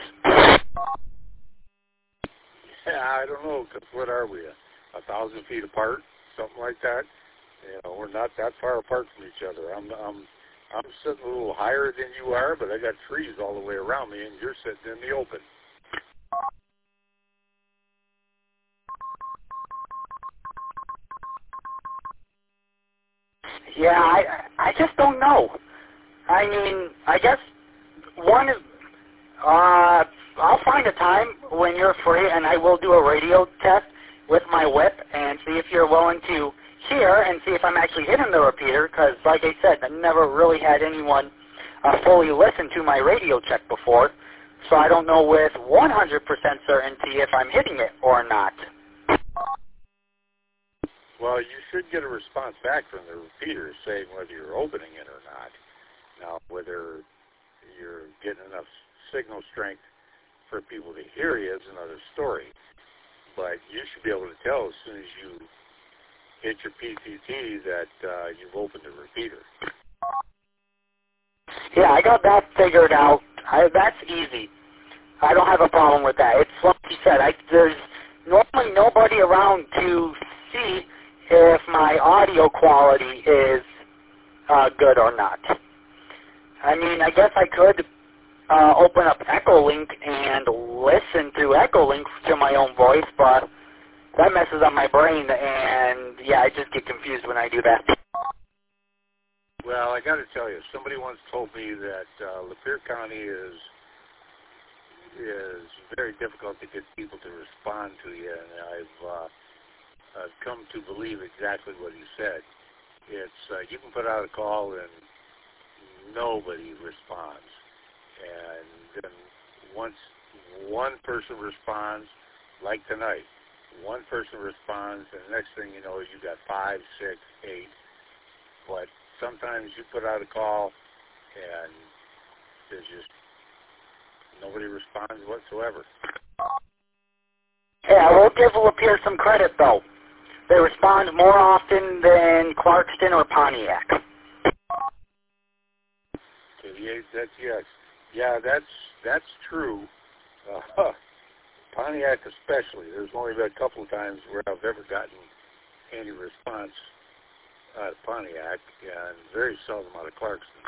Yeah, I don't know, because what are we, a, a thousand feet apart, something like that? You know, we're not that far apart from each other. I'm, I'm, I'm sitting a little higher than you are, but I got trees all the way around me, and you're sitting in the open. Yeah, I, I just don't know. I mean, I guess one is, uh, I'll find a time when you're free, and I will do a radio test with my whip and see if you're willing to hear and see if I'm actually hitting the repeater, because, like I said, I never really had anyone uh, fully listen to my radio check before, so I don't know with one hundred percent certainty if I'm hitting it or not. Well, you should get a response back from the repeater saying whether you're opening it or not. Now, whether you're getting getting enough signal strength for people to hear you is another story. But you should be able to tell as soon as you hit your P C T that uh, you've opened the repeater. Yeah, I got that figured out. I, that's easy. I don't have a problem with that. It's like you said, I, there's normally nobody around to see if my audio quality is uh, good or not. I mean, I guess I could uh, open up Echolink and listen to Echolink to my own voice, but that messes up my brain, and yeah, I just get confused when I do that. Well, I got to tell you, somebody once told me that uh, Lapeer County is is very difficult to get people to respond to you, and I've uh, I've come to believe exactly what he said. It's uh, you can put out a call and nobody responds, and then once one person responds, like tonight, one person responds, and the next thing you know, you got five, six, eight. But sometimes you put out a call, and there's just nobody responds whatsoever. Yeah, I will give Lapeer some credit, though. They respond more often than Clarkston or Pontiac. Okay, that's yes. Yeah, that's that's true. Uh, Pontiac especially. There's only been a couple of times where I've ever gotten any response out of Pontiac, and very seldom out of Clarkston.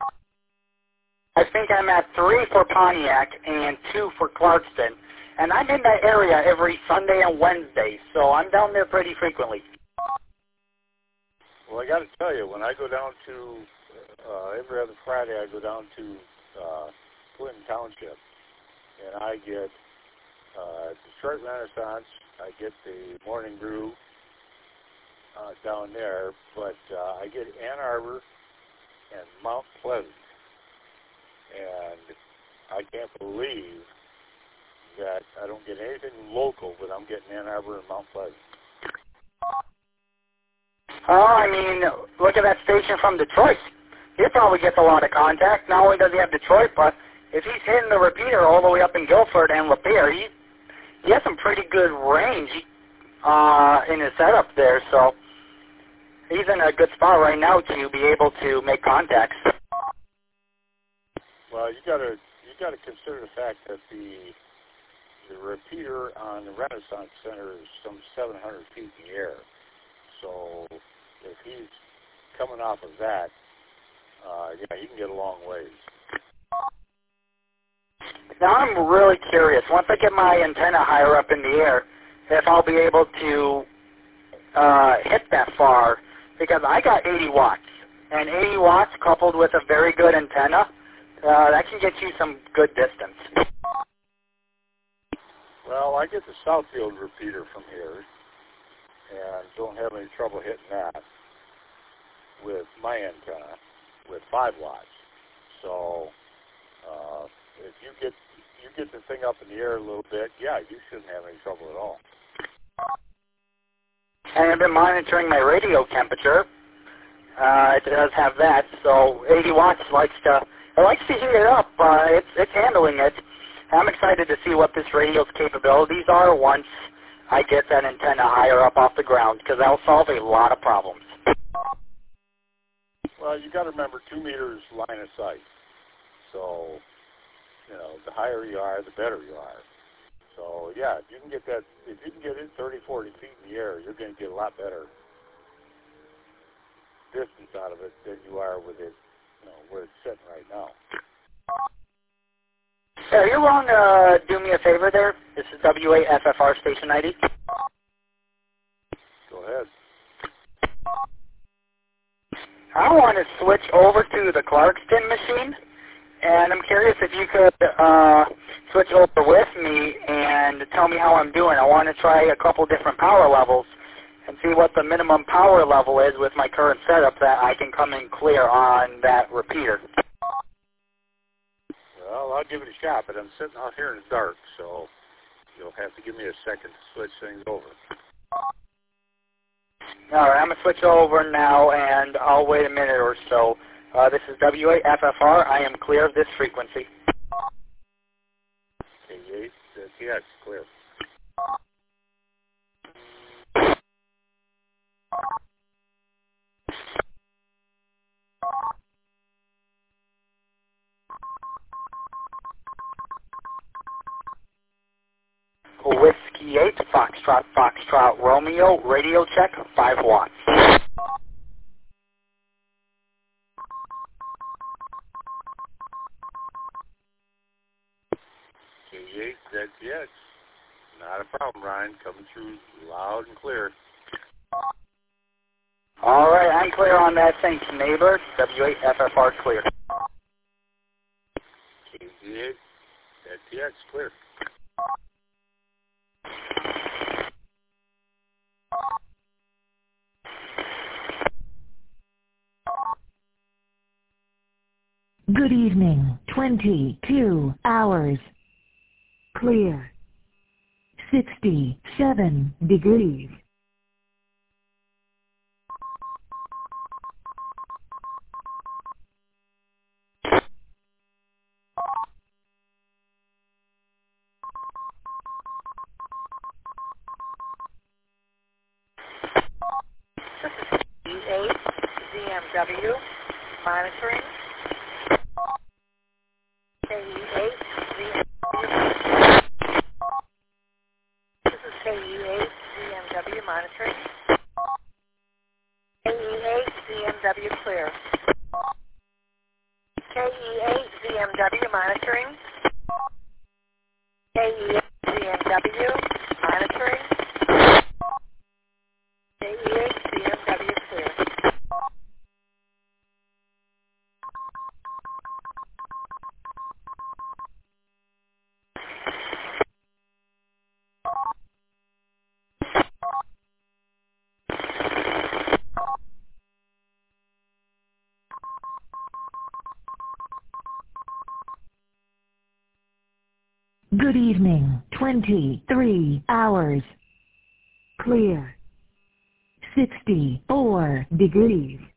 I think I'm at three for Pontiac and two for Clarkston, and I'm in that area every Sunday and Wednesday, so I'm down there pretty frequently. Well, I got to tell you, when I go down to, uh, every other Friday I go down to uh, Clinton Township, and I get uh, Detroit Renaissance, I get the Morning Brew uh, down there, but uh, I get Ann Arbor and Mount Pleasant. And I can't believe that I don't get anything local, but I'm getting Ann Arbor and Mount Pleasant. Oh, I mean, look at that station from Detroit. He probably gets a lot of contact. Not only does he have Detroit, but if he's hitting the repeater all the way up in Guilford and Lapeer, he, he has some pretty good range uh, in his setup there. So he's in a good spot right now to be able to make contacts. Well, you got to you got to consider the fact that the the repeater on the Renaissance Center is some seven hundred feet in the air. So if he's coming off of that, uh, yeah, he can get a long ways. Now I'm really curious. Once I get my antenna higher up in the air, if I'll be able to uh, hit that far, because I got eighty watts, and eighty watts coupled with a very good antenna. Uh, that can get you some good distance. Well, I get the Southfield repeater from here, and don't have any trouble hitting that with my antenna with five watts. So uh, if you get you get the thing up in the air a little bit, yeah, you shouldn't have any trouble at all. And I've been monitoring my radio temperature. Uh, it does have that, so eighty watts likes to. It likes to heat it up. Uh, it's, it's handling it. I'm excited to see what this radio's capabilities are once I get that antenna higher up off the ground, because that'll solve a lot of problems. Well, you got to remember two meters line of sight. So, you know, the higher you are, the better you are. So, yeah, if you can get that, if you can get it thirty, forty feet in the air, you're going to get a lot better distance out of it than you are with it. You know, where it's sitting right now. Hey, are you willing to uh, do me a favor there? This is W A F F R Station I D. Go ahead. I want to switch over to the Clarkston machine, and I'm curious if you could uh, switch over with me and tell me how I'm doing. I want to try a couple different power levels and see what the minimum power level is with my current setup that I can come in clear on that repeater. Well, I'll give it a shot, but I'm sitting out here in the dark, so you'll have to give me a second to switch things over. All right, I'm going to switch over now, and I'll wait a minute or so. Uh, this is W A F F R. I am clear of this frequency. K E eight Z T X, clear. Whiskey eight, Foxtrot, Foxtrot, Romeo, radio check, five watts. K E eight Z T X, not a problem, Ryan, coming through loud and clear. All right, I'm clear on that. Thanks, neighbor. W eight F F R clear. K E eight Z T X, clear. Good evening, twenty-two hours. Clear. sixty-seven degrees. E eight Z M W monitoring. K E eight Z M W. This is K E eight Z M W monitoring. K E eight Z M W clear. K E eight Z M W monitoring. K E eight Z M W monitoring. K E eight Z M W clear. Good evening, twenty-three hours. Clear. sixty-four degrees.